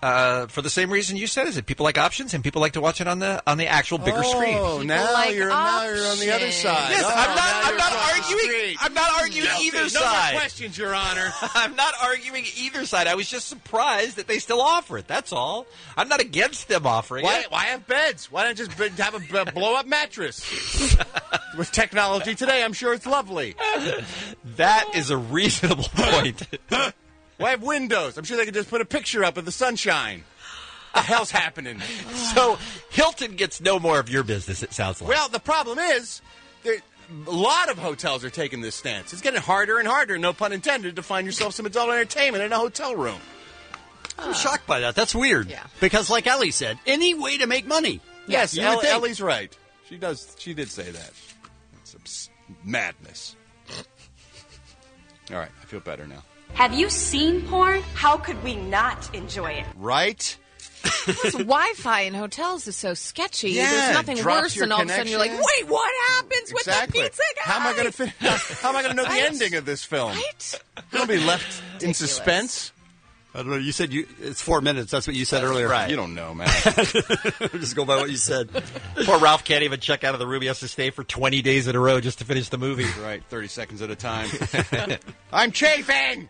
For the same reason you said, is that people like options and people like to watch it on the actual bigger screen. Oh, now you're on the other side. Yes, Oh, I'm not arguing either side. No more questions, Your Honor. I'm not arguing either side. I was just surprised that they still offer it. That's all. I'm not against them offering it. Why have beds? Why not just have a blow-up mattress? With technology today, I'm sure it's lovely. That is a reasonable point. Why have windows? I'm sure they could just put a picture up of the sunshine. What the hell's happening? So Hilton gets no more of your business, it sounds like. Well, the problem is, a lot of hotels are taking this stance. It's getting harder and harder, no pun intended, to find yourself some adult entertainment in a hotel room. I'm shocked by that. That's weird. Yeah. Because, like Ellie said, any way to make money. Yes, You would think. Ellie's right. She did say that. It's madness. All right, I feel better now. Have you seen porn? How could we not enjoy it? Right? This Wi-Fi in hotels is so sketchy. Yeah, There's nothing drops worse your than all of a sudden you're like, connection. wait, what happens with the pizza guy? How am I going to know the Right? ending of this film? Right? I'm going to be left in suspense. I don't know. You said it's 4 minutes. That's what you said earlier. Right. You don't know, man. Just go by what you said. Poor Ralph can't even check out of the room. He has to stay for 20 days in a row just to finish the movie. Right, 30 seconds at a time. I'm chafing!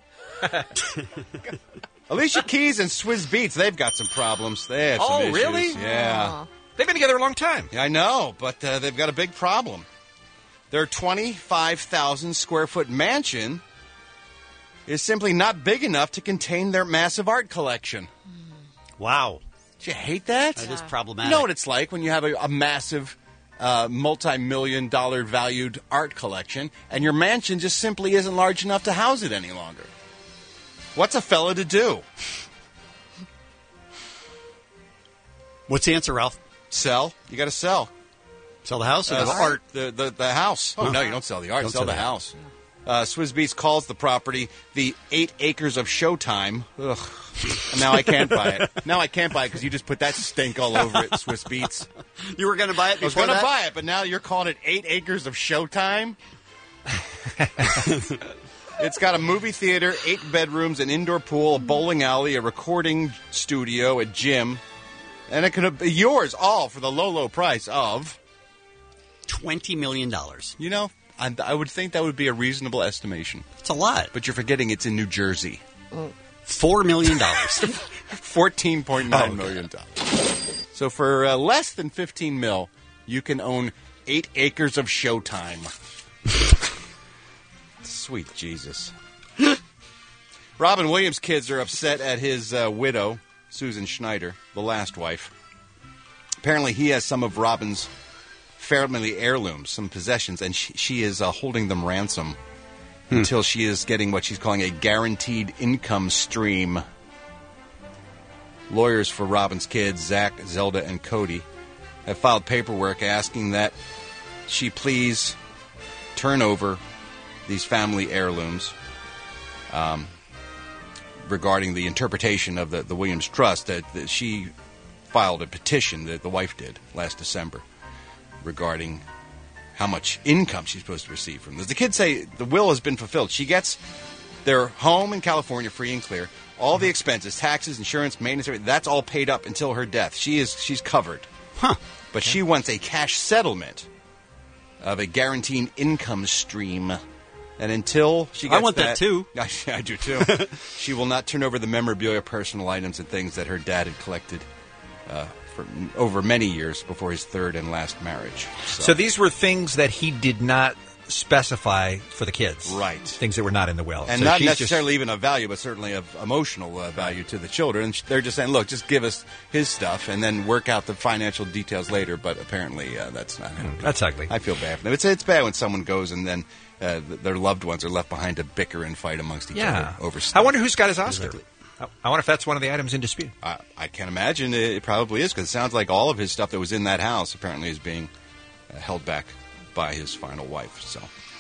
Alicia Keys and Swizz Beatz, they've got some problems. They have some issues. Really? Yeah. They've been together a long time. Yeah, I know, but they've got a big problem. Their 25,000 square foot mansion is simply not big enough to contain their massive art collection. Wow. Do you hate that? That is problematic. You know what it's like when you have a massive, multi-million-dollar valued art collection, and your mansion just simply isn't large enough to house it any longer. What's a fella to do? What's the answer, Ralph? Sell. You got to sell. Sell the house or the art? art? The house. Oh, no, you don't sell the art. Don't Sell the house. Swizz Beatz calls the property the 8 acres of Showtime. Ugh. And now I can't buy it. Now I can't buy it because you just put that stink all over it, Swizz Beatz. You were going to buy it I was before going to that? buy it, but now you're calling it 8 acres of Showtime? It's got a movie theater, 8 bedrooms, an indoor pool, a bowling alley, a recording studio, a gym. And it could be yours all for the low, low price of $20 million. You know, I would think that would be a reasonable estimation. It's a lot. But you're forgetting it's in New Jersey. $4 million. $14.9 million. So for less than $15 million, you can own 8 acres of Showtime. Sweet Jesus. Robin Williams' kids are upset at his widow, Susan Schneider, the last wife. Apparently he has some of Robin's family heirlooms, some possessions, and she is holding them ransom until she is getting what she's calling a guaranteed income stream. Lawyers for Robin's kids, Zach, Zelda, and Cody, have filed paperwork asking that she please turn over these family heirlooms regarding the interpretation of the Williams Trust. That she filed a petition, that the wife did, last December, regarding how much income she's supposed to receive from this. The kids say the will has been fulfilled. She gets their home in California free and clear. All the expenses, taxes, insurance, maintenance, everything, that's all paid up until her death. She's covered. Huh. But she wants a cash settlement of a guaranteed income stream. And until she gets I want that too. I do too. She will not turn over the memorabilia, personal items, and things that her dad had collected for over many years before his third and last marriage. So these were things that he did not specify for the kids. Right. Things that were not in the will. And So not she's necessarily even of value, but certainly of emotional value to the children. And they're just saying, look, just give us his stuff and then work out the financial details later. But apparently that's not going to be. That's ugly. I feel bad for them. It's bad when someone goes and then their loved ones are left behind to bicker and fight amongst each other over stuff. I wonder who's got his Oscar. Exactly. I wonder if that's one of the items in dispute. I can imagine it probably is, because it sounds like all of his stuff that was in that house apparently is being held back by his final wife. So,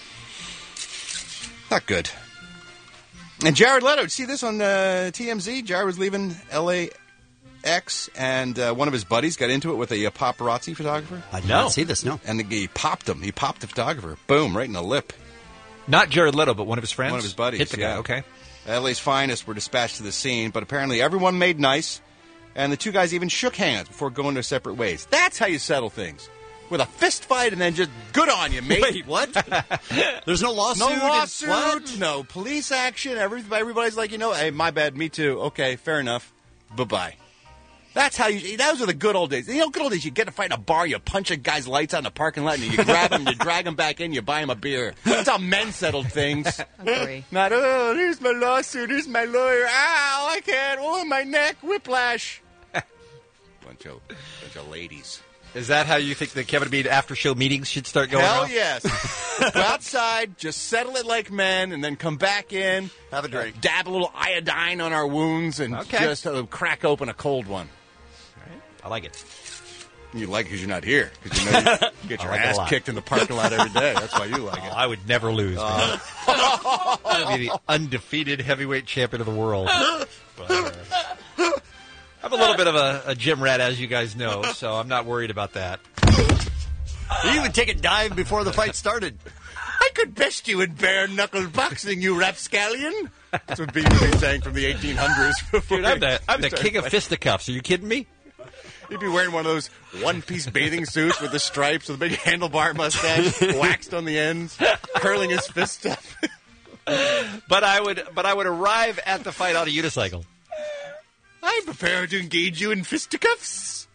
not good. And Jared Leto, did you see this on TMZ? Jared was leaving LAX, and one of his buddies got into it with a paparazzi photographer. I did not see this, no. And he popped him. He popped the photographer. Boom, right in the lip. Not Jared Leto, but one of his friends? One of his buddies. Hit the guy, yeah. okay. LA's finest were dispatched to the scene, but apparently everyone made nice. And the two guys even shook hands before going their separate ways. That's how you settle things. With a fist fight and then just good on you, mate. Wait, what? There's no lawsuit? No lawsuit, What? no police action. Everybody's like, hey, my bad, me too. Okay, fair enough. Bye-bye. That's how those are the good old days. Good old days, you get to fight in a bar, you punch a guy's lights out in the parking lot, and you grab him, you drag him back in, you buy him a beer. That's how men settled things. Agree. Not, here's my lawsuit, here's my lawyer. Ow, I can't. Oh, my neck, whiplash. bunch of ladies. Is that how you think the Kevin and Bean after-show meetings should start going Hell on? yes. Go outside, just settle it like men, and then come back in. Have a drink. Dab a little iodine on our wounds, and just crack open a cold one. I like it. You like it because you're not here. Because you know you get your like it a ass lot. kicked in the parking lot every day. That's why you like it. I would never lose. man. I'd be the undefeated heavyweight champion of the world. But, I'm a little bit of a gym rat, as you guys know, so I'm not worried about that. You would take a dive before the fight started. I could best you in bare-knuckle boxing, you rapscallion. That's what Bean would be saying from the 1800s. Dude, I'm the king of fisticuffs. Are you kidding me? He'd be wearing one of those one-piece bathing suits with the stripes, with a big handlebar mustache, waxed on the ends, curling his fists up. But I would arrive at the fight on a unicycle. I'm prepared to engage you in fisticuffs.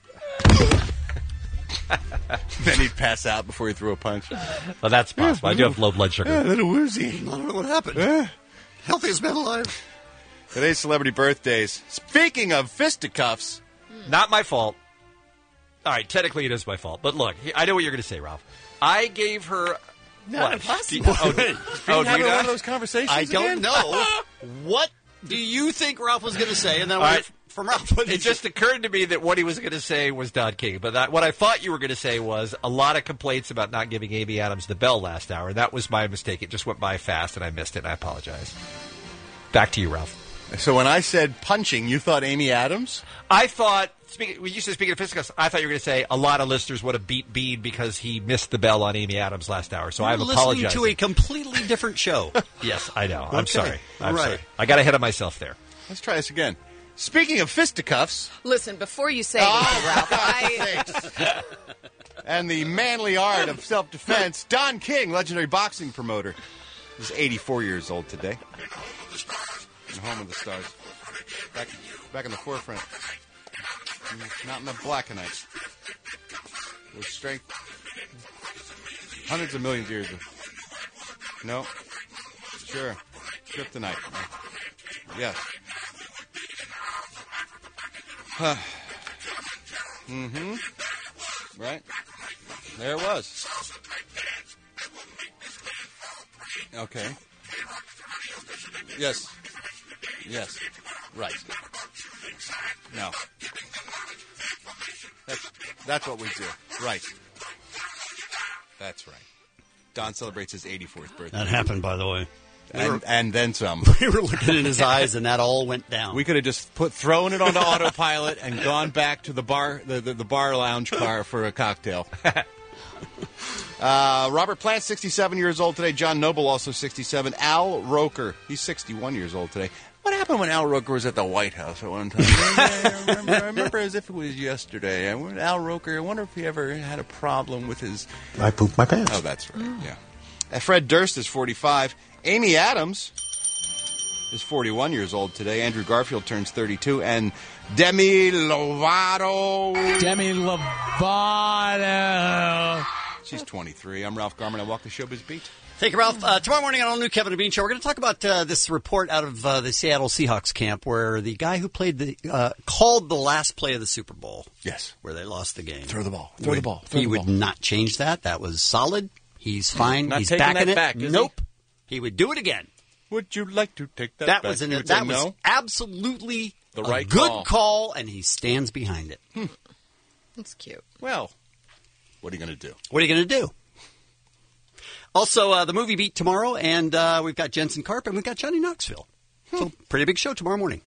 Then he'd pass out before he threw a punch. Well, that's possible. I do have low blood sugar. Yeah, a little woozy. I don't know what happened. Healthiest man alive. Today's celebrity birthdays. Speaking of fisticuffs. Not my fault. All right, technically it is my fault. But look, I know what you're going to say, Ralph. I gave her... Not what? impossible. Oh, Being having one of those conversations I don't again? know. What do you think Ralph was going to say? And then All right. from Ralph. It just occurred to me that what he was going to say was Don King. But what I thought you were going to say was a lot of complaints about not giving Amy Adams the bell last hour. That was my mistake. It just went by fast, and I missed it, and I apologize. Back to you, Ralph. So when I said punching, you thought Amy Adams? I thought, when you said speaking of fisticuffs, I thought you were going to say a lot of listeners would have beat Bean because he missed the bell on Amy Adams last hour. So I'm apologizing. Listening to a completely different show. Yes, I know. I'm Okay. sorry. I'm Right. sorry. I got ahead of myself there. Let's try this again. Speaking of fisticuffs. Listen, before you say anything, Ralph, And the manly art of self-defense, Don King, legendary boxing promoter. He's 84 years old today. In Home of the Stars. Back in the forefront. Not in the black and white. With strength. Hundreds of millions of years. No. Sure. Kryptonite. Yes. Mm-hmm. Right. There it was. Okay. Yes. Yes. Right. No. That's what we do. Right. That's right. Don celebrates his 84th birthday. That happened, by the way. And then some. We were looking in his eyes, and that all went down. We could have just thrown it onto autopilot and gone back to the bar, the bar lounge car for a cocktail. Robert Plant, 67 years old today. John Noble, also 67. Al Roker, he's 61 years old today. What happened when Al Roker was at the White House at one time? I remember as if it was yesterday. Al Roker, I wonder if he ever had a problem with his... I pooped my pants. Oh, that's right, yeah. Fred Durst is 45. Amy Adams is 41 years old today. Andrew Garfield turns 32. And Demi Lovato. She's 23. I'm Ralph Garman. I walk the showbiz beat. Thank you, Ralph. Tomorrow morning on All New Kevin and Bean Show, we're going to talk about this report out of the Seattle Seahawks camp where the guy who played called the last play of the Super Bowl. Yes. Where they lost the game. Throw the ball. Throw the ball. He would not change that. That was solid. He's fine. Not He's taking backing that it. back, is Nope. He would do it again. Would you like to take that That back? was You would that say was no? absolutely The a right good call. call, and he stands behind it. That's cute. Well, what are you going to do? What are you going to do? Also, the movie beat tomorrow, and we've got Jensen Karp and we've got Johnny Knoxville. So, pretty big show tomorrow morning.